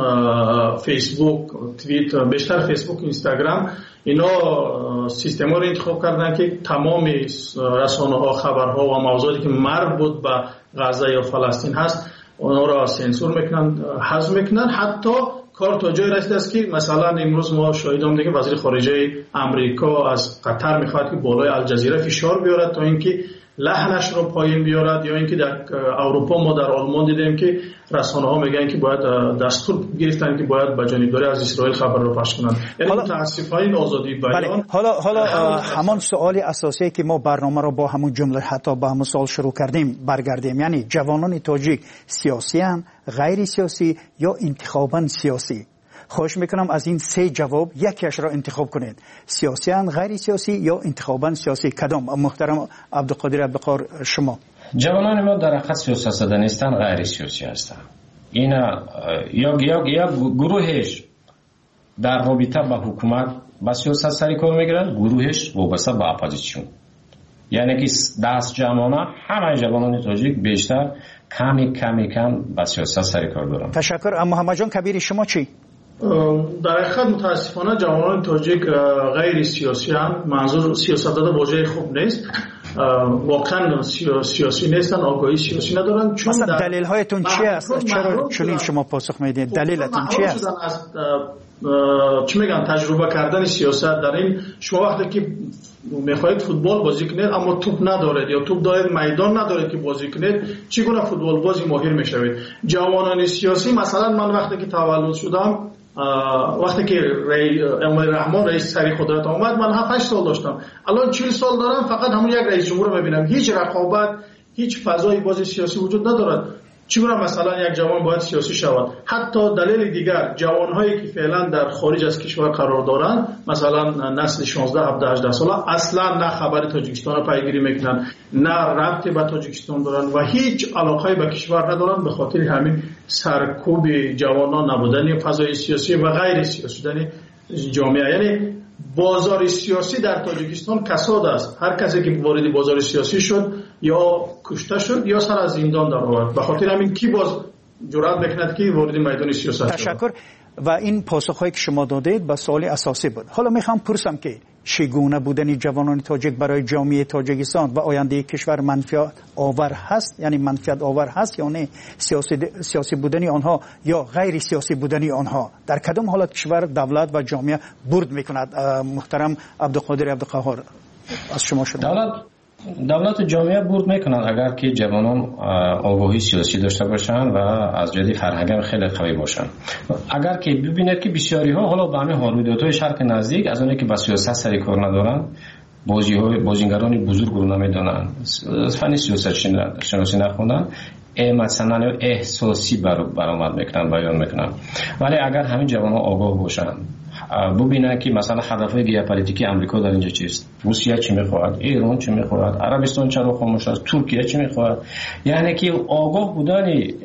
فیسبوک، توییتر، بیشتر فیسبوک، اینستاگرام، اینا سیستما رو انتخاب کردن که تمام رسانه‌ها، خبرها و موضوعاتی که مربوط به غزه یا فلسطین هست اونا را سانسور میکنن، حذف میکنن. حتی کار تا جای رسیده است که مثلا امروز ما شاهدیم دیگه وزیر خارجه امریکا از قطر میخواد که بالای الجزیره فشار بیارد تا اینکه لحنش رو پایین بیارد، یا اینکه در اروپا ما در آلمان دیدیم که رسانه‌ها میگن که باید دستور گرفتن که باید با جانبداری از اسرائیل خبر رو پخش کنند. یعنی متاسفانه این آزادی بیان. حالا همان سوال اساسی که ما برنامه رو با همون جمله حتی با همون سوال شروع کردیم برگردیم، یعنی جوانان تاجیک سیاسی ان، غیر سیاسی یا انتخاباً سیاسی؟ خواهش میکنم از این سه جواب یکیش را انتخاب کنید. سیاسی ان، غیر سیاسی یا انتخاباً سیاسی؟ کدام؟ محترم عبدالقادر شما. جوانان ما در حقیقت سیاست زده نیستن، غیر سیاسی هستن. اینا یا گروهش در رابطه با حکومت با سیاست سری کار میگیرن، گروهش وابسته به اپوزیسیون. یعنی که دست جمعانه همه جوانان تاجیک بیشتر کم با سیاست سری کار دارن. تشکر. اما محمد جان کبیری شما چی؟ در حقیقت متاسفانه جوانان تاجیک غیر سیاسی هم، منظور سیاست داده واژه خوب نیست، واقعا سیاسی نیستن، آگاهی سیاسی ندارن. چون مثلا دلیل هایتون چی است؟ چرا چنین شما پاسخ میدید؟ دلیلتون چی است؟ چی میگن تجربه کردن سیاست در این، شما وقتی که میخواید فوتبال بازی کنید اما توپ ندارید یا توپ دارید میدان ندارید که بازی کنید، چگونه فوتبال بازی ماهر میشوید؟ جوانان سیاسی مثلا من وقتی که تولد شدم، وقتی که امام رحمان رئیس سری قدرت آمد، من 7-8 سال داشتم. الان 40 سال دارم، فقط همون یک رئیس جمهور رو میبینم. هیچ رقابت، هیچ فضای بازی سیاسی وجود ندارد. چگونه مثلا یک جوان باید سیاسی شود. حتی دلیل دیگر جوانهایی که فعلا در خارج از کشور قرار دارند، مثلا نسل 16 17 18 ساله، اصلا نه خبر تاجیکستان را پیگیری میکنن، نه ربطی به تاجیکستان دارن و هیچ علاقه به کشور ندارن، به خاطر همین سرکوب جوانان نبودن فضای سیاسی و غیر سیاسی شدن جامعه. یعنی بازار سیاسی در تاجیکستان کساد است. هر کسی که وارد بازار سیاسی شد یا کشته شد یا سر از زندان در آورد. به خاطر همین کی باز جرأت میکند که وارد میدان سیاست شد. تشکر. و این پاسخهایی که شما دادید به سوال اساسی بود. حالا میخوام پرسم که چگونه بودن جوانان تاجیک برای جامعه تاجیکستان و آینده کشور منفعت آور هست، یعنی منفعت آور هست یا نه؟ سیاسی بودن آنها یا غیر سیاسی بودن آنها در کدام حالت کشور، دولت و جامعه برد میکند؟ محترم عبدالقادر عبدالقهار، از شما شروع. دولت و جامعه برد میکنند اگر که جوانان آگاهی سیاسی داشته باشند و از جهت فرهنگی خیلی قوی باشند. اگر که ببینید که بسیاری ها حالا به همین رویدادهای شرق نزدیک از اونایی که با سیاست سری کار ندارند، بازیگران بزرگ رو نمیدونن، فن سیاست شناسی نخوندن، مثلا احساسی برآمد میکنن، بیان میکنن. ولی اگر همین جوانان آگاه باشند، ببینن که مثلا هدفهای ژئوپلیتیکی آمریکا در اینجا چیست، روسیه چی میخواهد، ایران چی میخواهد، عربستان چرا خاموش است، ترکیه چی میخواهد، یعنی که آگاه بودن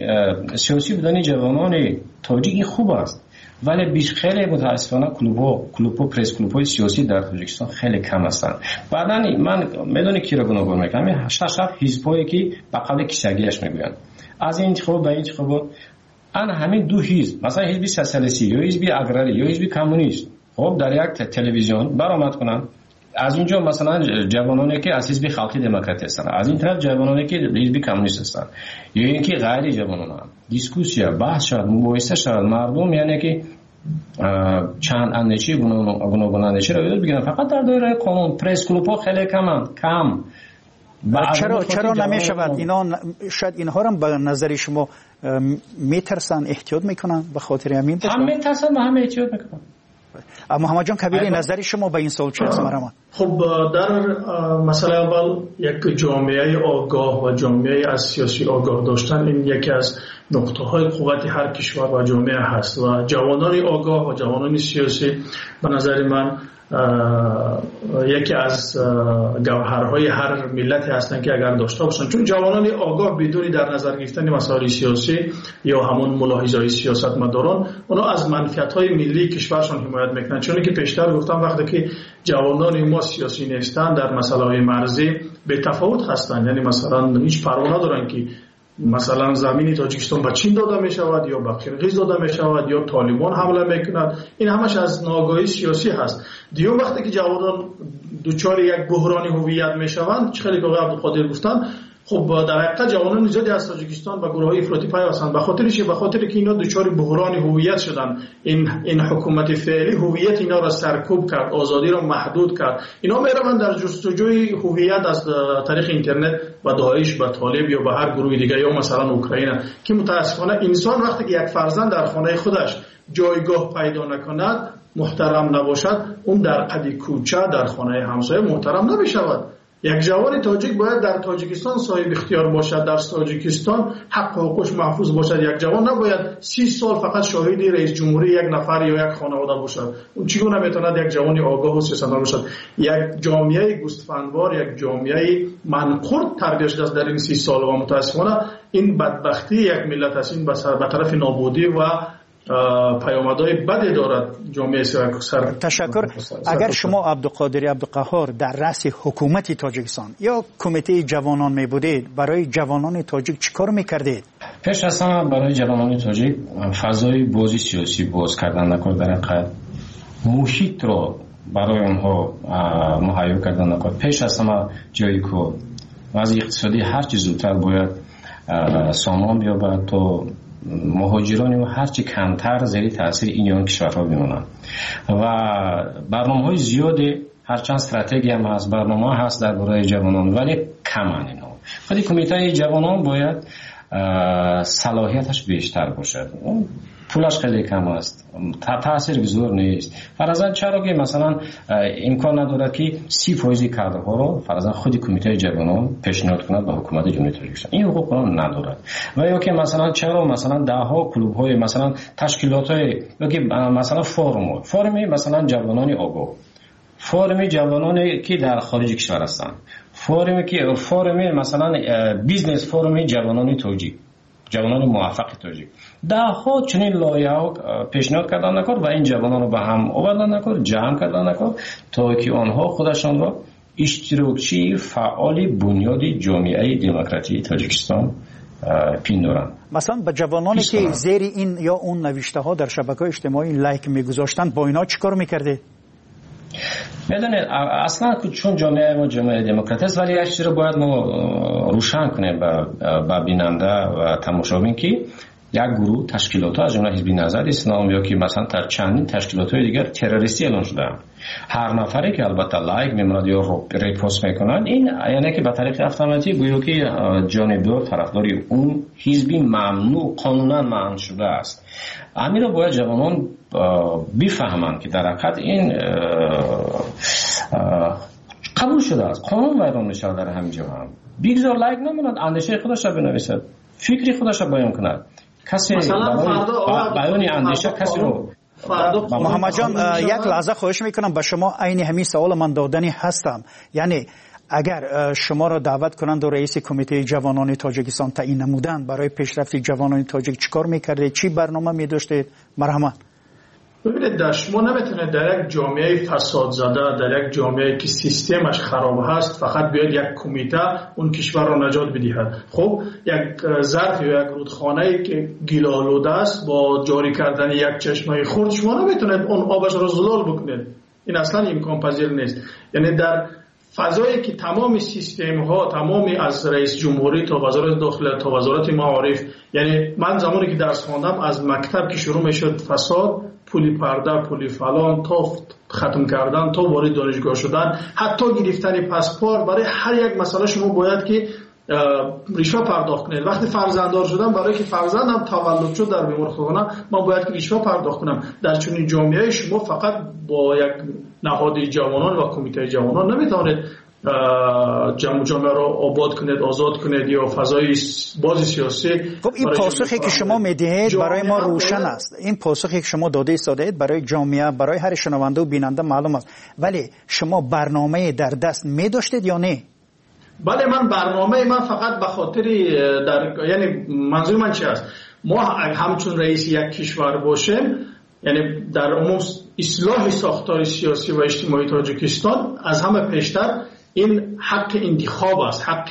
سیاسی بودن جوانان تاجیک خوب است. ولی خیلی متاسفانه کلوب پرس کلوب‌های سیاسی در تاجیکستان خیلی کم هستند. بعداً من میدونی کی را گناهکار میکنم، همین شب حزبایی که به قبل کشاگیش میگویند از این انتخاب به این انتخاب، همین دو حزب، مثلا حزب سوسیالیستی یا حزب اگراری یا حزب کمونیست، خب در یک تلویزیون برآمد کنن، از اینجا مثلا جوانانی که از حزب خلقی دموکراتی هستند، از این طرف جوانانی که حزب کمونیست هستند، یا اینکه غیر جوانان دیسکوسیا بحث شد، مباحثه شد، مردم یعنی که چند اندیشه گوناگون اندیشه رو یاد بگیرن. فقط در دایره قانون پرس کلوب‌ها خیلی کم. چرا نمیشود اینا؟ شاید اینها هم به نظر شما میترسن، احتیاط میکنن؟ به خاطر همین هم میترسن و هم احتیاط میکنن. محمد جان کبیری، نظر شما به این سوال چه است؟ خب در مسئله اول یک جامعه آگاه و جامعه از سیاسی آگاه داشتن، این یکی از نقطه های قوت هر کشور و جامعه هست و جوانان آگاه و جوانان سیاسی به نظر من یکی از گوهرهای هر ملتی هستند که اگر داشته باشند، چون جوانان آگاه بدون در نظر گرفتن مسائل سیاسی یا همون ملاحظه‌های سیاستمداران، اونا از منفعت‌های ملی کشورشان حمایت میکنند. چون که پیشتر گفتم وقتی که جوانان ما سیاسی نیستند در مسائل مرزی به تفاوت هستند، یعنی مثلا هیچ پروا ندارن که مثلا زمین تاجیکستان به چین داده می شود یا به قرقیز داده می شود یا طالبان حمله میکند. این همش از ناآگاهی سیاسی هست. دیگه وقتی که جوانان دوچار یک بحران هویت می شوند، خیلی که عبدالقادر گفتن، خب در حقیقت جوانان زیادی از تاجیکستان و گروه‌های افراطی پیوستند. به خاطر که اینا دوچار بحران هویت شدن، این حکومت فعلی هویت اینا را سرکوب کرد، آزادی را محدود کرد. اینا میروند در جستجوی هویت از طریق اینترنت و داعش و طالب یا به هر گروه دیگه یا مثلا اوکراین، که متاسفانه انسان وقتی که یک فرزند در خانه خودش جایگاه پیدا نکند، محترم نباشد، اون در قد کوچه در خانه همسایه محترم نمیشود. یک جوان تاجیک باید در تاجیکستان صاحب اختیار باشد، در تاجیکستان حق و حقوقش محفوظ باشد. یک جوان نباید 30 سال فقط شاهد رئیس جمهوری یک نفر یا یک خانواده باشد. اون چگونه میتواند یک جوانی آگاه و سیاستمدار باشد؟ یک جامعه گوسفندوار، یک جامعه منقرض تربیت شده است در این 30 سال و متاسفانه این بدبختی یک ملت است. این به طرف نابودی و پیامدهای بدی دارد جامعه سر. تشکر. اگر شما عبدالقادر عبدالقهار در رأس حکومت تاجیکستان یا کمیته جوانان می بودید، برای جوانان تاجیک چیکار میکردید؟ پیش از همه برای جوانان تاجیک فضای بازی سیاسی باز کردن نکرد، در حقیقت محیط را برای آنها مهیا کردن نکرد. پیش از همه جایی که وضع اقتصادی هر چیز زودتر باید سامان بیابد تا مهاجران و هرچی کمتر زیر تاثیر این کشورها بمونند. و برنامه‌های زیاده، هرچند استراتژی هم هست، برنامه هست درباره جوانان، ولی کمن اینا. خیلی کمیته جوانان باید صلاحیتش بیشتر باشد. پولش خیلی کم است، تاثیر گذار نیست. فرضاً چرا که مثلا امکان ندارد که 30% کادرها رو فرضاً خود کمیته جوانان پیشنهاد کند به حکومت جمهوری تاجیکستان؟ این حقوق ندارد. و یا که مثلا چرا مثلا ده ها کلوب های مثلا تشکیلات های یا که مثلا فورمی مثلا جوانان آگاه، فورمی جوانانی که در خارج کشور هستند، فورمی مثلا بیزنس فورمی جوانان توجیه، جوانان موفق توجیه، ده ها چنین لایحه پیشنهاد کردن نکرد و این جوانان رو به هم آوردن نکرد، جمع کردن نکرد تا که آنها خودشان را اشتراکچی فعال بنیادی جامعه دموکراتی تاجیکستان پیندارن. مثلا به جوانانی که زیر این یا اون نوشته ها در شبکه‌های اجتماعی لایک میگذاشتن با اینا چیکار میکرده؟ میدونید اصلا چون جامعه ما جامعه دموکراتی است، ولی یک چیز رو باید ما روشن کنیم به بیننده و تماشابین که یک گروه تشکیلات از جمله حزب نهضت اسلام یا که مثلا در چندین تشکیلات دیگر تروریستی اعلام شده، هر نفری که البته لایک میموند یا ریپوست میکنند، این یعنی که به طریق اتوماتیک گویا که جانبدار طرفداری اون حزبی ممنوع قانونا منع شده است. همین رو باید جوانان بفهمند که در حقیقت این قبول شده است، قانون ویران میشه در همین جهان. بگذار لایک نموند، اندیشه خودش را بنویسد، فکری خودش را بیان کند. کسی بیان اندیشه کسی رو محمد جان یک لحظه خواهش میکنم به شما عین همین سوال من دادنی هستم. یعنی اگر شما را دعوت کنند و رئیس کمیته جوانان تاجیکستان تعیین نمودند، برای پیشرفت جوانان تاجیک چیکار میکردید؟ چی برنامه می‌داشتید؟ مرحمت. ببینید شما نمیتونید در یک جامعه فساد زده، در یک جامعه که سیستمش خراب هست، فقط بیاید یک کمیته اون کشور را نجات بدهد. خب یک ظرف یا یک رودخانه‌ای که گیل‌آلوده است با جاری کردن یک چشمه خرد شما نمیتونید اون آبش را زلال بکنید. این اصلا امکان پذیر نیست. یعنی در فضایی که تمام سیستم ها، تمامی از رئیس جمهوری تا وزارت داخله تا وزارت معارف، یعنی من زمانی که درس خواندم از مکتب که شروع میشد فساد، پولی پرده، پولی فلان تا ختم کردن تا وارد دانشگاه شدن، حتی گرفتن پاسپورت، برای هر یک مسئله شما باید که رشوه پرداخت کنید. وقتی فرزنددار شدم، برای که فرزندم تولد شد در بیمارخانه، من باید که رشوه پرداخت کنم. در چنین جامعه شما فقط با یک نهاد جوانان و کمیته جوانان نمیتونید جامعه را آباد کنید، آزاد کنید یا فضای باز سیاسی. خب این پاسخی که شما میدهید برای ما روشن است. این پاسخی که شما داده ایستادید برای جامعه، برای هر شنونده و بیننده معلوم است. ولی شما برنامه در دست می‌داشتید یا نه؟ بله، من برنامه من فقط به خاطر یعنی منظور من چی است؟ ما همچون رئیس یک کشور باشیم، یعنی در عموم اصلاح ساختار سیاسی و اجتماعی تاجیکستان از همه پیشتر این حق انتخاب است، حق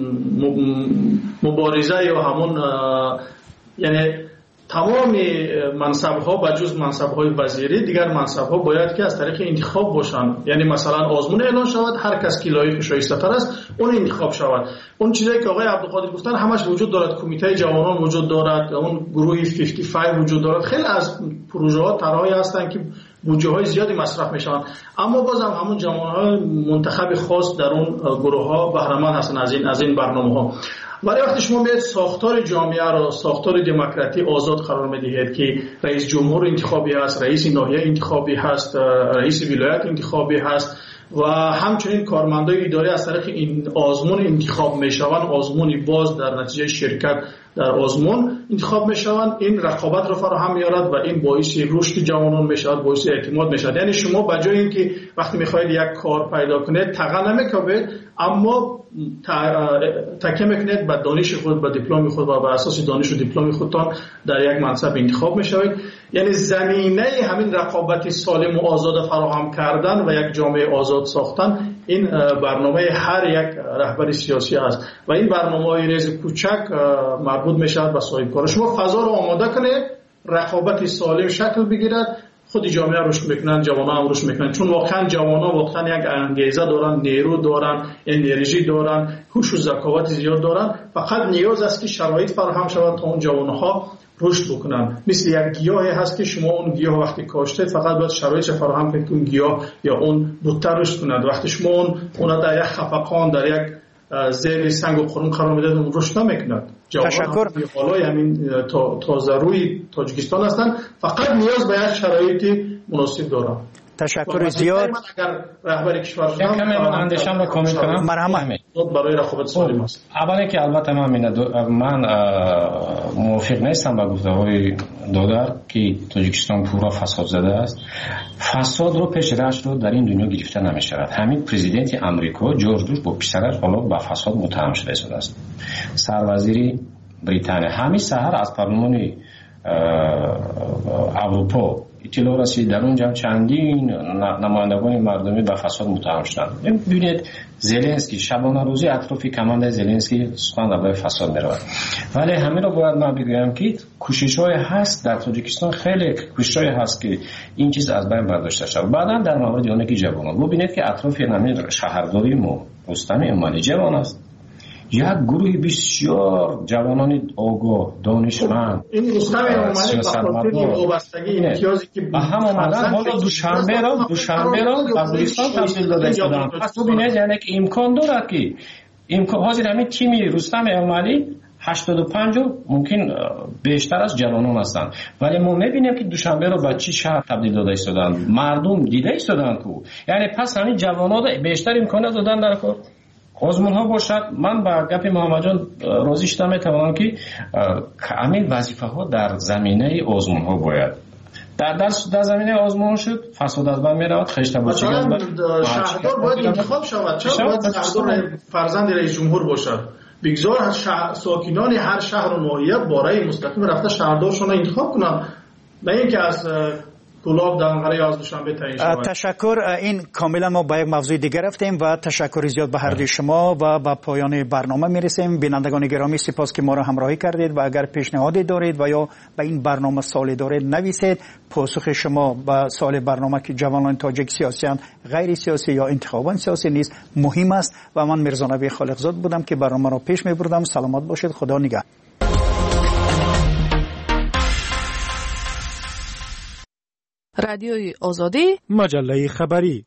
مبارزه یا همون یعنی تمام منصب‌ها بجز منصب‌های وزیری، دیگر منصب‌ها باید که از طریق انتخاب باشن. یعنی مثلا آزمون اعلان شود، هر کس که لایق شایسته‌تر است اون انتخاب شود. اون چیزایی که آقای عبدالقادر گفتن همش وجود دارد. کمیته جوانان وجود دارد، اون گروه 55 وجود دارد. خیلی از پروژه‌ها طرحی هستند که بودجه‌های زیادی مصرف میشوند، اما بازم همون جوانان منتخب خاص در اون گروه‌ها بهره‌مند هستند از این برنامه‌ها. ولی وقتی شما میاد ساختار جامعه را، ساختار دموکراتی آزاد قرار میدهید که رئیس جمهور انتخابی هست، رئیس ناحیه انتخابی هست، رئیس ولایت انتخابی هست و همچنین کارمندای اداری از طریق این آزمون انتخاب میشوند، آزمونی باز در نتیجه شرکت در آزمون انتخاب میشوند. این رقابت را فراهم میارد و این باعث رشد جوانان میشود، باعث اعتماد میشود. یعنی شما بجای اینکه وقتی میخواید یک کار پیدا کنید تقا نمیکوبید، اما تکیه میکنید به دانش خود، به دیپلم خود و بر اساس دانش و دیپلم خودتان در یک منصب انتخاب میشوید. یعنی زمینه همین رقابت سالم و آزاد فراهم کردن و یک جامعه آزاد ساختن این برنامه هر یک رهبر سیاسی است و این برنامه‌های ریز کوچک مربوط میشود به صاحب کار. شما فضا رو آماده کنید، رقابت سالم شکل بگیرد، خود جامعه رشد میکنن، جوانان هم رشد میکنن، چون واقعا جوانان واقعا یک انگیزه دارن، نیرو دارن، انرژی دارن، هوش و ذکاوت زیاد دارن. فقط نیاز است که شرایط فراهم شود تا اون جوانها رشد بکنن. مثل یک گیاهی هست که شما اون گیاه وقتی کاشته فقط باید شرایط فراهم کنید که اون گیاه یا اون بوته رشد کند. وقتی شما اون در یک خفقان، در یک زیر سنگ و خرم قرار میداد اون رشد نمیکند. تشکر. حالا همین تازه روی تاجیکستان هستند، فقط نیاز به یک شرایط مناسب دارند. تشکر زیاد. اگر رهبر کشور شدم کمی من اندیشم را کامل کنم. مرحبا. برای رقابت سالم است. اولی که البته من موافق نیستم با گفته‌های دادر که تاجیکستان پورا فساد زده است. فساد رو پیش رشت رو در این دنیا گرفته نمی شود. همین پرزیدنت امریکا جورج بوش با پسرش حالا با فساد متهم شده است. سروزیر بریتانیا همین سحر از پارلمان اروپا اطلاع رسید در اونجا چندین نمایندگان مردمی به فساد متهم شدند. ببینید زلنسکی شبانه روزی اطراف کمانده زلنسکی سخن درباره فساد می‌رود. ولی همین رو باید من بگویم که کوشش‌های هست در تاجیکستان، خیلی کوشش‌های هست که این چیز از بین برداشته شود. بعداً در مورد اونکی جوانان ببینید که اطراف همین شهرداری ما رستم امالی جوان است. یک گروه بسیار جوانان آگاه، دانشمند، این رستم امالی به خاطر وابستگی امتیازی که به هم آمدن حالا دوشنبه را در بلوچستان تحویل داده شدند. پس ببینید یعنی که امکان دارد که حاضر همین تیم رستم امالی 85 ممکن بیشتر از جوانان هستند، ولی ما میبینیم که دوشنبه رو به چی شهر تبدیل داده شدند، مردم دیده شدند که یعنی پس همین جوانان بیشتر امکانات دادن در کار آزمون ها باشد. من با گپ محمد جان راضی شدم میتوانم که همین وظیفه ها در زمینه آزمون ها باید در زمینه آزمون شد، فساد از بین میرود، خشت بچگی از بین. شهردار باید انتخاب شود، چرا باید شهردار فرزند رئیس جمهور باشد؟ بگذار ساکنان هر شهر و ناحیه باره مستقیم رفته شهردارشون انتخاب کنند، نه اینکه از کلاب دنقره از دوشنبه تعیین شود. تشکر. این کاملا ما با یک موضوع دیگر رفتیم و تشکر زیاد به هر دوی شما و به پایان برنامه میرسیم. بینندگان گرامی سپاس که ما را همراهی کردید و اگر پیشنهادی دارید و یا به این برنامه سوالی دارید نویسید. پاسخ شما به سوال برنامه که جوانان تاجیک سیاسیان غیر سیاسی یا انتخابات سیاسی نیست مهم است و من میرزا نبی خالقزاد بودم که برنامه را پیش میبردم. سلامت باشید. خدا نگهدار. رادیوی آزادی، مجله خبری.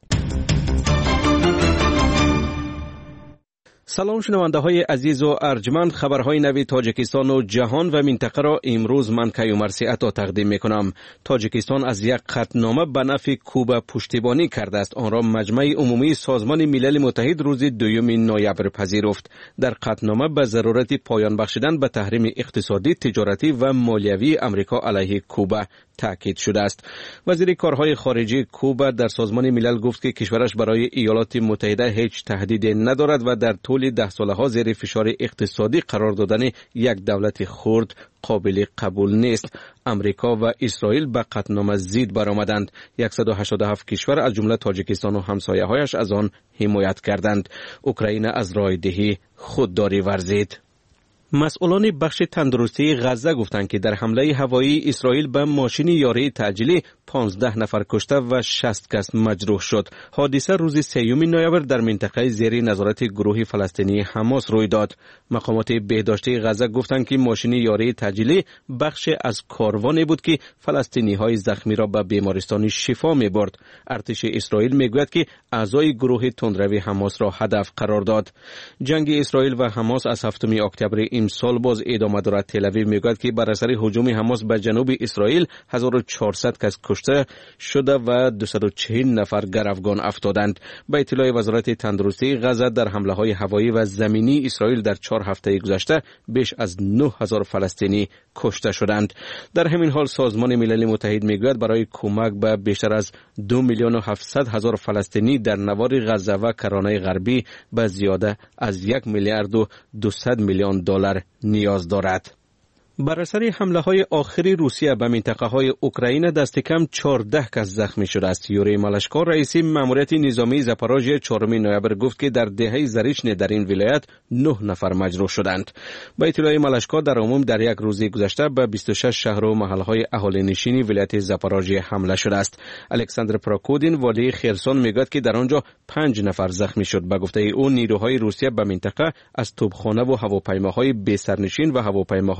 سلام شنونده های عزیز و ارجمند، خبرهای نوی تاجیکستان و جهان و منطقه را امروز من کیومرث عطا تقدیم می کنم. تاجیکستان از یک قطعنامه به نفع کوبا پشتیبانی کرده است. آن را مجمع عمومی سازمان ملل متحد روز 2 نوامبر پذیرفت. در قطعنامه به ضرورت پایان بخشیدن به تحریم اقتصادی، تجارتی و مالیوی امریکا علیه کوبا تاکید شده است. وزیر کارهای خارجه کوبا در سازمان ملل گفت که کشورش برای ایالات متحده هیچ تهدیدی ندارد و در طول 10 ساله ها زیر فشار اقتصادی قرار دادن یک دولت خرد قابل قبول نیست. امریکا و اسرائیل به قطعنامه ضد برآمدند. 187 کشور از جمله تاجیکستان و همسایه‌هایش از آن حمایت کردند. اوکراین از رایدهی خودداری ورزید. مسئولان بخش تندرستی غزه گفتند که در حمله هوایی اسرائیل به ماشین یاری تعجیلی 15 نفر کشته و 60 کس مجروح شد. حادثه روز 3 نوامبر در منطقه زیر نظارت گروه فلسطینی حماس روی داد. مقامات بهداشتی غزه گفتند که ماشین یاری تعجیلی بخش از کاروانی بود که فلسطینی های زخمی را به بیمارستان شفا می برد. ارتش اسرائیل می گوید که اعضای گروه تندروی حماس را هدف قرار داد. جنگ اسرائیل و حماس از 7 اکتبر امسال باز ادامه دارد. تل آویو میگوید که بر اثر هجوم حماس به جنوب اسرائیل 1400 کس کشته شده و 240 نفر گروگان افتادند. به اطلاع وزارت تندرستی غزه در حمله های هوایی و زمینی اسرائیل در 4 هفته گذشته بیش از 9000 فلسطینی کشته شدند. در همین حال سازمان ملل متحد میگوید برای کمک به بیشتر از 2,700,000 فلسطینی در نوار غزه و کرانه غربی به زیاده از 1,200,000,000 دلار نیاز دارد. بر اثر حمله های آخری روسیه به منطقه های اوکراین دست کم 14 کس زخمی شده است. یوری مالشکار رئیس ماموریت نظامی زاپاروژیه 4 نوامبر گفت که در دهه زریچن در این ولایت 9 نفر مجروح شدند. با اطلاع مالشکار در عموم در یک روز گذشته به 26 شهر و محل های اهالی نشینی ولایت زاپاروژیه حمله شده است. الکساندر پراکودین والی خرسون میگوید که در آنجا 5 نفر زخمی شد. به گفته او نیروهای روسیه به منطقه از توپخانه و هواپیماهای بی سرنشین و هواپیماهای جنگی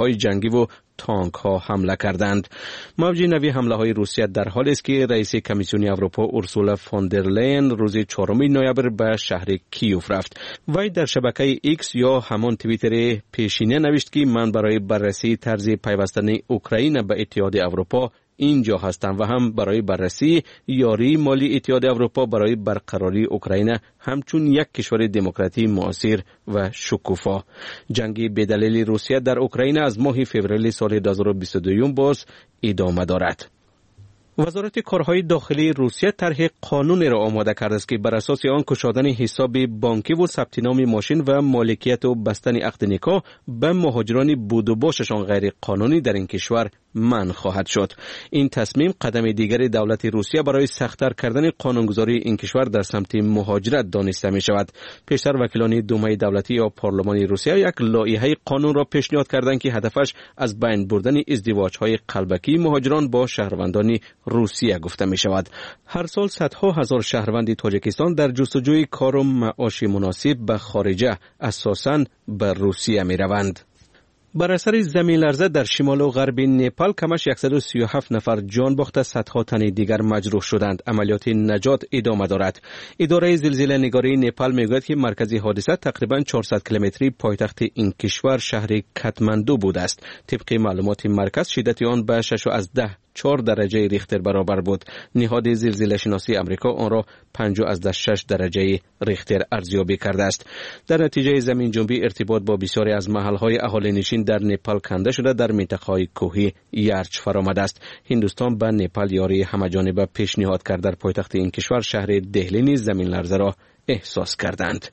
جنگی و تانک ها حمله کردند. موج نوی حمله های روسیه در حالی است که رئیس کمیسیون اروپا اورسولا فون در لین روز 4 نوامبر به شهر کیوف رفت. وی در شبکه ایکس یا همان توییتر پیشینه نوشت که من برای بررسی طرز پیوستن اوکراین به اتحاد اروپا اینجا هستم و هم برای بررسی یاری مالی اتحاد اروپا برای برقراری اوکراین همچون یک کشور دموکراتی معاصر و شکوفا. جنگ بدلیل روسیه در اوکراین از ماه فوریه سال 2022 باز ادامه دارد. وزارت کارهای داخلی روسیه طرح قانونی را آماده کرده است که بر اساس آن گشادن حساب بانکی و ثبت نام ماشین و مالکیت و بستن عقد نکاح به مهاجران بود و باششان غیر قانونی در این کشور منع خواهد شد. این تصمیم قدم دیگر دولت روسیه برای سخت‌تر کردن قانونگذاری این کشور در سمت مهاجرت دانسته می شود. پیشتر وکیلان دومه دولتی یا پارلمان روسیه یک لایحه قانون را پیشنهاد کردند که هدفش از بین بردن ازدواج‌های قلبکی مهاجران با شهروندان روسیه گفته می شود. هر سال صدها هزار شهروند تاجیکستان در جستجوی کار و معاش مناسب به خارجه اساساً به روسیه می روند. بر اثر زمین لرزه در شمال و غرب نپال کمش 137 نفر جان باخته، صدها تن دیگر مجروح شدند. عملیات نجات ادامه دارد. اداره زلزله نگاری نپال میگوید که مرکز حادثه تقریباً 400 کیلومتری پایتخت این کشور شهر کاتماندو بوده است. طبق معلومات مرکز شدت آن به 6.4 درجه ریختر برابر بود. نهاد زلزله شناسی آمریکا آن را 5.6 درجه ریختر ارزیابی کرده است. در نتیجه زمین جنبی ارتباط با بسیاری از محل‌های اهالی نشین در نپال کنده شده، در منطقه‌های کوهی یرچ فرآمده است. هندوستان به نپال یاری همه‌جانبه پیشنهاد کرد. در پایتخت این کشور شهر دهلی نیز زمین لرزه را احساس کردند.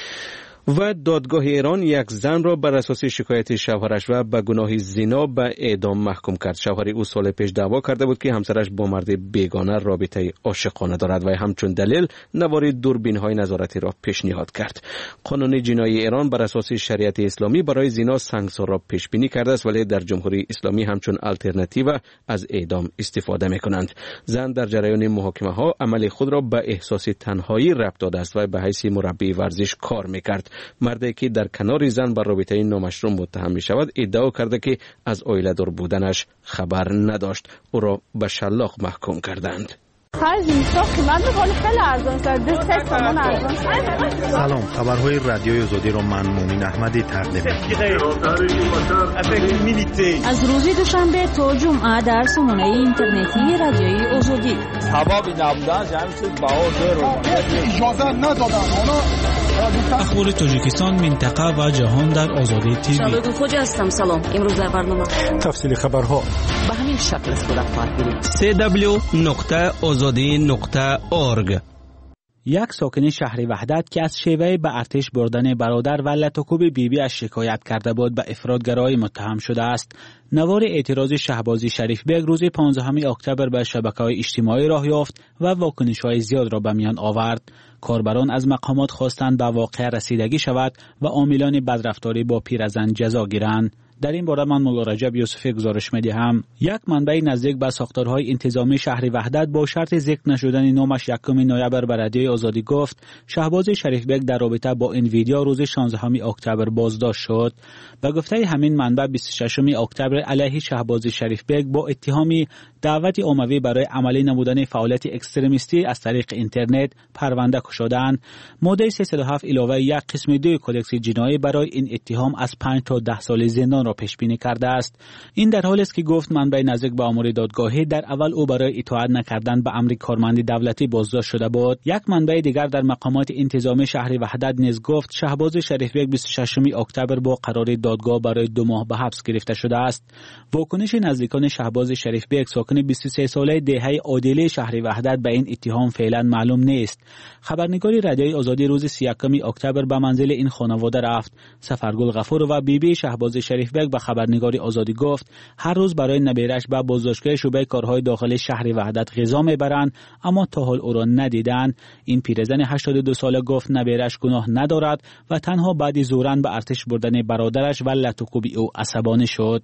و دادگاه ایران یک زن را بر اساس شکایت شوهرش و به گناه زنا به اعدام محکوم کرد. شوهر او سال پیش دعوا کرده بود که همسرش با مرد بیگانه رابطه عاشقانه دارد و همچون دلیل نوار دوربین‌های نظارتی را پیشنهاد کرد. قانون جنایی ایران بر اساس شریعت اسلامی برای زنا سنگسار را پیش بینی کرده است، ولی در جمهوری اسلامی همچون الटरनेटिव از اعدام استفاده می‌کنند. زن در جریان محاکمه ها عمل خود را به احساس تنهایی ربط داده است و به حیث مربی ورزش کار می‌کرد. مردی که در کنار زن بر رابطه نامشروع متهم می شود ادعا کرده که از عائله دار بودنش خبر نداشت. او را به شلاق محکوم کردند. سلام، خبرهای رادیوی آزادی را من مومن احمدی تقدیم می‌کنم. از روز دوشنبه تا جمعه در سامانه اینترنتی رادیوی آزادی. اخبار تاجیکستان، منطقه و جهان در آزادی تیوی. شادو خوجا هستم. سلام. امروز در برنامه تفصیل خبرها به همین شکل است خود اخبار www.azadi.org. یک ساکن شهر وحدت که از شیوه به ارتش بردن برادر و لطکوب بیبی از شکایت کرده بود به افراطگرایی متهم شده است. نوار اعتراض شهبازی شریف بیگ روز 15 اکتبر به شبکه‌های اجتماعی راه یافت و واکنش‌های زیاد را به میان آورد. کاربران از مقامات خواستند به واقعه رسیدگی شود و عاملان بدرفتاری با پیرزن جزا گیرند. در این باره من مولا رجب یوسفی گزارش می‌دهم. یک منبع نزدیک به ساختارهای انتظامی شهر وحدت با شرط ذکر نشدن نامش 1 نوامبر به رادیوی آزادی گفت شهباز شریف بیگ در رابطه با این ویدیو روز 16 اکتبر بازداشت شد. به گفته همین منبع 26 اکتبر علیه شهباز شریف بیگ با اتهامی دعوت عمومی برای عملی نمودن فعالیت اکستریمیستی از طریق اینترنت پرونده شدند. ماده 307 علاوه 1 قسم 2 کدکس جنایی برای این اتهام از 5 تا 10 سال زندان را پیش بینی کرده است. این در حالی است که گفت منبع نزدیک به امور دادگاهی در اول او برای اطاعت نکردن به امر کارمند دولتی بازداشت شده بود. یک منبع دیگر در مقامات انتظامی شهر وحدت نیز گفت شهباز شریف بیگ 26 اکتبر با قرار دادگاه برای 2 ماه به حبس گرفته شده است. واکنش نزدیکان شهباز شریف بیگ ساکن 23 ساله دهه عادله شهر وحدت به این اتهام فعلا معلوم نیست. خبرنگار رادیوی آزادی روز 31 اکتبر به منزل این خانواده رفت. سفرگل غفور و بیبی شهباز شریف بیگ به خبرنگاری آزادی گفت هر روز برای نبیرش به بازداشتگاه شعبه کارهای داخلی شهر وحدت غذا میبرند، اما تا حال او را ندیدند. این پیرزن 82 ساله گفت نبیرش گناه ندارد و تنها بعد زورن به ارتش بردن برادرش و لطکوبی او عصبانی شد.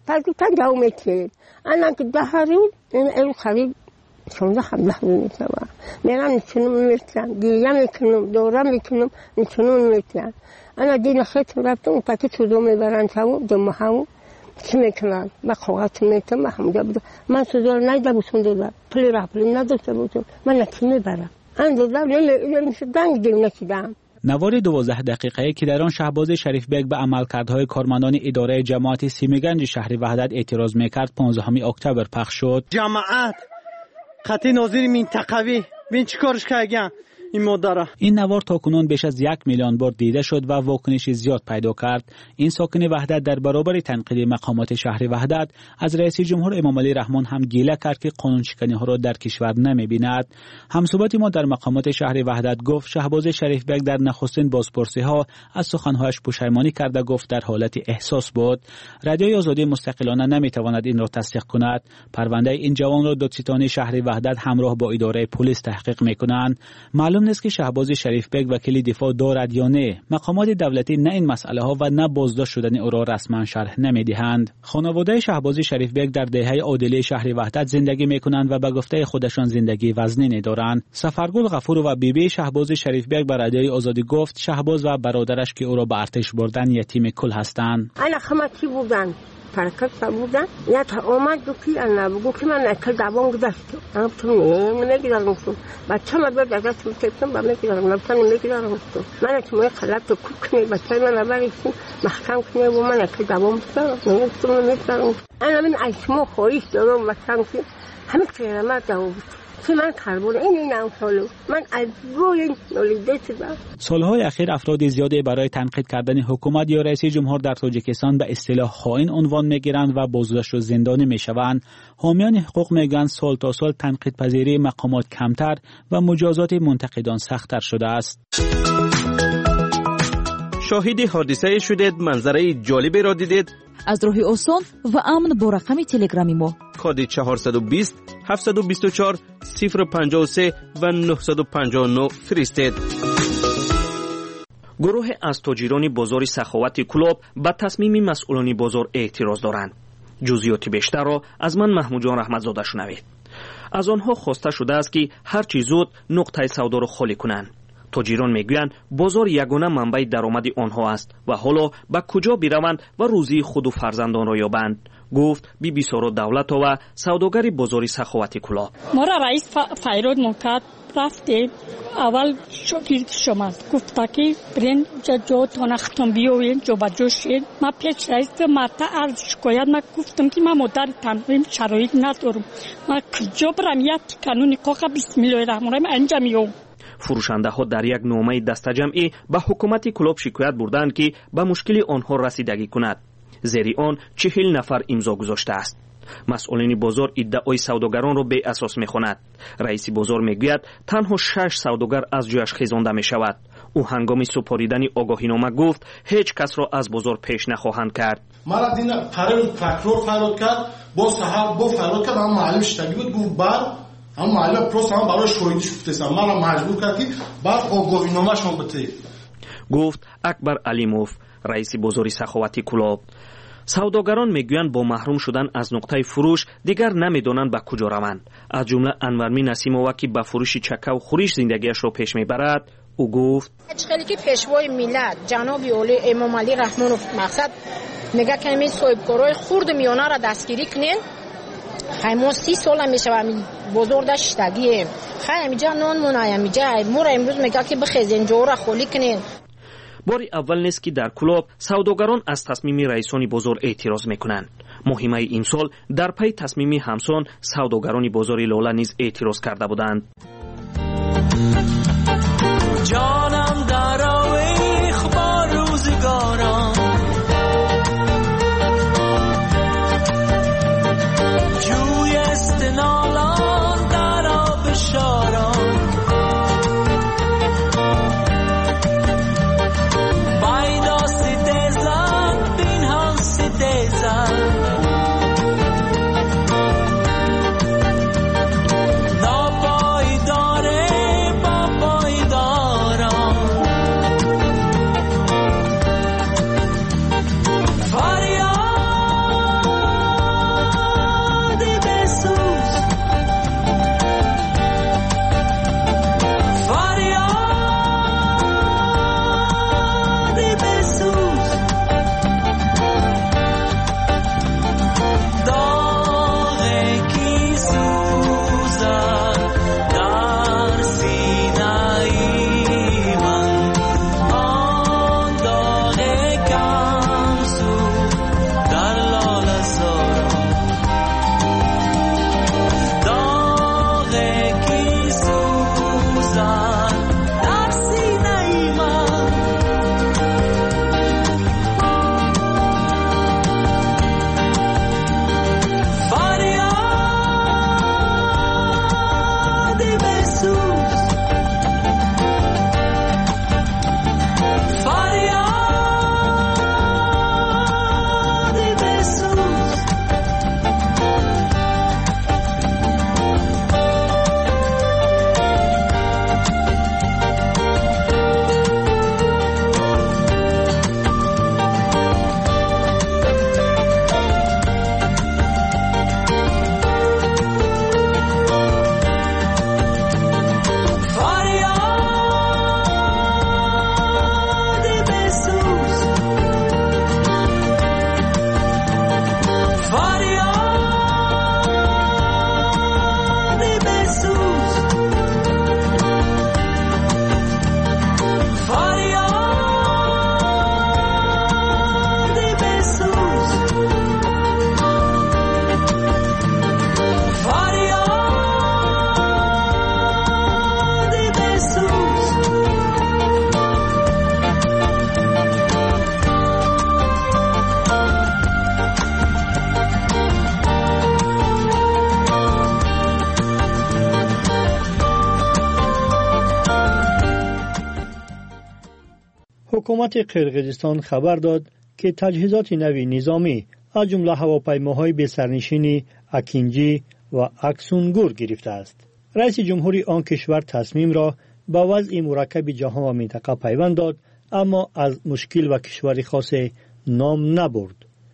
این خرید 16-17 میتونم میرم میتونم گیرم میکنم دورم میکنم میتونم انا دین خیلی رفتم پاکی تو دو میبرن تو دو محو چی میکنن من خواهد میتونم من همونجا بودم من سوزار نیده بودم دادم پلی راه پلی نداشته بودم من نکی میبرم اندازه نمیشه دنگ دیم نکیدم. نوار 12 دقیقه‌ای که در آن شهباز شریف بیگ به عملکردهای کارمندان اداره جماعت سیمگنج شهر وحدت اعتراض میکرد 15 اکتبر پخش شد. جماعت خطی ناظر منطقوی ببین چیکارش کردن این مادره. این نوار تاکنون بیش از 1 میلیون بار دیده شد و واکنش زیاد پیدا کرد. این ساکن وحدت در برابر تنقید مقامات شهر وحدت از رئیس جمهور امام علی رحمان هم گله کرد که قانون شکنی ها را در کشور نمی‌بیند. همصحبت ما در مقامات شهر وحدت گفت شهباز شریف بیگ در نخستین بازپرسی ها از سخن‌هایش پشیمانی کرده گفت در حالت احساس بود. رادیوی آزادی مستقلانه نمی‌تواند این را تصدیق کند. پرونده این جوان را دادستانی شهر وحدت همراه با اداره پلیس تحقیق می‌کنند. معلوم نیست که شهباز شریف بیگ وکیل دفاع دارد یا نه. مقامات دولتی نه این مسئله ها و نه بازداشت شدن او را رسما شرح نمی‌دهند. خانواده شهباز شریف بیگ در دهه عادله شهر وحدت زندگی می‌کنند و به گفته خودشان زندگی وزنی دارند. سفرگل غفور و بیبی شهباز شریف بیگ به رادیوی آزادی گفت شهباز و برادرش که او را به ارتش بردن یتیم کل هستند. انا خماتی بودن حرکت بودن یا تا اومد دو کی انا بگو که من اکل دوام گذاشت اما تو نمیگذارم بچه من باید ازش میتونم با میگذارم لبتن میگذارم من تو می خلاب تو کنی بچه من نبریشیم محکم کنی و من اکل دوام میگذارم انا من ایشمو خوریش دارم بچم که همه کلمات دوام من کاربون این سالو من از روی نولیده شدم. سالهای اخیر افراد زیادی برای تنقید کردن حکومت یا رئیس جمهور در تاجیکستان به اصطلاح خائن عنوان میگیرند و بازداشت و زندانی میشوند. حامیان حقوق میگن سال تا سال تنقید پذیری مقامات کمتر و مجازات منتقدان سخت‌تر شده است. شاهد حادثه شدید، منظره جالبی را دیدید؟ از راه آسان و امن با رقم تلگرامی ما کد 420 724 053 و 959 فرستید. گروه از تاجران بازار سخاوت کلاب به تصمیم مسئولان بازار اعتراض دارند. جزئیات بیشتر را از من محمود جان رحمتزاده شنوید. از آنها خواسته شده است که هر چه زود نقطه سودا را خالی کنند. تاجران میگویند بازار یگانه منبع درآمد آنها است و حالا به کجا بروند و روزی خود و فرزندان را یابند. گفت بی سارا دولت‌ها و سوداگر بازار سخاوت کلاب. ما را رئیس فیرود منکت رفتیم اول شکیت شما گفت که برین جا تانختون بیوین جا بجا شید. ما پیش رئیس مرتا عرض شکایت ما گفتم که ما مدر تنظیم شرایط ندارم ما کجا برم یک قانون کاخ بسم الله الرحمن الرحیم انجامیوم. فروشنده ها در یک نامه دستجمعی به حکومت کلاب شکایت بردند که به مشکل آنها رسیدگی کند. زیر آن 40 نفر امضا گذاشته است. مسئولین بازار ادعای سوداگران را بی اساس می‌خواند. رئیس بازار میگوید تنها 6 سوداگر از جایش خیزانده می‌شود. او هنگام سپاریدن آگاهینامه گفت هیچ کس را از بازار پیش نخواهند کرد. مرا دین پرکرور فراد کرد با سحر با فراد کرد اما معلم شتگی بود گفت بر اما معلم پروس هم برای شویدی شفتم مرا مجبور کرد که بعد آگاهینامه شون بده. گفت اکبر علیموف رئیس بازار سخاوت کلاب. سوداگران میگویند با محروم شدن از نقطه فروش دیگر نمیدانند به کجا روند. از جمله انورمی نسیمова که به فروش چکه و خورش زندگیش را پیش میبرد. او گفت خیلی که پیشوای ملت جناب علی امام علی رحمان مقصد میگه که همین صاحبکارای خرد میانه را دستگیری کنین. ما 30 سال میشه همین بزرگ شتگیم خیلی جا نان منایم جا مورا امروز میگه که بخیزین جو را خالی کنین. باری اول نیست که در کلاب سوداگران از تصمیم رئیسان بازار اعتراض میکنند. مهمه این سال در پی تصمیم همسان سوداگران بازار لاله نیز اعتراض کرده بودند. جانم در آویخ با روزگارم جوی استنالان در آب شارم بایدا سیدزن بین هم سیدزن ناپایداره با پایدارم حکومت قرقیزستان خبر داد که تجهیزات نوی نظامی از جمله هواپیماهای به سرنشین اکینجی و اکسونگور گرفته است. رئیس جمهوری آن کشور تصمیم را با وضع مرکب جهان و منطقه پیوند داد، اما از مشکل و کشور خاص نام نبرد.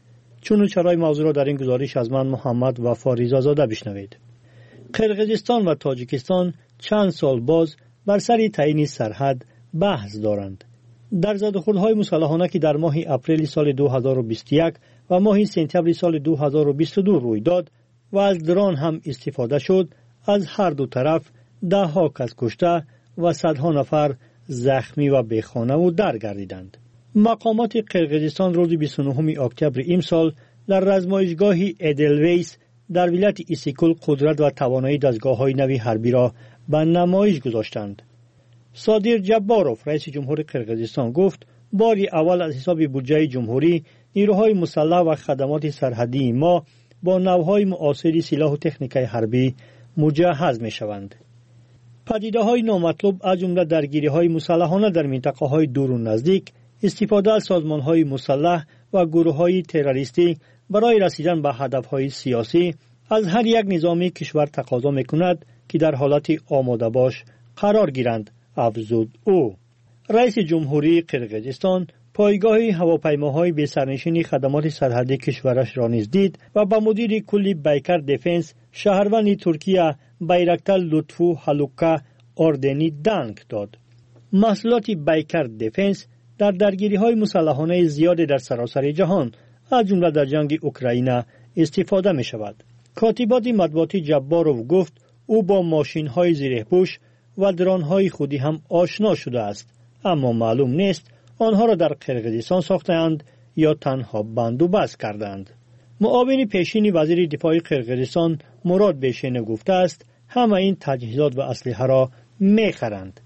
چون چرای موضوع را در این گزارش از من محمد وفا رضازاده بشنوید. قرقیزستان و تاجیکستان چند سال باز بر سر تعیین سرحد بحث دارند. در زدوخوردهای مسلحانه که در ماه اپریل سال 2021 و ماه سپتامبر سال 2022 روی داد و از درون هم استفاده شد، از هر دو طرف ده ها کس کشته و صدها نفر زخمی و بیخانه و درگردیدند. مقامات قرقیزستان روز 29 اکتبر امسال در رزمایشگاه ایدلویس در ولایت ایسیکول قدرت و توانایی دستگاه‌های نوی حربی را به نمایش گذاشتند. صادر جباروف رئیس جمهور قرقیزستان گفت باری اول از حساب بودجه جمهوری نیروهای مسلح و خدمات سرحدی ما با نوع‌های معاصر سلاح و تکنیک حربی مجهز می‌شوند. پدیده‌های نامطلوب از جمله درگیری‌های مسلحانه در منطقه‌های دور و نزدیک، استفاده از سازمان‌های مسلح و گروه‌های تروریستی برای رسیدن به هدف‌های سیاسی از هر یک نظامی کشور تقاضا می‌کند که در حالت آماده باش قرار گیرند، افزود او. رئیس جمهوری قرقیزستان پایگاه هواپیماهای به سرنشین خدمات سرحدی کشورش را نیز دید و با مدیر کل بیکر دیفنس شهروند ترکیه بایرکتار لطفو هلوکا اردنی دنگ داد. محصولات بیکر دیفنس در درگیری‌های مسلحانه زیاد در سراسر جهان از جمله در جنگ اوکراین استفاده می‌شود. کاتبات مطبوعاتی جباروف گفت او با ماشین‌های زیره‌پوش و درون‌های خودی هم آشنا شده است، اما معلوم نیست آنها را در قرقیزستان ساختند یا تنها بندوبست کردند. معاون پیشین وزیر دفاع قرقیزستان مراد بیشینه گفته است همه این تجهیزات و اسلحه را می‌خرند.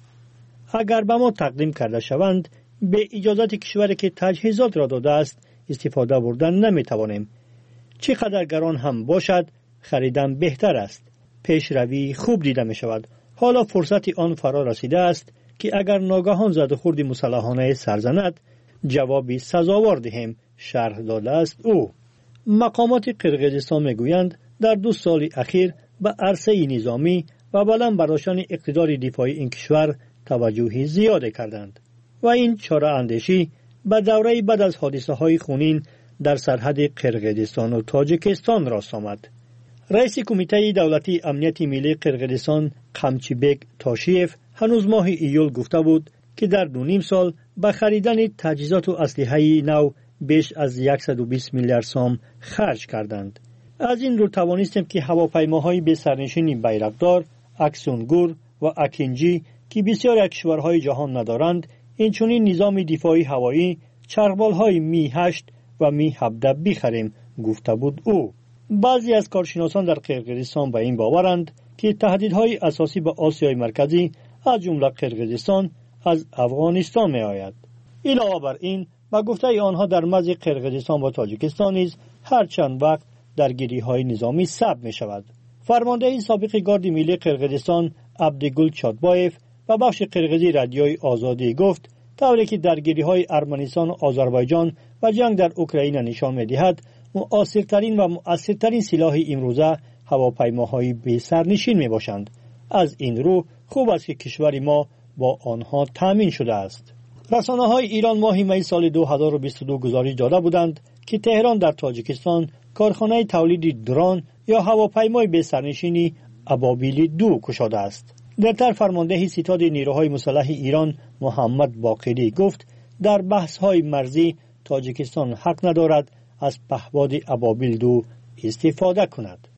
اگر به ما تقدیم کرده شوند به اجازت کشوری که تجهیزات را داده است استفاده بردن نمی‌توانیم. چقدر گران هم باشد خریدن بهتر است. پیشروی خوب دیده می‌شود. حالا فرصت آن فرا رسیده است که اگر ناگهان زدوخورد مسلحانه سرزند جوابی سزاوار دهیم، شرح داده است او. مقامات قرقیزستان میگویند در 2 سال اخیر به عرصه نظامی و بلند برداشتن اقتدار دفاعی این کشور توجه زیاد کردند و این چاره اندیشی به دوره بعد از حادثه های خونین در سرحد قرقیزستان و تاجیکستان راست آمد. رئیس کمیته دولتی امنیت ملی قرقیزستان قمچیبک تاشیف هنوز ماه ایول گفته بود که در 2.5 سال به خریدن تجهیزات و اسلحه نو بیش از 120 میلیارد سوم خرج کردند. از این رو توانستیم که هواپیماهای به سرنشین بیرقدار، اکسونگور و اکینجی که بسیاری از کشورهای جهان ندارند، اینچنین نظام دفاعی هوایی چرخبال‌های می 8 و می 17 بخریم، گفته بود او. بعضی از کارشناسان در قرقیزستان به این باورند که تهدیدهای اساسی به آسیای مرکزی از جمله قرقیزستان از افغانستان می آید. علاوه بر این با گفته آنها در مرز قرقیزستان و تاجیکستان نیز هر چند وقت درگیری‌های نظامی ثبت می شود. فرمانده سابق گارد ملی قرقیزستان عبدگل چاتبایف و بخش قرقیزی رادیوی آزادی گفت طوری که درگیری‌های ارمنستان و آذربایجان و جنگ در اوکراین نشان می‌دهد مؤثرترین و مؤثرترین سلاح امروزه هواپیماهای بی سرنشین میباشند. از این رو خوب است که کشور ما با آنها تامین شده است. رسانه‌های ایران ماه می سال 2022 گزارش داده بودند که تهران در تاجیکستان کارخانه تولید درون یا هواپیمای بی سرنشینی ابابیل 2 گشاده است. درتر فرمانده ستاد نیروهای مسلح ایران محمد باقری گفت در بحث‌های مرزی تاجیکستان حق ندارد از پهپاد ابابیل 2 استفاده کند.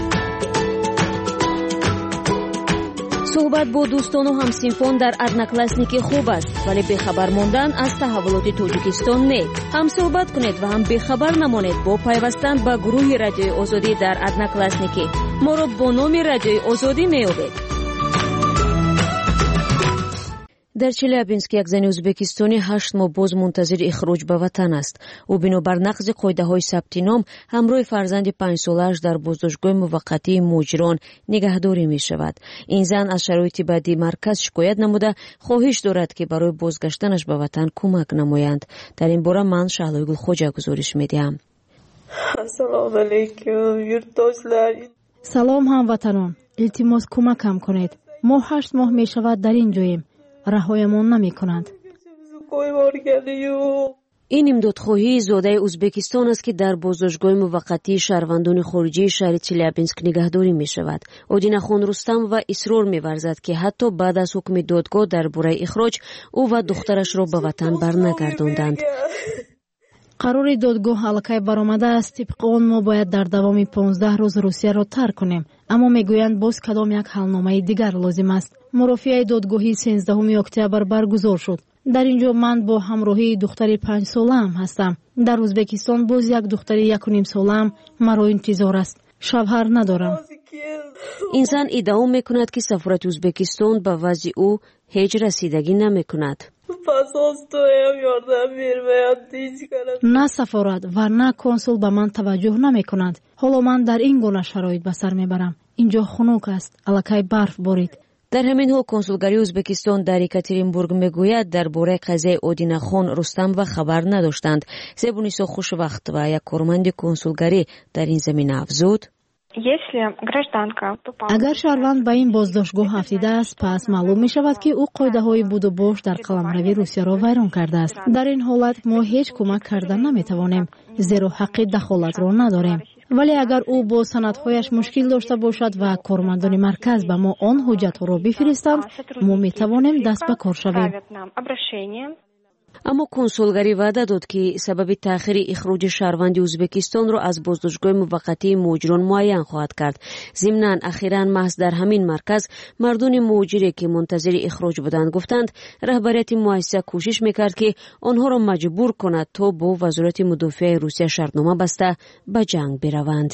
صحبت با دوستان و همسنفان در ادناکلاسنیکی خوب است، ولی بخبر ماندن از تحولات تاجیکستان نه. هم صحبت کنید و هم بخبر نمانید با پیوستن به گروه رادیوی آزادی در ادناکلاسنیکی. ما را با نام رادیوی آزادی میابید. дар челябинск як зани ӯзбекистонӣ 8 моҳ боз мунтазири ихроҷ ба ватан аст. ӯ бинобар нақзи қоидаҳои сабти ном ҳамроҳи фарзанди 5-солааш дар боздоштгоҳи муваққатии муҷирон нигаҳдорӣ мешавад. ин зан аз шароити баъди марказ шикоят намуда хоҳиш дорад ки барои бозгаштанаш ба ватан кӯмак намоянд. дар ин бора ман Шаҳлои Гулхоҷа гузориш медиҳам. ассалому алайкум юртдоштар. салом ҳамватанон, илтимос кӯмакам кунед. мо 8 моҳ мешавад дар ин ҷоем. раҳоямон намекунанд. ин имдодхоҳии зодаи ӯзбекистон аст ки дар боздоштгоҳи муваққатии шаҳрвандони хориҷии шаҳри челябинск нигаҳдорӣ мешавад. Одинахон Рустамова исрор меварзад ки ҳатто баъд аз ҳукми додгоҳ дар бораи ихроҷ ӯ ва духтарашро ба ватан барнагардонданд. қарори додгоҳ аллакай баромадааст. тибқи он мо бояд дар давоми 15 рӯз русияро тарк кунем, аммо мегӯянд боз кадом як ҳалномаи дигар лозим аст. мурофиаи додгоҳи 13 октябр баргузор шуд. дар ин ҷо ман бо ҳамроҳии духтари 5 солаам ҳастам. дар ӯзбекистон боз як духтари 1.5 солаам маро интизор аст. шавҳар надорам. ин зан иддао мекунад ки сафорати ӯзбекистон ба вазъи ӯ ҳеҷ расидагӣ намекунад. на сафорат ва на консул ба ман таваҷҷӯҳ намекунанд. ҳоло ман дар ин гуна шароит ба сар мебарам. ин ҷо хунук аст. аллакай барф борид. дар ҳамин ҳол консулгарии ӯзбекистон дар Екатеринбург мегӯяд дар бораи қазияи Одинахон Рустамова хабар надоштанд. Зебунисо Хушвақт ва як корманди консулгарӣ дар ин замина афзуд: агар шаҳрванд ба ин боздоштгоҳ афтидааст, пас маълум мешавад ки ӯ қоидаҳои буду бош дар қаламрави Русияро вайрон кардааст. дар ин ҳолат мо ҳеҷ кӯмак карда наметавонем, зеро ҳаққи дахолатро надорем. вале агар ӯ бо санадҳояш мушкил дошта бошад ва кормандони марказ ба мо он ҳуҷҷатҳоро бифиристанд, мо метавонем даст ба кор шавем. аммо консулгарӣ ваъда дод ки сабаби таъхири ихроҷи шаҳрванди ӯзбекистонро аз боздоштгоҳи муваққатии муҳоҷирон муайян хоҳад кард. зимнан ахиран маҳз дар ҳамин марказ мардони муҳоҷире ки мунтазири ихроҷ буданд гуфтанд, раҳбарияти муассиса кӯшиш мекард ки онҳоро маҷбур кунад то бо вазорати мудофиаи Русия шартнома баста ба ҷанг бираванд.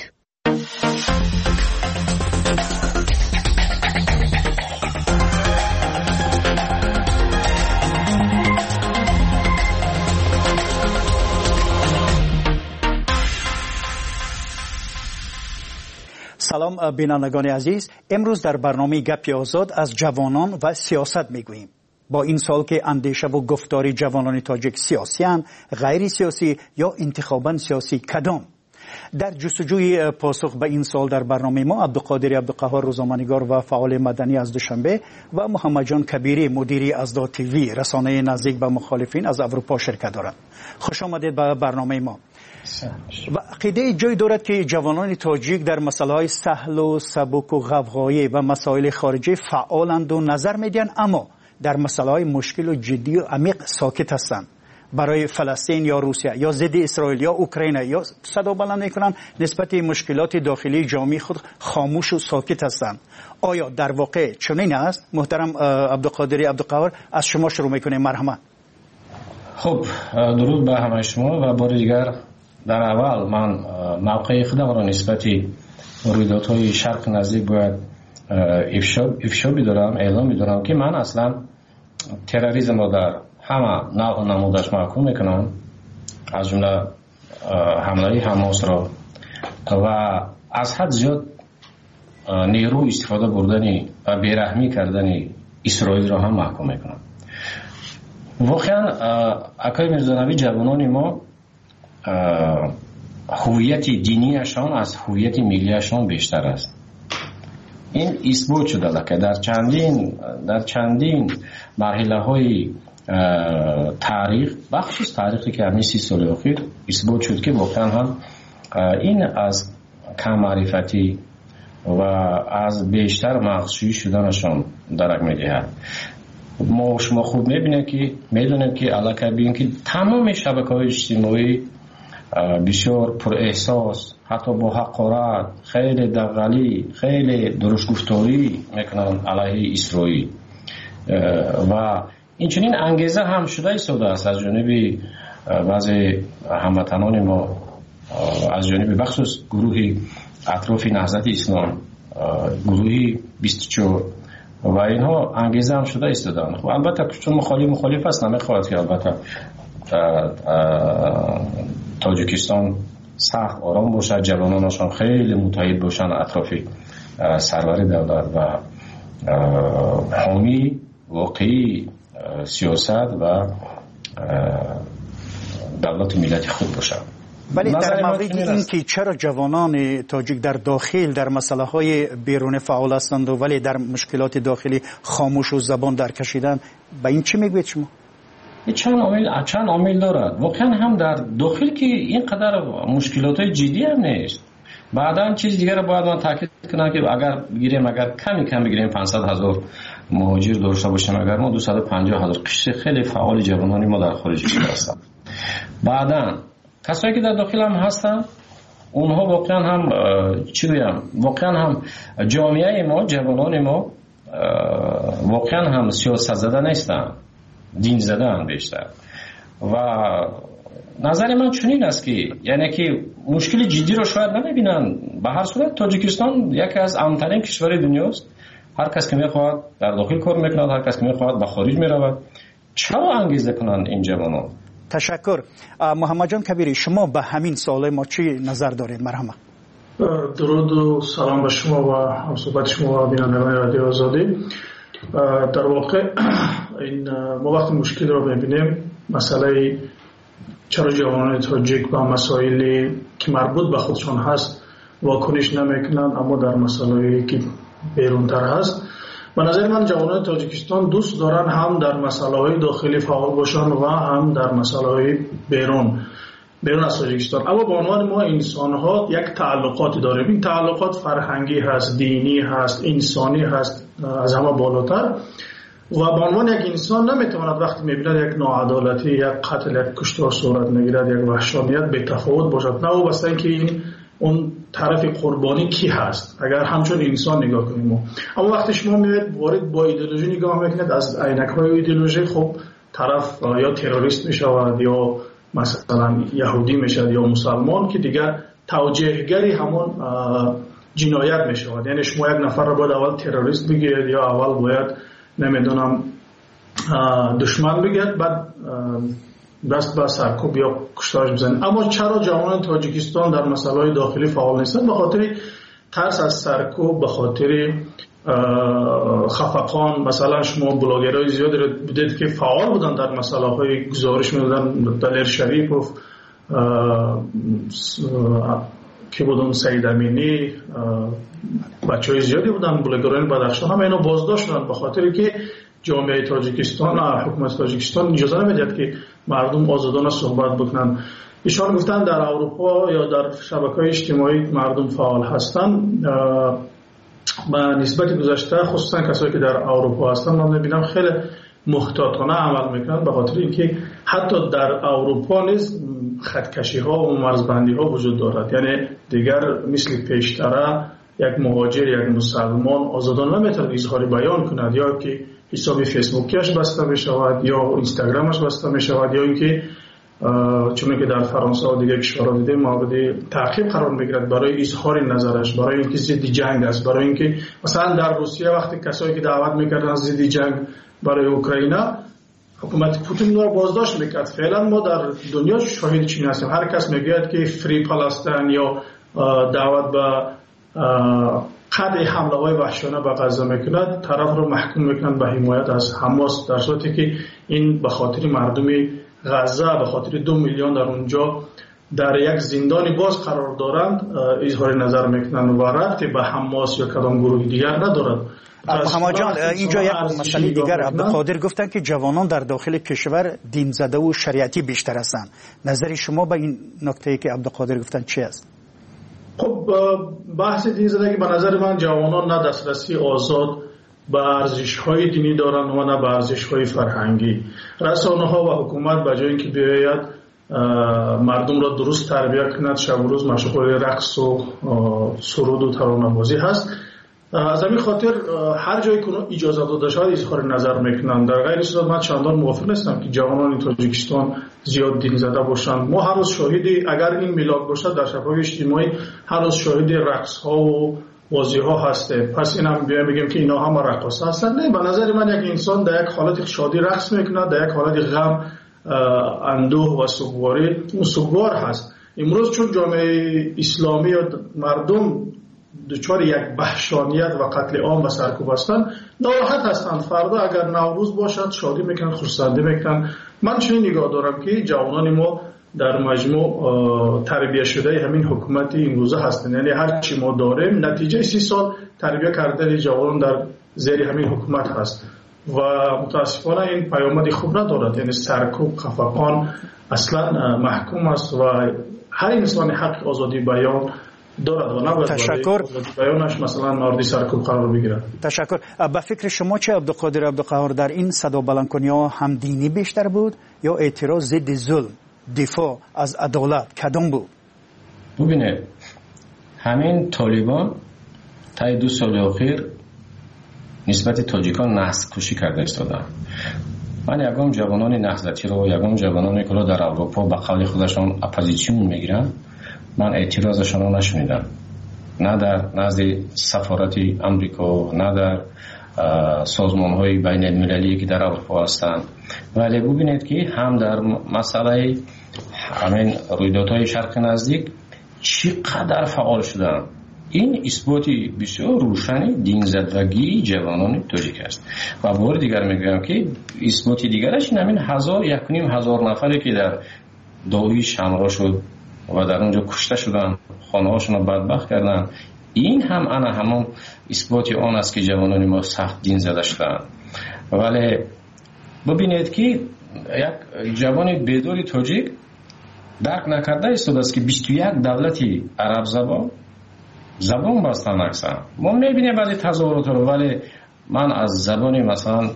سلام بینندگان عزیز، امروز در برنامه گپی آزاد از جوانان و سیاست میگوییم. با این سال که اندیشه و گفتار جوانان تاجیک سیاسیان، غیر سیاسی یا انتخاباً سیاسی کدام؟ در جستجوی پاسخ به این سال در برنامه ما عبدالقادر عبدالقهار روزنامه‌نگار و فعال مدنی از دوشنبه و محمد جان کبیری مدیری ازدا تیوی رسانه نزدیک به مخالفین از اروپا شرکت دارند. خوش آمدید به برنامه ما. و عقیده جای دارد که جوانان تاجیک در مسائل سهل و سبک و غوغایی و مسائل خارجی فعالند و نظر میدن، اما در مسائل مشکل و جدی و عمیق ساکت هستند. برای فلسطین یا روسیه یا ضد اسرائیل یا اوکراین یا صدا بلند میکنن، نسبت مشکلات داخلی جامعه خود خاموش و ساکت هستند. آیا در واقع چنین است؟ محترم عبدالقادر عبدالقهار، از شما شروع میکنیم. مرحمت. خب، درود به همه شما و بار دیگر در اول من موقع خودم را نسبت رویدادهای شرق نزدیک باید افشا بدارم، اعلام بدارم که من اصلا تروریسم را در همه نوع نمودش محکوم میکنم، از جمله حمله حماس را و از حد زیاد نیرو استفاده بردن و بیرحمی کردن اسرائیل را هم محکوم میکنم. واقعا اکای میرزانوی جوانان ما هویت دینیشان از هویت ملیشان بیشتر است. این اثبات شده که در چندین مرحله های تاریخ، بخشش تاریخی که همین 30 سال اخیر اثبات شد که واقعا هم این از کم معرفتی و از بیشتر مغزشویی شدنشان درک میدهد. ما شما خوب میدونیم که علاقه بین که تمام شبکه‌های اجتماعی بسیار پر احساس، حتی با حقارت، خیلی دغلی، خیلی درست گفتاری میکنن علیه اسرائیل و این چنین انگیزه هم شده ایستاده است از جانب بعضی هموطنان ما، از جانب بخصوص گروه اطراف نهضت اسلام، گروهی 24 و اینها انگیزه هم شده ایستادن. خب البته چون مخالف است نمیخواد که البته تاجیکستان سخت آرام باشد، جوانانشان خیلی متحد باشن اطراف سرور دولت و حامی واقعی سیاست و دولت ملت خود باشد. ولی در مورد این که چرا جوانان تاجیک در داخل در مسئله های بیرون فعال هستند ولی در مشکلات داخلی خاموش و زبان در کشیدن، به این چی میگوید شما؟ چند عامل دارد. واقعا هم در داخل که اینقدر مشکلات جدی هم نیست. بعدا چیز دیگر باید من تاکید کنم که اگر بگیریم، اگر کمی بگیریم 500,000 مهاجر داشته باشیم، اگر ما 250,000 قشر خیلی فعال جوانانی ما در خارج کشور هستند. بعدا کسایی که در داخل هم هستن اونها واقعا هم واقعا هم جامعه ما، جوانان ما واقعا هم سیاست زده نیستن، دین زده هم بیشتر. و نظر من چنین است که یعنی که مشکل جدی رو شاید نمیبینن. به هر صورت تاجیکستان یکی از امن‌ترین کشور دنیاست. هر کس که میخواد در داخل کار میکنه، هر کس که میخواد به خارج میرود. چرا انگیزه کنند این جوانان؟ تشکر. محمد جان کبیری، شما به همین سوال ما چی نظر دارید؟ مرحبا. درود و سلام به شما و همصحبت شما و بینندگان رادیو آزادی. در واقع این ما وقتی مشکل رو میبینیم، مسئله چرا جوانان تاجیک با مسائلی که مربوط به خودشان هست واکنش نمیکنند، اما در مسائلی که بیرونتر هست، به نظر من جوانان تاجیکستان دوست دارن هم در مسائل داخلی فعال باشن و هم در مسائل بیرون از تاجیکستان. اما به عنوان ما انسان ها یک تعلقاتی داریم. این تعلقات فرهنگی هست، دینی هست، انسانی هست از همه بالاتر. و به عنوان یک انسان نمیتواند وقتی میبیند یک ناعدالتی، یک قتل، یک کشتار صورت میگیرد، یک وحشانیت به تفاوت باشد، نه وابسته اینکه این اون طرف قربانی کی هست، اگر همچون انسان نگاه کنیم. اما وقتی شما میاد وارد با ایدئولوژی نگاه میکنید، از عینک‌های ایدئولوژی، خب طرف یا تروریست میشود یا مثلا یهودی میشود یا مسلمان، که دیگر توجیهگری همون جنایت میشود. یعنی شما یک نفر رو باید اول تروریست بگیرید یا اول باید نمیدونم دشمن بگیرید، بعد دست به سرکوب یا کشتارش بزنید. اما چرا جوانان تاجیکستان در مسائل داخلی فعال نیستند؟ به خاطر ترس از سرکوب، به خاطر خفقان. مثلا شما بلاگرای زیادی رو دیدید که فعال بودن در مسائل های گزارش میدادن، دلیر شریفوف که بودن، سعید امینی، بچهای زیادی بودن، بلاگران بدخشان، هم اینو بازداشت شدن به خاطر که جامعه تاجیکستان، حکومت تاجیکستان اجازه نمیدهد که مردم آزادانه صحبت بکنن. ایشان گفتن در اروپا یا در شبکه‌های اجتماعی مردم فعال هستند. به نسبت گذشته خصوصا کسایی که در اروپا هستن من میبینم خیلی محتاطانه عمل میکنن، به خاطر اینکه حتی در اروپا نیز خطکشی ها و مرزبندی ها وجود دارد. یعنی دیگر مثل پیشتره یک مهاجر، یک مسلمان آزادانه نمیتونه اظهار بیان کند، یا که حساب فیسبوکیش بسته میشود یا اینستاگرامش بسته میشود، یا اینکه چون که در فرانسه و دیگر کشورها دیدیم مورد تعقیب قرار میگیرد برای اظهار نظرش، برای اینکه ضد جنگ است، برای اینکه مثلا در روسیه وقتی کسایی که دعوت میکردن ضد جنگ برای اوکراین، حکومت پوتین رو بازداشت میکرد. فعلا ما در دنیا شاهد چین هستیم. هر کس میگوید که فری پالاستین یا دعوت به قطع حمله های وحشیانه به غزه میکند، طرف رو محکوم میکنند به حمایت از حماس، در صورتی که این به خاطر مردم غزه، به خاطر 2 میلیون در اونجا در یک زندانی باز قرار دارند اظهار نظر میکنند و ربطی به حماس یا کدام گروه دیگر ندارد. محمد جان، اینجا یک مسئله دیگر عبدالقادر گفتن که جوانان در داخل کشور دین زده و شریعتی بیشتر هستند. نظر شما به این نکته که عبدالقادر گفتن چی است؟ خب بحث دین زدگی به نظر من جوانان نه دسترسی آزاد به ارزش‌های دینی دارند و نه به ارزش‌های فرهنگی. رسانه‌ها و حکومت به جای اینکه بیاید مردم را درست تربیت کند، شب و روز مشغول رقص و سرود و ترانه‌بازی هست. از همین خاطر هر جایی که اجازه داده شود اظهار نظر میکنند. در غیر صورت من چندان موافق نیستم که جوانان تاجیکستان زیاد دین زده باشند. ما هر روز شاهدی، اگر این میلاد باشد در شبکه‌های اجتماعی، هر روز شاهد رقص ها و بازی ها هسته. پس این هم بیایم بگیم که اینا همه رقاصه هستن. نه، به نظر من یک انسان در یک حالت شادی رقص میکنه، در یک حالت غم، اندوه و سوگواری اون سوگوار هست. امروز چون جامعه اسلامی و مردم دچار یک وحشانیت و قتل عام و سرکوب هستند، ناراحت هستند. فردا اگر نوروز باشد شادی میکنن، خرسندی میکنن. من چنین نگاه دارم که جوانان ما در مجموع تربیت شده همین حکومت امروزه هستند. یعنی هر چی ما داریم نتیجه 30 سال تربیت کردن جوانان در زیر همین حکومت هست و متاسفانه این پیامد خوب ندارد. یعنی سرکوب، خفقان اصلا محکوم است و هر انسان حق آزادی بیان دارد و نباید تشکر بیانش مثلا مورد سرکوب قرار بگیرد. تشکر. به فکر شما چه عبدالقادر عبدالقهار در این صدا بلندکنی ها هم دینی بیشتر بود یا اعتراض ضد ظلم، دفاع از عدالت کدام بود؟ ببینید همین طالبان تا 2 سال اخیر نسبت تاجیکان نسل کشی کرده استادن. من یکم جوانان نهضتی رو، یکم جوانانی که در اروپا به قول خودشان اپوزیسیون میگیرن، من اعتراضشان رو نشنیدم، نه در نزد سفارت امریکا، نه در سازمان های بین المللی که در اروپا هستند. ولی ببینید که هم در مسئله همین رویدادهای شرق نزدیک چقدر فعال شدن. این اثباتی بسیار روشنی دین‌زدگی جوانان تاجیک است. و بار دیگر میگم که اثباتی دیگرش این همین 1,500 نفری که در داعش حمله شد و در اونجا کشته شدن، خانه هاشون رو بدبخت کردن. این هم همون اثباتی آن است که جوانان ما سخت دین زده شدن. ولی ببینید که یک جوان بیداری تاجیک درک نکرده ایستاده است که 21 دولتی عرب زبان بستن اکثر. ما میبینیم بعضی تظاهرات رو، ولی من از زبانی مثلا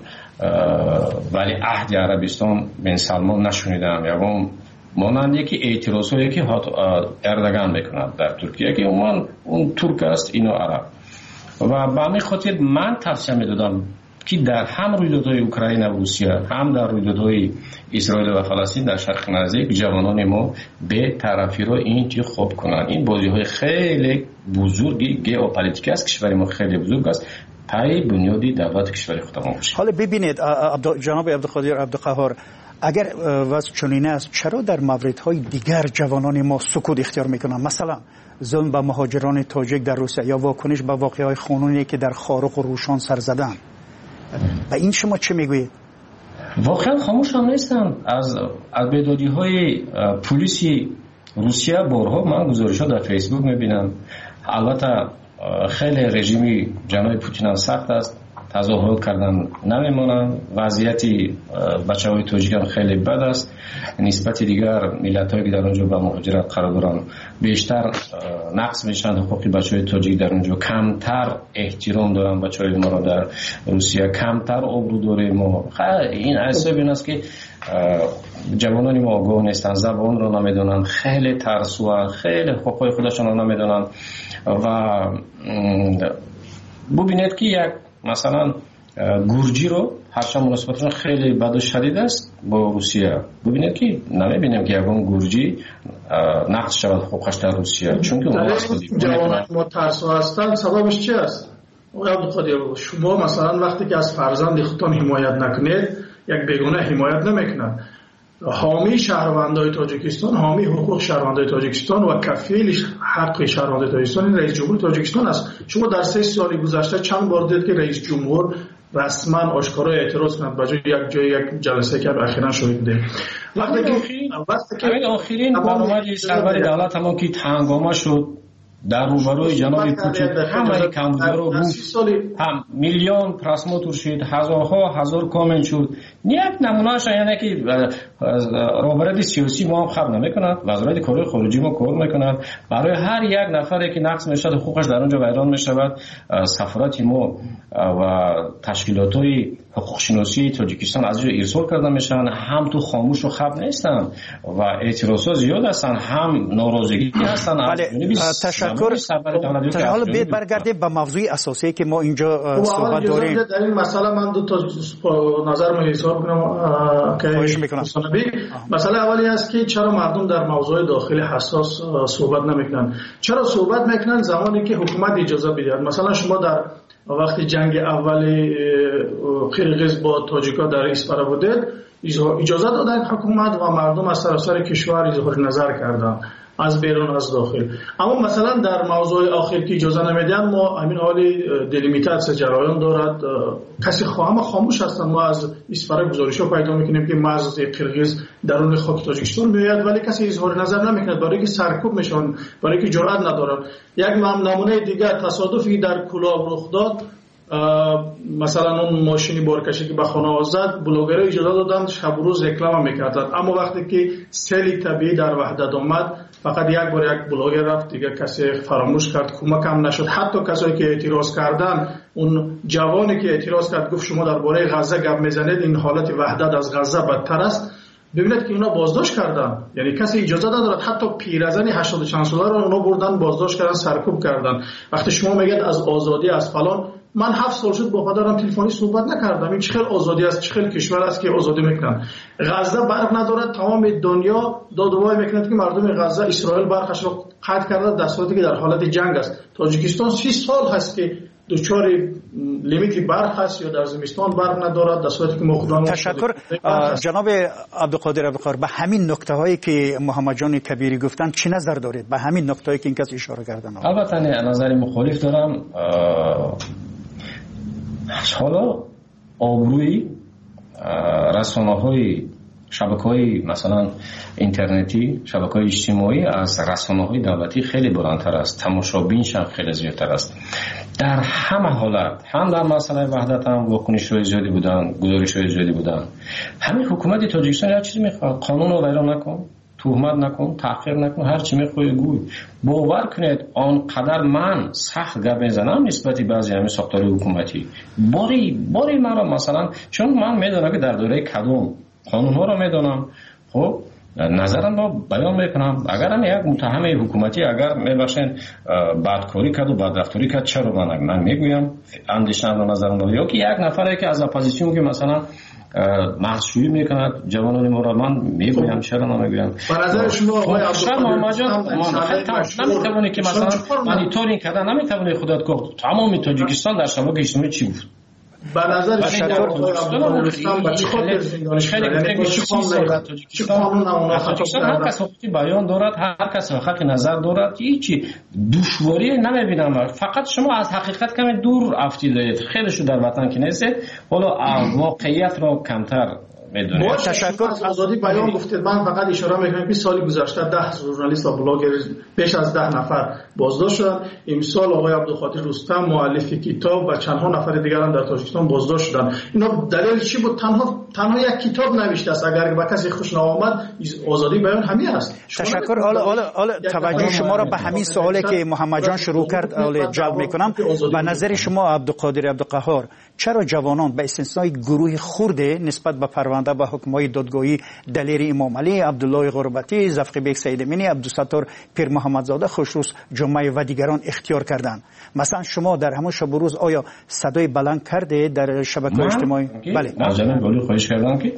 ولی عهد عربستان بن سلمان نشنیدم، یا مانند یکی اعتراض هایی که اردگان میکند در ترکیه که اون ترک است، اینو عرب. و به همین خاطر من توصیه میدادم که در هم رویدادهای اوکراین و روسیه، هم در رویدادهای اسرائیل و فلسطین در شرق نزدیک جوانان ما به طرفی رو این چی خوب کنن. این بازی های خیلی بزرگی ژئوپلیتیک است، کشور ما خیلی بزرگ است، پای بنیادی دولت کشور خودمان باشه. حالا ببینید جناب عبدالقادر عبدالقهار، اگر وضع چنین است چرا در موردهای دیگر جوانان ما سکوت اختیار میکنن؟ مثلا ظلم به مهاجران تاجیک در روسیه یا واکنش به واقعه‌های خونینی که در خارق و روشان سر زدن، و این شما چه میگویید؟ واقعا خاموش هم نیستن. از بیدادی‌های پلیسی روسیه بارها من گزارش‌ها در فیسبوک میبینم. البته خیلی رژیمی جناب پوتین هم سخت است، تظاهرات کردن نمیمونن. وضعیتی بچه‌های تاجیک هم خیلی بد است. نسبت دیگر ملت‌هایی که در اونجا با مهاجرت قرار دارن بیشتر نقص میشن. حقوق بچه‌های تاجیک در اونجا کمتر احترام دارن. بچه‌های ما رو در روسیه کمتر آبرو داره. ما این اسباب این است که جوانان ما آگاه نیستن، زبان رو نمیدونن، خیلی ترسو، خیلی حقوق خودشون رو نمیدونن. و ببینید که یک مثلا گورجی رو هرچند مناسبتشون خیلی بد و شدید است با روسیه، ببینید که نمیبینیم که یکون گورجی نقض شود حقوقش در روسیه، چون که اون جوانان ما ترسو هستن. سببش چی است؟ شما مثلا وقتی که از فرزند خودتان حمایت نکنید، یک بیگانه حمایت نمیکنند. حامی شهروندای تاجیکستان، حامی حقوق شهروندای تاجیکستان و کفیل حق شهروندای تاجیکستان این رئیس جمهور تاجیکستان است. شما در 3 سال گذشته چند بار دید که رئیس جمهور رسما آشکارا اعتراض کند به جای یک جلسه که اخیراً شاهد بودیم؟ وقتی که آخرین برنامه سرور دولت هم که هنگامه شد در روبروی جناب پوتین، همه کمبودها رو هم میلیون پراسموتور شد، هزار کامنت شد. یک نمونهش یعنی که روبرد سیاسی ما هم خبر نمیکند، وزارت کار خارجی ما کار میکند، برای هر یک نفری که نقض میشد حقوقش در اونجا ویران میشود. سفارت ما و تشکیلات‌های حقوقشناسی تاجیکستان از اینجا ارسال کرده میشن، هم تو خاموش و خب نیستن و اعتراضات زیاد هستن، هم ناراضگی هستن. تشکر. حالا بیاید برگردیم به موضوع اساسی که ما اینجا صحبت داریم. در این مسئله من دو تا نظر من اظهار کنم که مسئله اولی است که چرا مردم در موضوع داخلی حساس صحبت نمیکنن؟ چرا صحبت میکنن زمانی که حکومت اجازه بده؟ مثلا شما در وقتی جنگ اولی قرقیز با تاجیکا در اسپارا بوده، اجازه دادن حکومت و مردم از سراسر کشور اظهار نظر کردن، از بیرون از داخل. اما مثلا در موضوع آخر که اجازه نمیدن، ما همین حالی دلیمیتاسیون جریان دارد، کسی همه خاموش هستن. ما از اسپارا گزارش‌ها پیدا میکنیم که مرز قرقیز درون خاک تاجیکستان میاد ولی کسی اظهار نظر نمیکنه، برای که سرکوب میشن، برای که جرئت ندارن. یک نمونه دیگر تصادفی در کلاب رخ داد، مثلا اون ماشینی بارکشی که به خانه زد، بلوگرها اجازه دادن شب و روز رکلام میکردن، اما وقتی که سیل طبیعی در وحدت آمد فقط یک بار یک بلوگر رفت، دیگه کسی فراموش کرد، کمک هم نشد. حتی کسایی که اعتراض کردن، اون جوانی که اعتراض کرد گفت شما درباره غزه گپ میزنید، این حالت وحدت از غزه بدتر است، ببینید که اونا بازداشت کردن. یعنی کسی اجازه ندارد. حتی پیرزن 80 چند ساله رو اونا بردن بازداشت کردن، سرکوب کردن. وقتی شما میگید از آزادی از فلان، من 7 سال شد با پدرم تلفنی صحبت نکردم. این چه خیلی آزادی است، چه خیلی کشور است که آزادی میکنن. غزه برق ندارد، تمام دنیا دادوای میکنند که مردم غزه اسرائیل برقش رو قطع کرده در صورتی که در حالت جنگ است. تاجیکستان 30 سال هست که دچار لیمیتی برق هست یا در زمستان برق ندارد، در صورتی که ما تشکر. جناب عبدالقادر عبدالقاهر، به همین نکته هایی که محمد جان کبیری گفتن چی نظر دارید؟ به همین نکته هایی که این کس اشاره کردن. البته نظر مخالف دارم. حالا آبروی رسانه‌های شبکه‌های مثلا اینترنتی، شبکه‌های اجتماعی از رسانه‌های دولتی خیلی بلندتر است، تماشابینش هم خیلی زیادتر است. در همه حالت، هم در مسئله وحدت هم واکنش‌های زیادی بودن، گزارش‌های زیادی بودن. همین حکومت تاجیکستان هر چیزی می‌خواد، قانون رو ویران نکن، تهمت نکن، تحقیر نکن، هر چی میخوای گوی. باور کنید آنقدر من سخت گپ میزنم نسبت به بعضی همین ساختار حکومتی. باری مرا مثلا، چون من میدونم که در دوره کدوم قانون ها رو میدونم، خب نظرم رو بیان میکنم. اگر هم یک متهم حکومتی اگر میباشین بدکاری کرد و بدرفتاری کرد، چرا من میگویم اندیشم و نظرم رو، یا که یک نفری که از اپوزیسیون که مثلا محضشویی میکند جوانان ما را، من میگویم چرا نمیگویم. به نظر شما آقای عبدالقادر نمیتونی که مثلا مانیتورینگ کردن، نمیتونی خودت گفت تمام تاجیکستان در شبکه اجتماعی چی گفت؟ به نظر شما آقای عبدالقادر چه خاطر زندانش کردن؟ چه قانون اونا خطاب کردن؟ هر کس حقی بیان دارد، هر کس حق نظر دارد، هیچی دشواری نمیبینم. فقط شما از حقیقت کمی دور افتیدید، خیلی شو در وطن که نیستید، حالا واقعیت را کمتر با تشکر. آزادی بیان گفتید، من فقط اشاره میکنم که سال گذشته 10 ژورنالیست و بلاگر بیش از 10 نفر بازداشت شدن. امسال آقای عبدالقادر رستم مؤلف کتاب و چندها نفر دیگر هم در تاجیکستان بازداشت شدن. اینا دلیل چی بود؟ تنها یک کتاب نوشته است. اگر به کسی خوش نآمد آزادی بیان همین است. تشکر. حالا توجه شما را به همین سوالی که محمد جان شروع کرد جلب میکنم. به نظر شما عبدالقادر عبدالقهار، چرا جوانان به استثنای گروه خرده نسبت به پرونده به حکم‌های دادگاهی دلیر امام علی، عبدالله غربتی، ظفر بیگ سید امینی، عبدالستار پیر محمدزاده، خوشروز جمعه و دیگران اختیار کردند؟ مثلا شما در همون شب و روز آیا صدای بلند کرده در شبکه‌های اجتماعی؟ بله. جناب ولی خواهش کردم که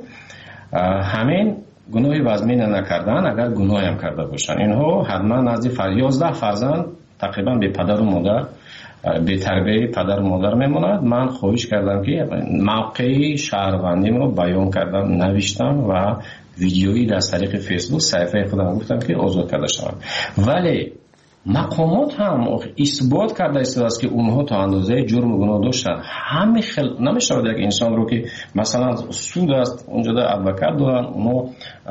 همین گناهی وزمین نکردن، اگر گناهی هم کرده باشن، اینها حتما نزدیک 11 فرزند تقریبا به پدر و مادر، به تربیه پدر و مادر میموند. من خواهش کردم که موقعی شهروندیم رو بیان کردم، نوشتم و ویدیویی در طریق فیسبوک صفحه خودم گفتم که آزاد کرده شوند. ولی مقامات هم اثبات کرده است که اونها تا اندازه جرم و گناه داشتن. همه نمیشه یک انسان رو که مثلا سود است اونجا در ادوکات دارن، اونها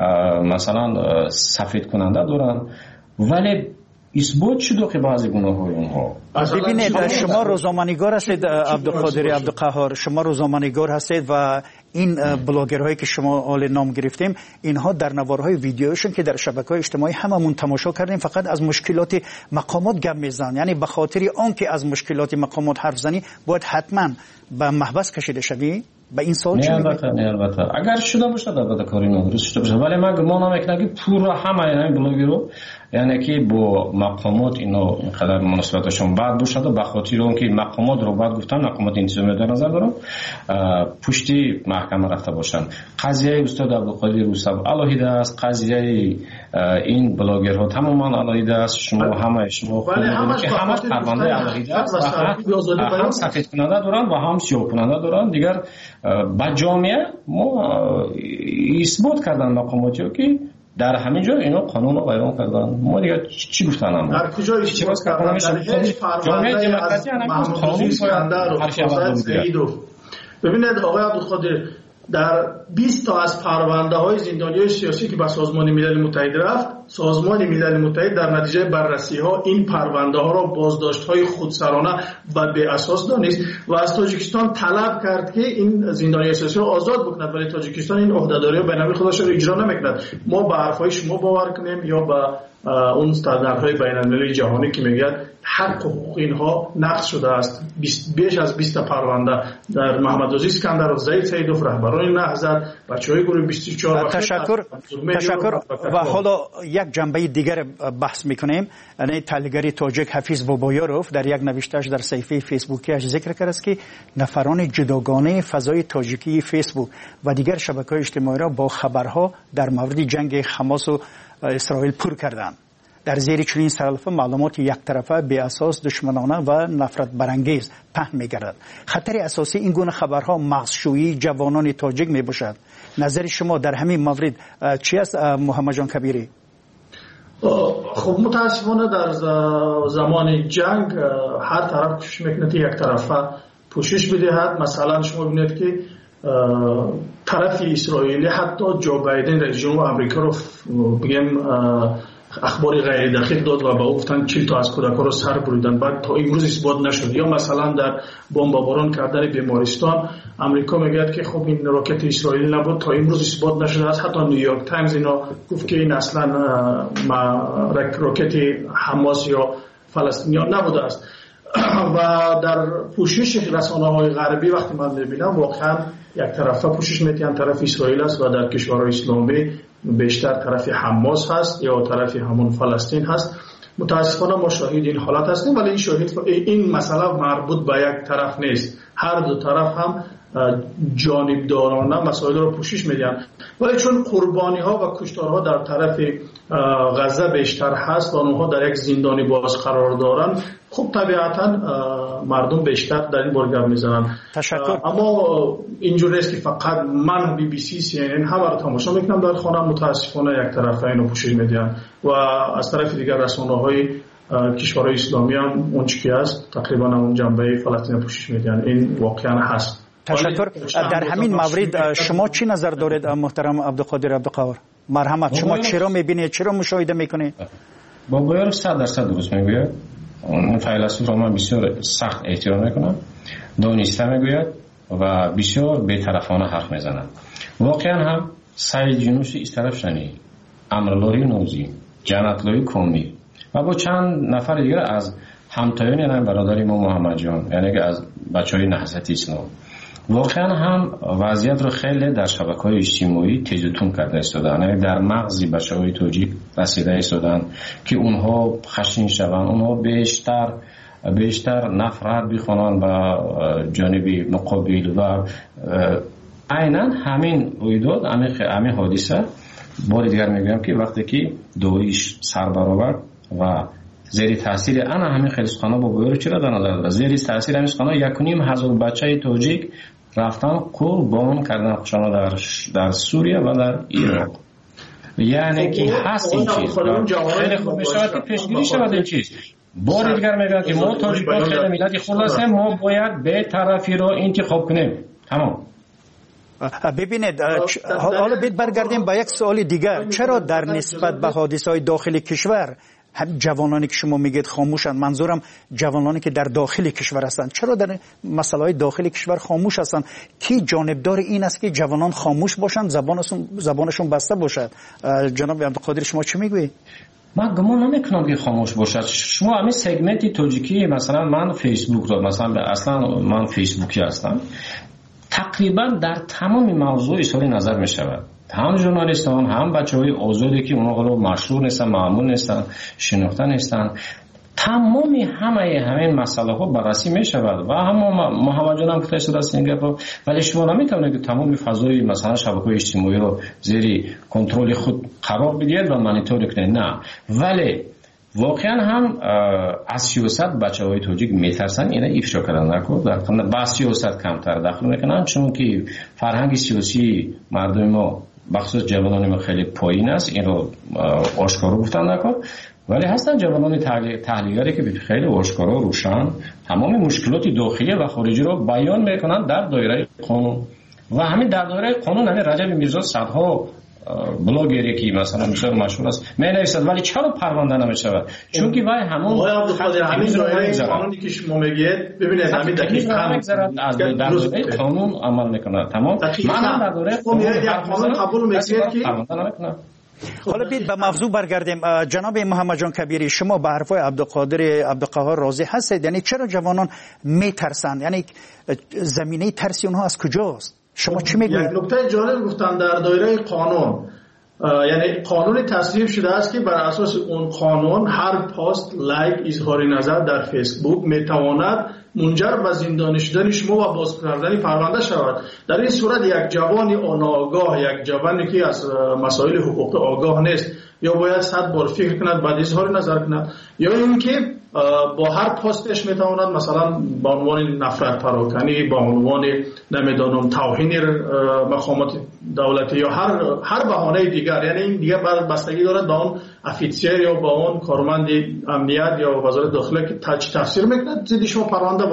مثلا سفید کننده دارن، ولی اثبات شده که بعضی گناه‌های اونها. ببینید شما روزنامه‌نگار هستید عبدالقادر عبدالقهار، شما روزنامه‌نگار هستید و این بلاگرهایی که شما آل نام گرفتیم اینها در نوارهای ویدیوشون که در شبکه‌های اجتماعی هممون تماشا کردیم فقط از مشکلات مقامات گپ میزنن. یعنی به خاطر آنکه از مشکلات مقامات حرف زنی باید حتما به محبس کشیده شوی. به این سوال چه میگید؟ نه البته اگر شده باشه البته کاری نداره شده باشه، ولی من گمان میکنم که پورا همه بلاگرها یعنی که با مقامات اینا اینقدر مناسبتشون بد باشه به خاطر اون که مقامات رو بعد گفتن مقامات انتظامی در نظر دارن پشتی محکمه رفته باشن. قضیه استاد عبدالقادر یوسف علیه است، قضیه این بلاگرها تماما علیه است. شما همه که همش پرونده علیه است و هم سفید کننده دارن و هم سیاه کننده دارن. دیگر با جامعه ما اثبات کردن مقاماتی که در همین جا اینا قانون رو بیان کردن. ما دیگه چی گفتنم در کجا اشتباه کردن؟ در هیچ پرونده از محمود اسکندر و سعیدوف. ببینید آقای عبدالقادر در 20 تا از پرونده های زندانیای سیاسی که به سازمان ملل متحد رفت، سازمان ملل متحد در نتیجه بررسی ها این پرونده ها را بازداشت های خودسرانه و بی اساس دانست و از تاجیکستان طلب کرد که این زندانیای سیاسی را آزاد بکند، ولی تاجیکستان این عهدهداری ها بین‌المللی خودش را اجرا نمیکند. ما به حرفهای شما باور کنیم یا به اون استانداردهای بین‌المللی جهانی که میگه حق حقوق اینها نقض شده است. بیش از 20 تا پرونده در محمد عزیز اسکندر و زید سیدوف رهبران نهضت، بچهای گروه 24. تشکر. و حالا یک جنبه دیگر بحث میکنیم. یعنی تحلیلگر تاجیک حفیظ بابایاروف در یک نوشتهش در صفحه فیسبوکیش ذکر کرده است که نفران جداگانه فضای تاجیکی فیسبوک و دیگر شبکه‌های اجتماعی را با خبرها در مورد جنگ حماس و اسرائیل پر کردند. در زیر چنین سرلفه معلومات یک طرفه بی اساس، دشمنانه و نفرت برانگیز پهن می‌گردد. خطر اساسی این گونه خبرها مغزشویی جوانان تاجیک میباشد. نظر شما در همین مورد چی است محمد جان کبیری؟ خب متاسفانه در زمان جنگ هر طرف کوشش میکنه که یک طرفه پوشش بدهد. مثلا شما ببینید که طرف اسرائیلی حتی جو بایدن رئیس جمهور آمریکا رو بگیم اخبار غیر دقیق داد و به او گفتن 40 تا از کودکان رو سر بریدن، بعد تا امروز اثبات نشد. یا مثلا در بمباران کردن بیمارستان امریکا میگه که خب این راکت اسرائیلی نبود، تا امروز اثبات نشده است. حتی نیویورک تایمز اینا گفت که این اصلا راکت حماس یا فلسطینیان نبوده است. و در پوشش رسانه‌های غربی وقتی من می‌بینم واقعا یک طرفه پوشش میتین طرف اسرائیل است و در کشورهای اسلامی بیشتر طرف حماس هست یا طرف همون فلسطین هست. متاسفانه ما شاهد این حالت هستیم، ولی این مسئله مربوط به یک طرف نیست. هر دو طرف هم جانبدارانه مسائل رو پوشش میدن، ولی چون قربانی ها و کشتارها در طرف غزه بیشتر هست و اونها در یک زندانی باز قرار دارن، خب طبیعتا مردم بیشتر در این باره گپ میزنن. اما اینجوری است که فقط من بی بی سی سی ان ان همه رو تماشا میکنم در خانه، متاسفانه یک طرفه اینو پوشش میدن و از طرف دیگر رسانه‌های کشورهای اسلامی هم اون چیزی است تقریبا اون جنبه فلسطین پوشش میدن. این واقعا هست. تشکر. در همین مورد شما چی نظر دارید محترم عبدالقادر عبدالقاهر؟ مرحمت، شما چرا میبینید، چرا مشاهده میکنید؟ بابایاروف 100% درست میگوید. اون فیلسوف رو من بسیار سخت احترام میکنم، دانسته میگوید و بسیار بی‌طرفانه حرف میزند. واقعا هم سعید جنوسی از طرف شنی، امرالله نوزی، جنت‌الله کامی و با چند نفر دیگر از همتایان یعنی برادری ما محمد جان، یعنی که از بچهای نهضت اسلام، واقعا هم وضعیت رو خیلی در شبکه‌های اجتماعی تیز و تند کرده ایستادن. یعنی در مغز بچه‌های تاجیک رسیده ایستادن که اونها خشن شوند، اونها بیشتر نفرت بخوانند به جانب مقابل و عیناً همین رویداد، همین حادثه بار دیگر میگم که وقتی که داعش سر برآورد و زیر تاثیر همین خلیصخانه با بایور چرا در نظر داره، زیر تاثیر همین خانه 1,500 بچه تاجیک رفتن قربان کردن خودشان در سوریه و در عراق. یعنی که هست این چیز خیلی خوب میشود که پیشگیری شود این چیز. بار دیگر میگم که ما تاجیکان خیلی ملت خود هستیم، ما باید به طرفی رو انتخاب کنیم. تمام. ببینید حالا برگردیم به یک سوال دیگر. چرا در نسبت به حادثه‌های داخل کشور هم جوانانی که شما میگید خاموشن، منظورم جوانانی که در داخل کشور هستند. چرا در مسائل داخل کشور خاموش هستند؟ کی جانبدار این است که جوانان خاموش باشند، زبانشون بسته باشد؟ جناب عبدالقادر شما چی میگویید؟ من گمان نمیکنم که خاموش باشد. شما همین سگمنتی تاجیکی، مثلا من فیسبوک رو، مثلا اصلا من فیسبوکی هستم، تقریبا در تمام موضوع اظهار نظر می شود. هم ژورنالیستان، هم بچه‌های آزادی که اونها رو مشهور نیستن، معمول نیستن، شناخته نیستن، تمامی همین مسئله ها بررسی می شود و هم محمد جان هم گفته شده است این گپ، ولی شما نمیتونید که تمام فضای مثلا شبکه‌های اجتماعی رو زیر کنترل خود قرار بدید و مانیتور کنید. نه، ولی واقعا هم از سیاست بچه‌های تاجیک میترسن اینا افشا کردن نکنه، با سیاست کمتر دخل میکنن، چون که فرهنگ سیاسی مردم ما بخصوص جوانان ما خیلی پایین است، این رو آشکارا گفتن نکن. ولی هستن جوانان تحلیلگری که خیلی آشکارا روشن تمام مشکلات داخلی و خارجی رو بیان میکنن در دایره قانون و همین در دایره قانون. همین رجب میرزا صدها بلاگری که مثلا بسیار مشهور است مینویسد، ولی چرا پرونده نمیشود؟ چون که وای همون همین دایره قانونی که شما میگید، ببینید همین دقیقاً از در دایره قانون عمل میکنه. تمام من در دایره قانون قبول میکنید که پرونده نمیکنه. حالا بیاید به موضوع برگردیم. جناب محمد جان کبیری، شما به حرفای عبدالقاهر راضی هستید؟ یعنی چرا جوانان میترسند؟ یعنی زمینه ترس اونها از کجاست؟ شما چی میگویید؟ یک نکته جالب گفتن در دایره قانون، یعنی قانون تصویب شده است که بر اساس اون قانون هر پست، لایک، اظهار نظر در فیسبوک میتواند منجر به زندانی شدن شما و باز کردن پرونده شود. در این صورت یک جوانی آناگاه، یک جوانی که از مسائل حقوق آگاه نیست، یا باید 100 بار فکر کند بعد اظهار نظر کند، یا اینکه با هر پستش میتواند مثلا با عنوان نفرت پراکنی، با عنوان نمیدانم توهین مقامات دولتی یا هر بهانه دیگر، یعنی این دیگه بستگی دارد با اون افیسر یا با اون کارمند امنیت یا وزارت داخله که تفسیر میکند زیدی شما پرونده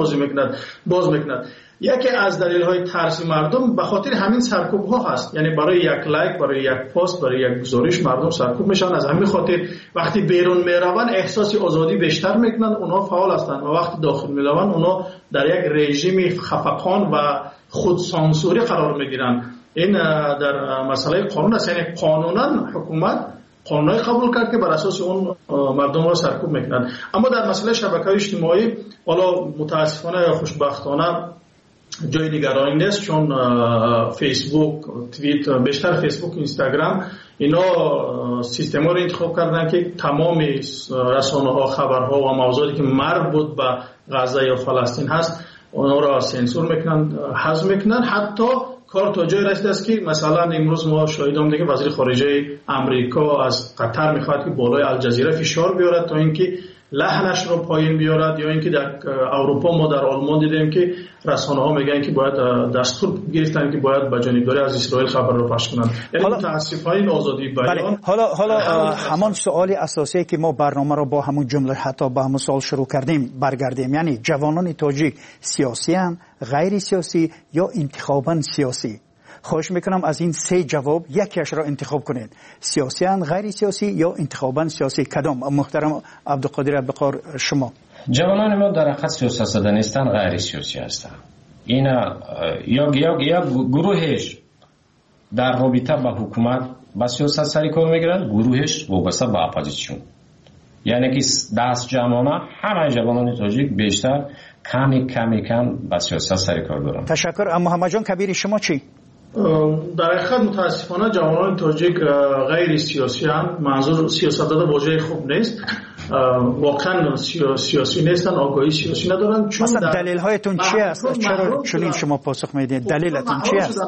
باز میکند. یکی از دلایل ترس مردم به خاطر همین سرکوب ها هست، یعنی برای یک لایک، برای یک پست، برای یک گزارش مردم سرکوب میشن. از همین خاطر وقتی بیرون میروند احساس آزادی بیشتر میکنند، اونها فعال هستند، و وقتی داخل میروند اونها در یک رژیم خفقان و خودسانسوری قرار میگیرند. این در مسئله قانون است، یعنی قانونا حکومت قانونی قبول کرد که بر اساس اون مردم را سرکوب میکنند. اما در مسئله شبکه‌های اجتماعی حالا متاسفانه یا خوشبختانه جای نگرانی نیست، چون فیسبوک، توییتر، بیشتر فیسبوک، اینستاگرام، اینا سیستما رو انتخاب کردن که تمام رسانه‌ها، خبرها و موضوعاتی که مربوط به غزه یا فلسطین هست اونا را سانسور میکنن، حذف میکنن. حتی کار تا جای رسیده است که مثلا امروز ما شاهدیم دیگه وزیر خارجه امریکا از قطر میخواد که بالای الجزیره فشار بیارد تا اینکه لحنش رو پایین بیارد، یا اینکه در اروپا ما در آلمان دیدیم که رسانه ها میگن که باید دستور گرفتن که باید به جانبداری از اسرائیل خبر رو پخش کنن. یعنی متاسفانه این آزادی بیان. حالا همان سوال اساسی که ما برنامه رو با همون جمله حتی با همون سوال شروع کردیم برگردیم، یعنی جوانان تاجیک سیاسی ان، غیر سیاسی یا انتخاباً سیاسی؟ خواهش میکنم از این سه جواب یکیش را انتخاب کنید. سیاسی ان، غیر سیاسی یا انتخاباً سیاسی؟ کدام؟ محترم عبدالقادر شما. جوانان ما در حقیقت سیاست زده نیستن، غیر سیاسی هستن. اینا یا گروهش در رابطه با حکومت با سیاست سری کار میگیرن، گروهش وابسته به اپوزیسیون. یعنی که دست جمعانه همه جوانان تاجیک بیشتر کم با سیاست سری کار دارن. تشکر. محمد جان کبیری شما چی؟ در حقیقت متاسفانه جوانان تاجیک غیر سیاسی هستند. منظور سیاست داده واژه خوب نیست، واقعا سیاسی نیستن، آگاهی سیاسی ندارن. چون مثلا دلیل هایتون چی است؟ چرا چنین شما پاسخ میدید؟ دلیلتون چی است؟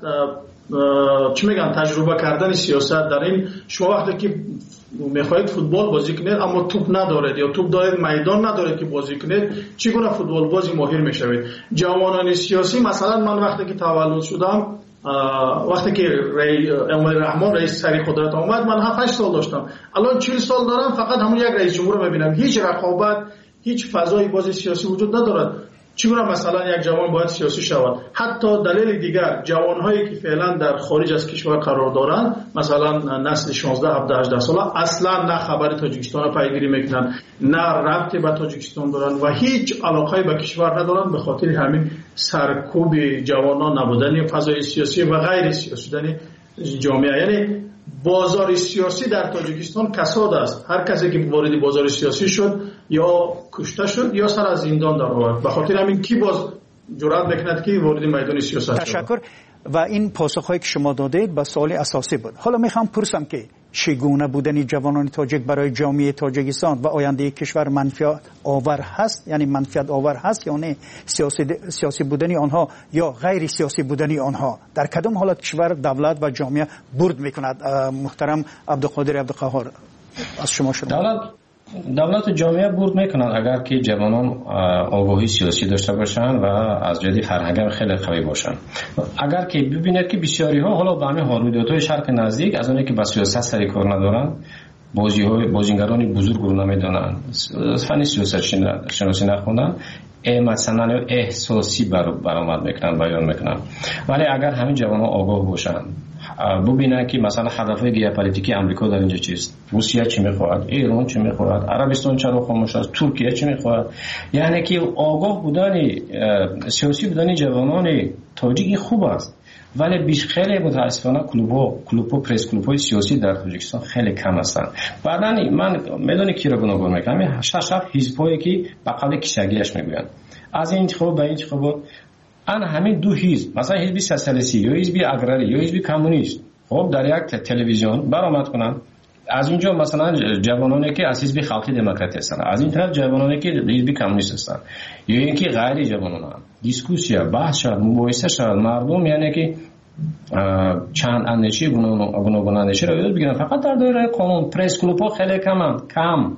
چی میگن تجربه کردن سیاست در این، شما وقتی که میخواهید فوتبال بازی کنید اما توپ ندارید یا توپ دارید میدان ندارید که بازی کنید، چگونه فوتبال بازی ماهر میشوید؟ جوانان سیاسی، مثلا من وقتی که تولد شدم، وقتی که امام رحمان رئیس سری قدرت آمد، من 7-8 سال داشتم. الان 40 سال دارم، فقط همون یک رئیس جمهور رو میبینم. هیچ رقابت، هیچ فضای بازی سیاسی وجود ندارد. چگونه مثلا یک جوان باید سیاسی شود. حتی دلیل دیگر جوانهایی که فعلا در خارج از کشور قرار دارند، مثلا نسل 16 17 18 ساله، اصلا نه خبر تاجیکستان را پیگیری میکنند، نه ربطی به تاجیکستان دارند و هیچ علاقه به کشور ندارند، به خاطر همین سرکوب جوانان نبودن فضای سیاسی و غیر سیاسی شدن جامعه. یعنی بازار سیاسی در تاجیکستان کساد است. هر کسی که وارد بازار سیاسی شد یا کشته شد یا سر از زندان در آورد. به خاطر همین کی باز جرأت میکند که وارد میدان سیاست شود. تشکر. و این پاسخهایی که شما دادید به سوال اساسی بود. حالا میخوام پرسم که چگونه بودن جوانان تاجیک برای جامعه تاجیکستان و آینده کشور منفعت آور هست، یعنی منفعت آور هست یا نه؟ سیاسی بودن آنها یا غیر سیاسی بودن آنها در کدام حالت کشور، دولت و جامعه برد میکند؟ محترم عبدالقادر عبدالقهار، از شما شد. دولت و جامعه برد میکنند اگر که جوانان آگاهی سیاسی داشته باشند و از جهت فرهنگی خیلی قوی باشند. اگر که ببینید که بسیاری ها حالا به همین رویدادهای شرق نزدیک از اونایی که با سیاست سر کار ندارند، بازیگران بزرگ رو نمیدونن، فن سیاست شناسی نخوندن، مثلا احساسی برآمد میکنن، بیان میکنن. ولی اگر همین جوانان آگاه باشند، ببینن که مثلا هدفهای ژئوپلیتیکی آمریکا در اینجا چیست، روسیه چی میخواهد، ایران چی میخواهد، عربستان چرا خاموش است، ترکیه چی میخواهد، یعنی که آگاه بودن سیاسی بودن جوانان تاجیک خوب است. ولی خیلی متاسفانه کلوب پرس کلوب‌های سیاسی در تاجیکستان خیلی کم هستند. بعداً من میدونی کی را گناهکار میکنم، شش حزبایی که به قبل کشاگیش میگویند از این انتخاب به این انتخاب، ان همین دو حزب، مثلا حزب سوسیالیستی یا حزب اگراری یا حزب کمونیست، خب در یک تلویزیون برآمد کنند. از اینجا مثلا جوانانی که از حزب خلقی دموکراتی هستند، از این طرف جوانانی که حزب کمونیست هستند، یا اینکه غیر جوانان هستند. دیسکوسیا، بحث، مباحثه شد، مردم یعنی که چند اندیشه گوناگون اندیشه را یاد بگیرن. فقط در دایره قانون پرس کلوب‌ها خیلی کم.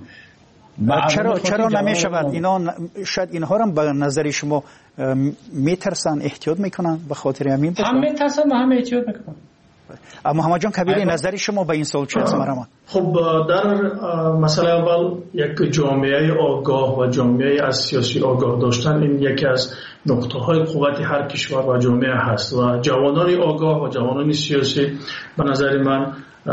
چرا نمیشود اینا؟ شاید اینها هم به نظر شما میترسن، احتیاط میکنن به خاطر همین؟ هم میترسن و هم احتیاط میکنن. محمد جان کبیری، نظر شما به این سوال چه است؟ خب در مسئله اول یک جامعه آگاه و جامعه از سیاسی آگاه داشتن، این یکی از نقطه های قوت هر کشور و جامعه هست و جوانان آگاه و جوانان سیاسی به نظر من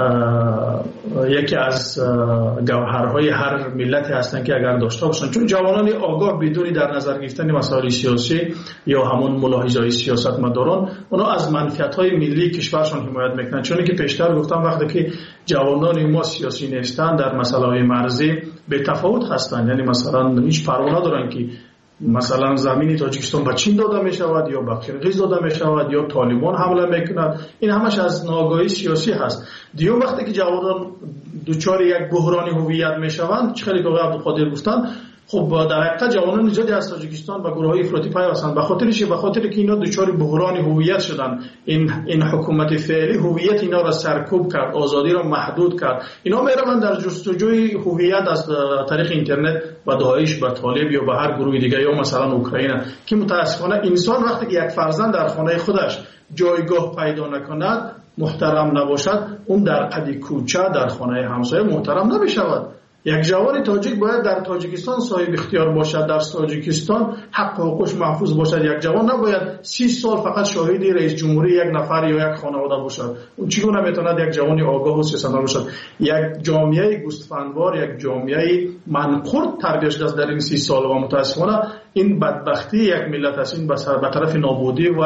یکی از گوهرهای هر ملتی هستند که اگر داشته باشند، چون جوانان آگاه بدون در نظر گرفتن مسائل سیاسی یا همون ملاحظه‌های سیاستمداران، اونا از منفعت‌های ملی کشورشان حمایت میکنند. چون که پیشتر گفتم وقتی که جوانان ما سیاسی نیستند در مسائل مرزی به تفاوت هستند، یعنی مثلا هیچ پروا ندارن که مثلا زمین تاجیکستان به چین داده می شود یا به قرقیز داده می شود یا طالبان حمله میکند. این همش از ناآگاهی سیاسی هست. دیگه وقتی که جوانان دوچار یک بحران هویت می شوند، خیلی که عبدالقادر گفتن، خب در حقیقت جوانان نژادی از تاجیکستان و گروه‌های افراطی پیوستند. به خاطر که اینا دچار بحران هویت شدن، این حکومت فعلی هویت اینا را سرکوب کرد، آزادی را محدود کرد. اینا میروند در جستجوی هویت از طریق اینترنت و داعش و طالب یا به هر گروه دیگه یا مثلا اوکراین، که متاسفانه انسان وقتی که یک فرزند در خانه خودش جایگاه پیدا نکند، محترم نباشد، اون در قد کوچه در خانه همسایه محترم نمیشود. یک جوان تاجیک باید در تاجیکستان صاحب اختیار باشد، در تاجیکستان حق و حقوقش محفوظ باشد. یک جوان نباید 30 سال فقط شاهد رئیس جمهوری یک نفر یا یک خانواده باشد. اون چگونه میتواند یک جوان آگاه و سیاستمدار باشد؟ یک جامعه گوسفندوار، یک جامعه منقرض تربیت شده است در این 30 سال و متاسفانه این بدبختی یک ملت است. این به طرف نابودی و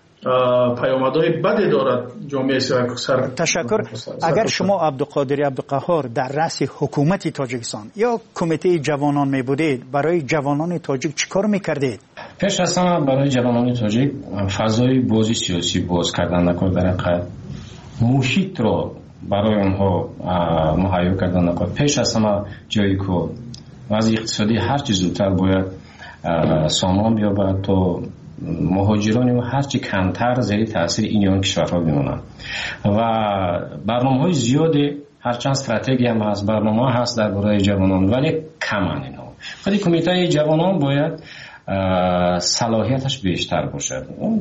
پیامدهای بدی دارد جامعه سر. تشکر. اگر شما عبدالقادر عبدالقهار در رأس حکومت تاجیکستان یا کمیته جوانان می بودید، برای جوانان تاجیک چیکار میکردید؟ پیش از همه برای جوانان تاجیک فضای بازی سیاسی باز کردن نکرد، در حقیقت محیط را برای آنها مهیا کردن نکرد. پیش از همه جایی که وضع اقتصادی هر چیز زودتر باید سامان بیابد تا مهاجرانی و هرچی کمتر زیر تاثیر این کشورها بمونند و برنامه‌های زیادی، هرچند استراتژی هم هست، برنامه هست در برای جوانان، ولی کمن اینا. خیلی کمیته جوانان باید صلاحیتش بیشتر باشد.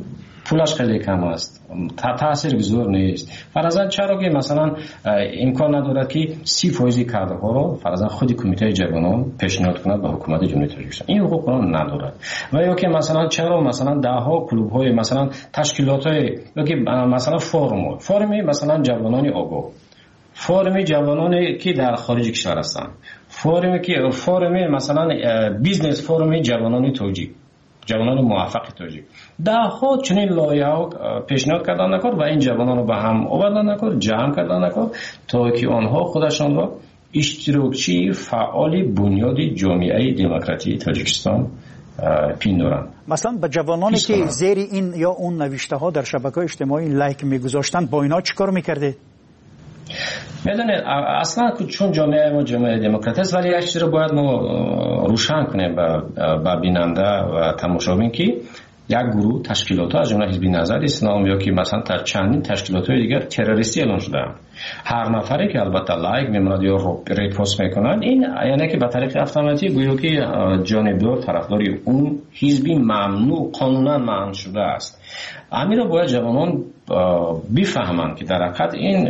پولش خیلی کم است، تاثیرگذار نیست. فرضاً چرا که مثلا امکان ندارد که 30% کادر ها رو فرضاً خود کمیته جوانان پیشنهاد کند به حکومت جمهوری تاجیکستان؟ این حقوق را ندارد. و یا که مثلا چرا مثلا ده ها کلوب های مثلا تشکیلات های یا که مثلا فورمی مثلا جوانان آگاه، فورمی جوانانی که در خارج کشور هستند، فورمی مثلا بیزنس فورمی جوانان تاجیک، جوانان موفق تاجیک، ده ها چنین لایحه پیشنهاد کردن نکرد و این جوانان رو به هم آوردن نکرد، جمع کردن نکرد تا که آنها خودشان را اشتراکچی فعال بنیاد جامعه دموکراتیک تاجیکستان پیندارند. مثلا به جوانانی که زیر این یا اون نوشته ها در شبکه‌های اجتماعی لایک میگذاشتن با اینا چیکار میکرده؟ میدونید اصلا چون جامعه ما جامعه دموکرات است، ولی یک چیز رو باید ما روشن کنیم به بیننده و تماشابین که یک گروه تشکیلات ها از جمله حزب نهضت اسلام یا که مثلا چندین تشکیلات های دیگر تروریستی اعلام شده. هر نفری که البته لایک میموند یا ریپوست میکنند، این یعنی که به طریق اتوماتیک گویا که جانبدار طرفداری اون حزبی ممنوع قانونا منع شده است. همین رو باید جوانان بفهمند که در حقیقت این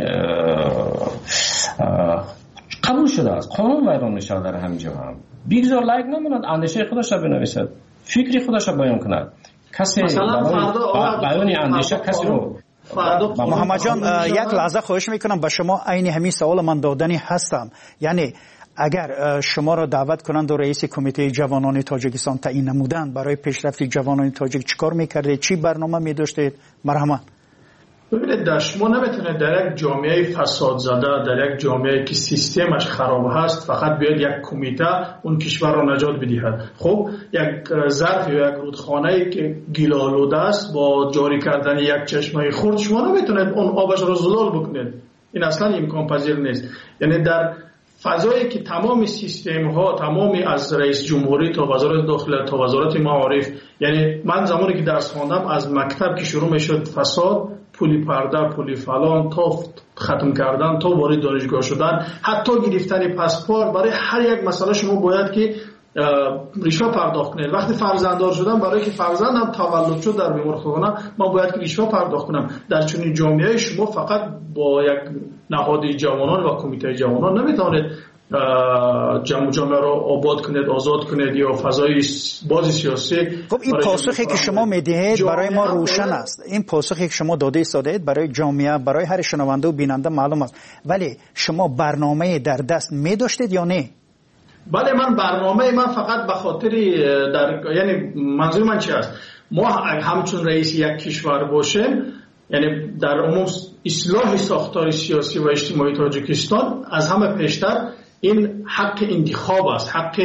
قبول شده است، قانون ویران میشه در همین جا. هم بگذار لایک نموند، اندیشه خودش را بنویسد، فکری خودش را بیان کند. کسی بیان اندیشه کسی رو محمد جان یک لحظه خواهش میکنم به شما عین همین سوال من دادنی هستم. یعنی اگر شما را دعوت کنند و رئیس کمیته جوانان تاجیکستان تعیین نمودند، برای پیشرفت جوانان تاجیک چیکار میکردید؟ چی برنامه می‌داشتید؟ مرحمت. ببینید در شما نمیتونید در یک جامعه فساد زده، در یک جامعه که سیستمش خراب هست فقط بیاد یک کمیته اون کشور را نجات بدهد. خب یک ظرف یا یک رودخانه‌ای که گیل‌آلوده است با جاری کردن یک چشمه خرد شما نمیتونید اون آبش را زلال بکنید. این اصلا امکان پذیر نیست. یعنی در فضایی که تمام سیستم ها، تمامی از رئیس جمهوری تا وزارت داخله تا وزارت معارف، یعنی من زمانی که درس خواندم از مکتب که شروع میشد فساد، پولی پرده، پولی فلان تا ختم کردن تا وارد دانشگاه شدن، حتی گرفتن پاسپورت، برای هر یک مسئله شما باید که رشوه پرداخت کنید. وقتی فرزنددار شدم، برای که فرزندم تولد شد در بیمارخانه، من باید که رشوه پرداخت کنم. در چنین جامعه شما فقط با یک نهاد جوانان و کمیته جوانان نمیتونید جامعه را آباد کنید، آزاد کنید یا فضای بازی سیاسی. خب این پاسخی که شما میدهید برای ما روشن است. این پاسخی که شما داده ایستادید برای جامعه، برای هر شنونده و بیننده معلوم است. ولی شما برنامه در دست می‌داشتید یا نه؟ بله، من برنامه من فقط به خاطر یعنی منظور من چی است؟ ما همچون رئیس یک کشور باشیم، یعنی در عموم اصلاح ساختار سیاسی و اجتماعی تاجیکستان از همه پیشتر این حق انتخاب است، حق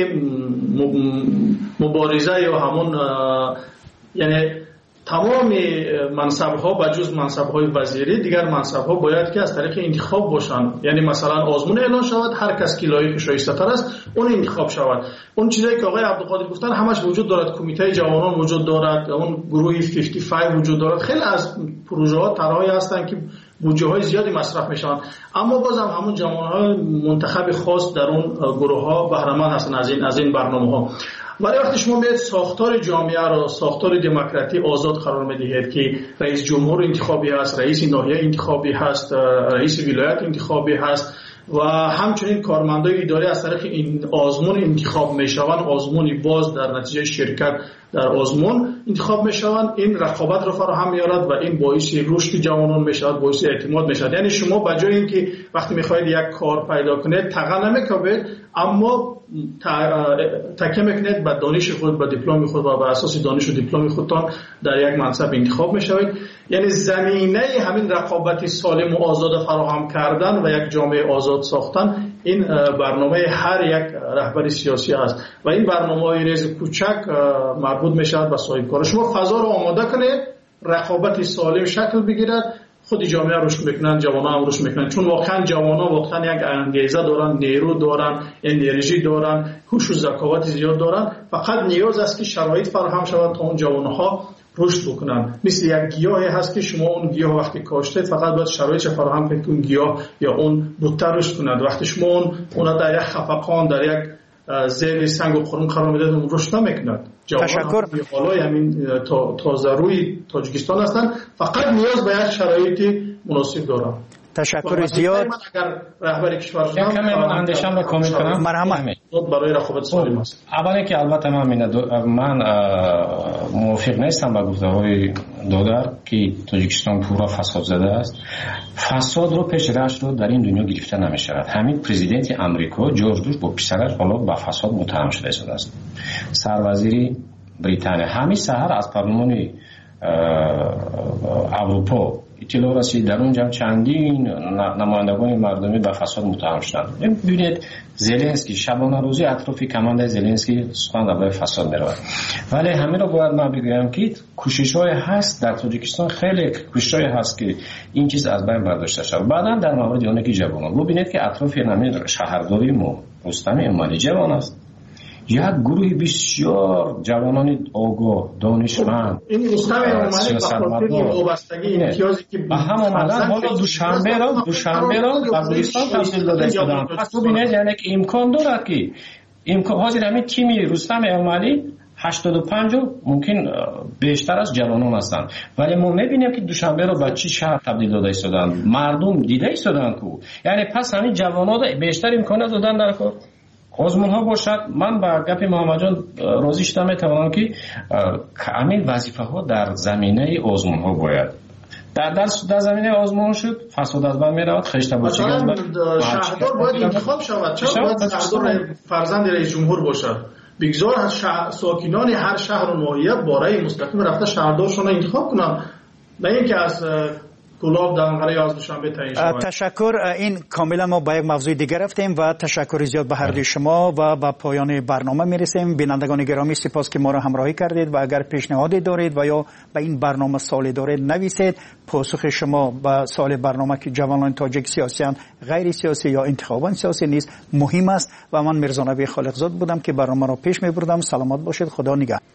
مبارزه یا همون یعنی تمام منصب‌ها بجز منصب‌های وزیری، دیگر منصب‌ها باید که از طریق انتخاب باشند. یعنی مثلا آزمون اعلان شود، هر کس که لایق شایسته‌تر است اون انتخاب شود. اون چیزایی که آقای عبدالقادر گفتن همش وجود دارد. کمیته جوانان وجود دارد، اون گروه 55 وجود دارد. خیلی از پروژه‌ها طرحی هستند که بودجه‌های زیادی مصرف میشن، اما بازم همون جوانان منتخب خاص در اون گروه‌ها بهره‌مند هستند از این برنامه‌ها. ولی وقتی شما میاد ساختار جامعه را، ساختار دموکراتی آزاد قرار میدهید که رئیس جمهور انتخابی هست، رئیس ناحیه انتخابی هست، رئیس ولایت انتخابی هست و همچنین کارمندای اداری از طریق این آزمون انتخاب میشوند، آزمونی باز در نتیجه شرکت در آزمون انتخاب میشوند. این رقابت را فراهم میارد و این باعث رشد جوانان میشود، باعث اعتماد میشود. یعنی شما بجای اینکه وقتی میخواید یک کار پیدا کنید تقا نمیکنید، اما تکیه میکنید به دانش خود، به دیپلم خود و بر اساس دانش و دیپلم خودتان در یک منصب انتخاب میشوید. یعنی زمینه همین رقابت سالم و آزاد فراهم کردن و یک جامعه آزاد ساختن این برنامه هر یک رهبر سیاسی است و این برنامه‌های ریز کوچک مربوط میشود به صاحب کار. شما فضا رو آماده کنید، رقابت سالم شکل بگیرد، خود جامعه رشد میکنن، جوانان هم رشد میکنن، چون واقعا جوانان واقعا یک انگیزه دارن، نیرو دارن، انرژی دارن، هوش و ذکاوت زیاد دارن. فقط نیاز است که شرایط فراهم شود تا اون جوانها رشد بکنن. مثل یک گیاهی هست که شما اون گیاه وقتی کاشتید فقط باید شرایط فراهم کنید که اون گیاه یا اون بوته رشد کند. وقتی شما اون در یک خفقان، در یک زیر سنگ و خورم قرار میداد اون رشد نمیکند. تشکر. بالای همین تازه روی تاجیکستان هستند، فقط نیاز به یک شرایط مناسب دارند. تشکر زیاد. اگر رهبر کشور شدم کمی من اندیشم رو کامل کنم. مرحمت. برای رقابت سالم است. اولی که البته من موافق نیستم با گفته‌های دادر که تاجیکستان پورا فساد زده است. فساد رو پیش رشت رو در این دنیا گرفته نمی‌شود. همین پرزیدنت آمریکا جورج بوش با پسرش حالا با فساد متهم شده است. سروزیر بریتانیا همین سحر از پارلمان اروپا اطلاع رسید در اونجا چندین نمایندگان مردمی به فساد متهم شدند. ببینید زلنسکی شبانه روزی اطراف کمانده زلنسکی سخن درباره فساد می‌رود. ولی همین رو باید من بگم که کوشش‌های هست در تاجیکستان، خیلی کوشش‌های هست که این چیز از بین برداشته شود. بعداً در مورد اونکی جوانان ببینید که اطراف همین شهرداری ما رستم امالی جوان است. یک گروه بسیار جوانان آگاه دانشمند این رستم امالی با وابستگی امتیازی که به هم اومدن حالا دوشنبه را به بلوچستان تبدیل داده شدن. پس ببینید یعنی که امکان دارد که حاضر همین تیمی رستم امالی 85 ممکن بیشتر از جوانان هستند، ولی ما میبینیم که دوشنبه رو به چی شهر تبدیل داده شدن، مردم دیده شدن که یعنی پس همین جوانان بیشتر امکانات دادن در کار آزمون ها باشد. من با گپ محمد جان راضی شدم، میتوانم که همین وظیفه ها در زمینه آزمون ها باید در زمینه آزمون شد، فساد از بین میرود، خشت بچگی از بین شهردار باید انتخاب شود. چرا باید شهردار فرزند رئیس جمهور باشد؟ بگذار از ساکنان هر شهر و ناحیه برای مستقیم رفته شهردارشون انتخاب کنن، نه اینکه از گلاب دنقره از دوشنبه تعیین شود. تشکر. این کاملا ما به یک موضوع دیگر رفتیم و تشکر زیاد به هر دوی شما و به پایان برنامه میرسیم. بینندگان گرامی سپاس که ما را همراهی کردید و اگر پیشنهادی دارید و یا به این برنامه سوالی دارید نویسید. پاسخ شما به سوال برنامه که جوانان تاجیک سیاسیان غیر سیاسی یا انتخابات سیاسی نیست مهم است و من میرزا نبی خالقزاد بودم که برنامه را پیش میبردم. سلامت باشید. خدا نگهدار.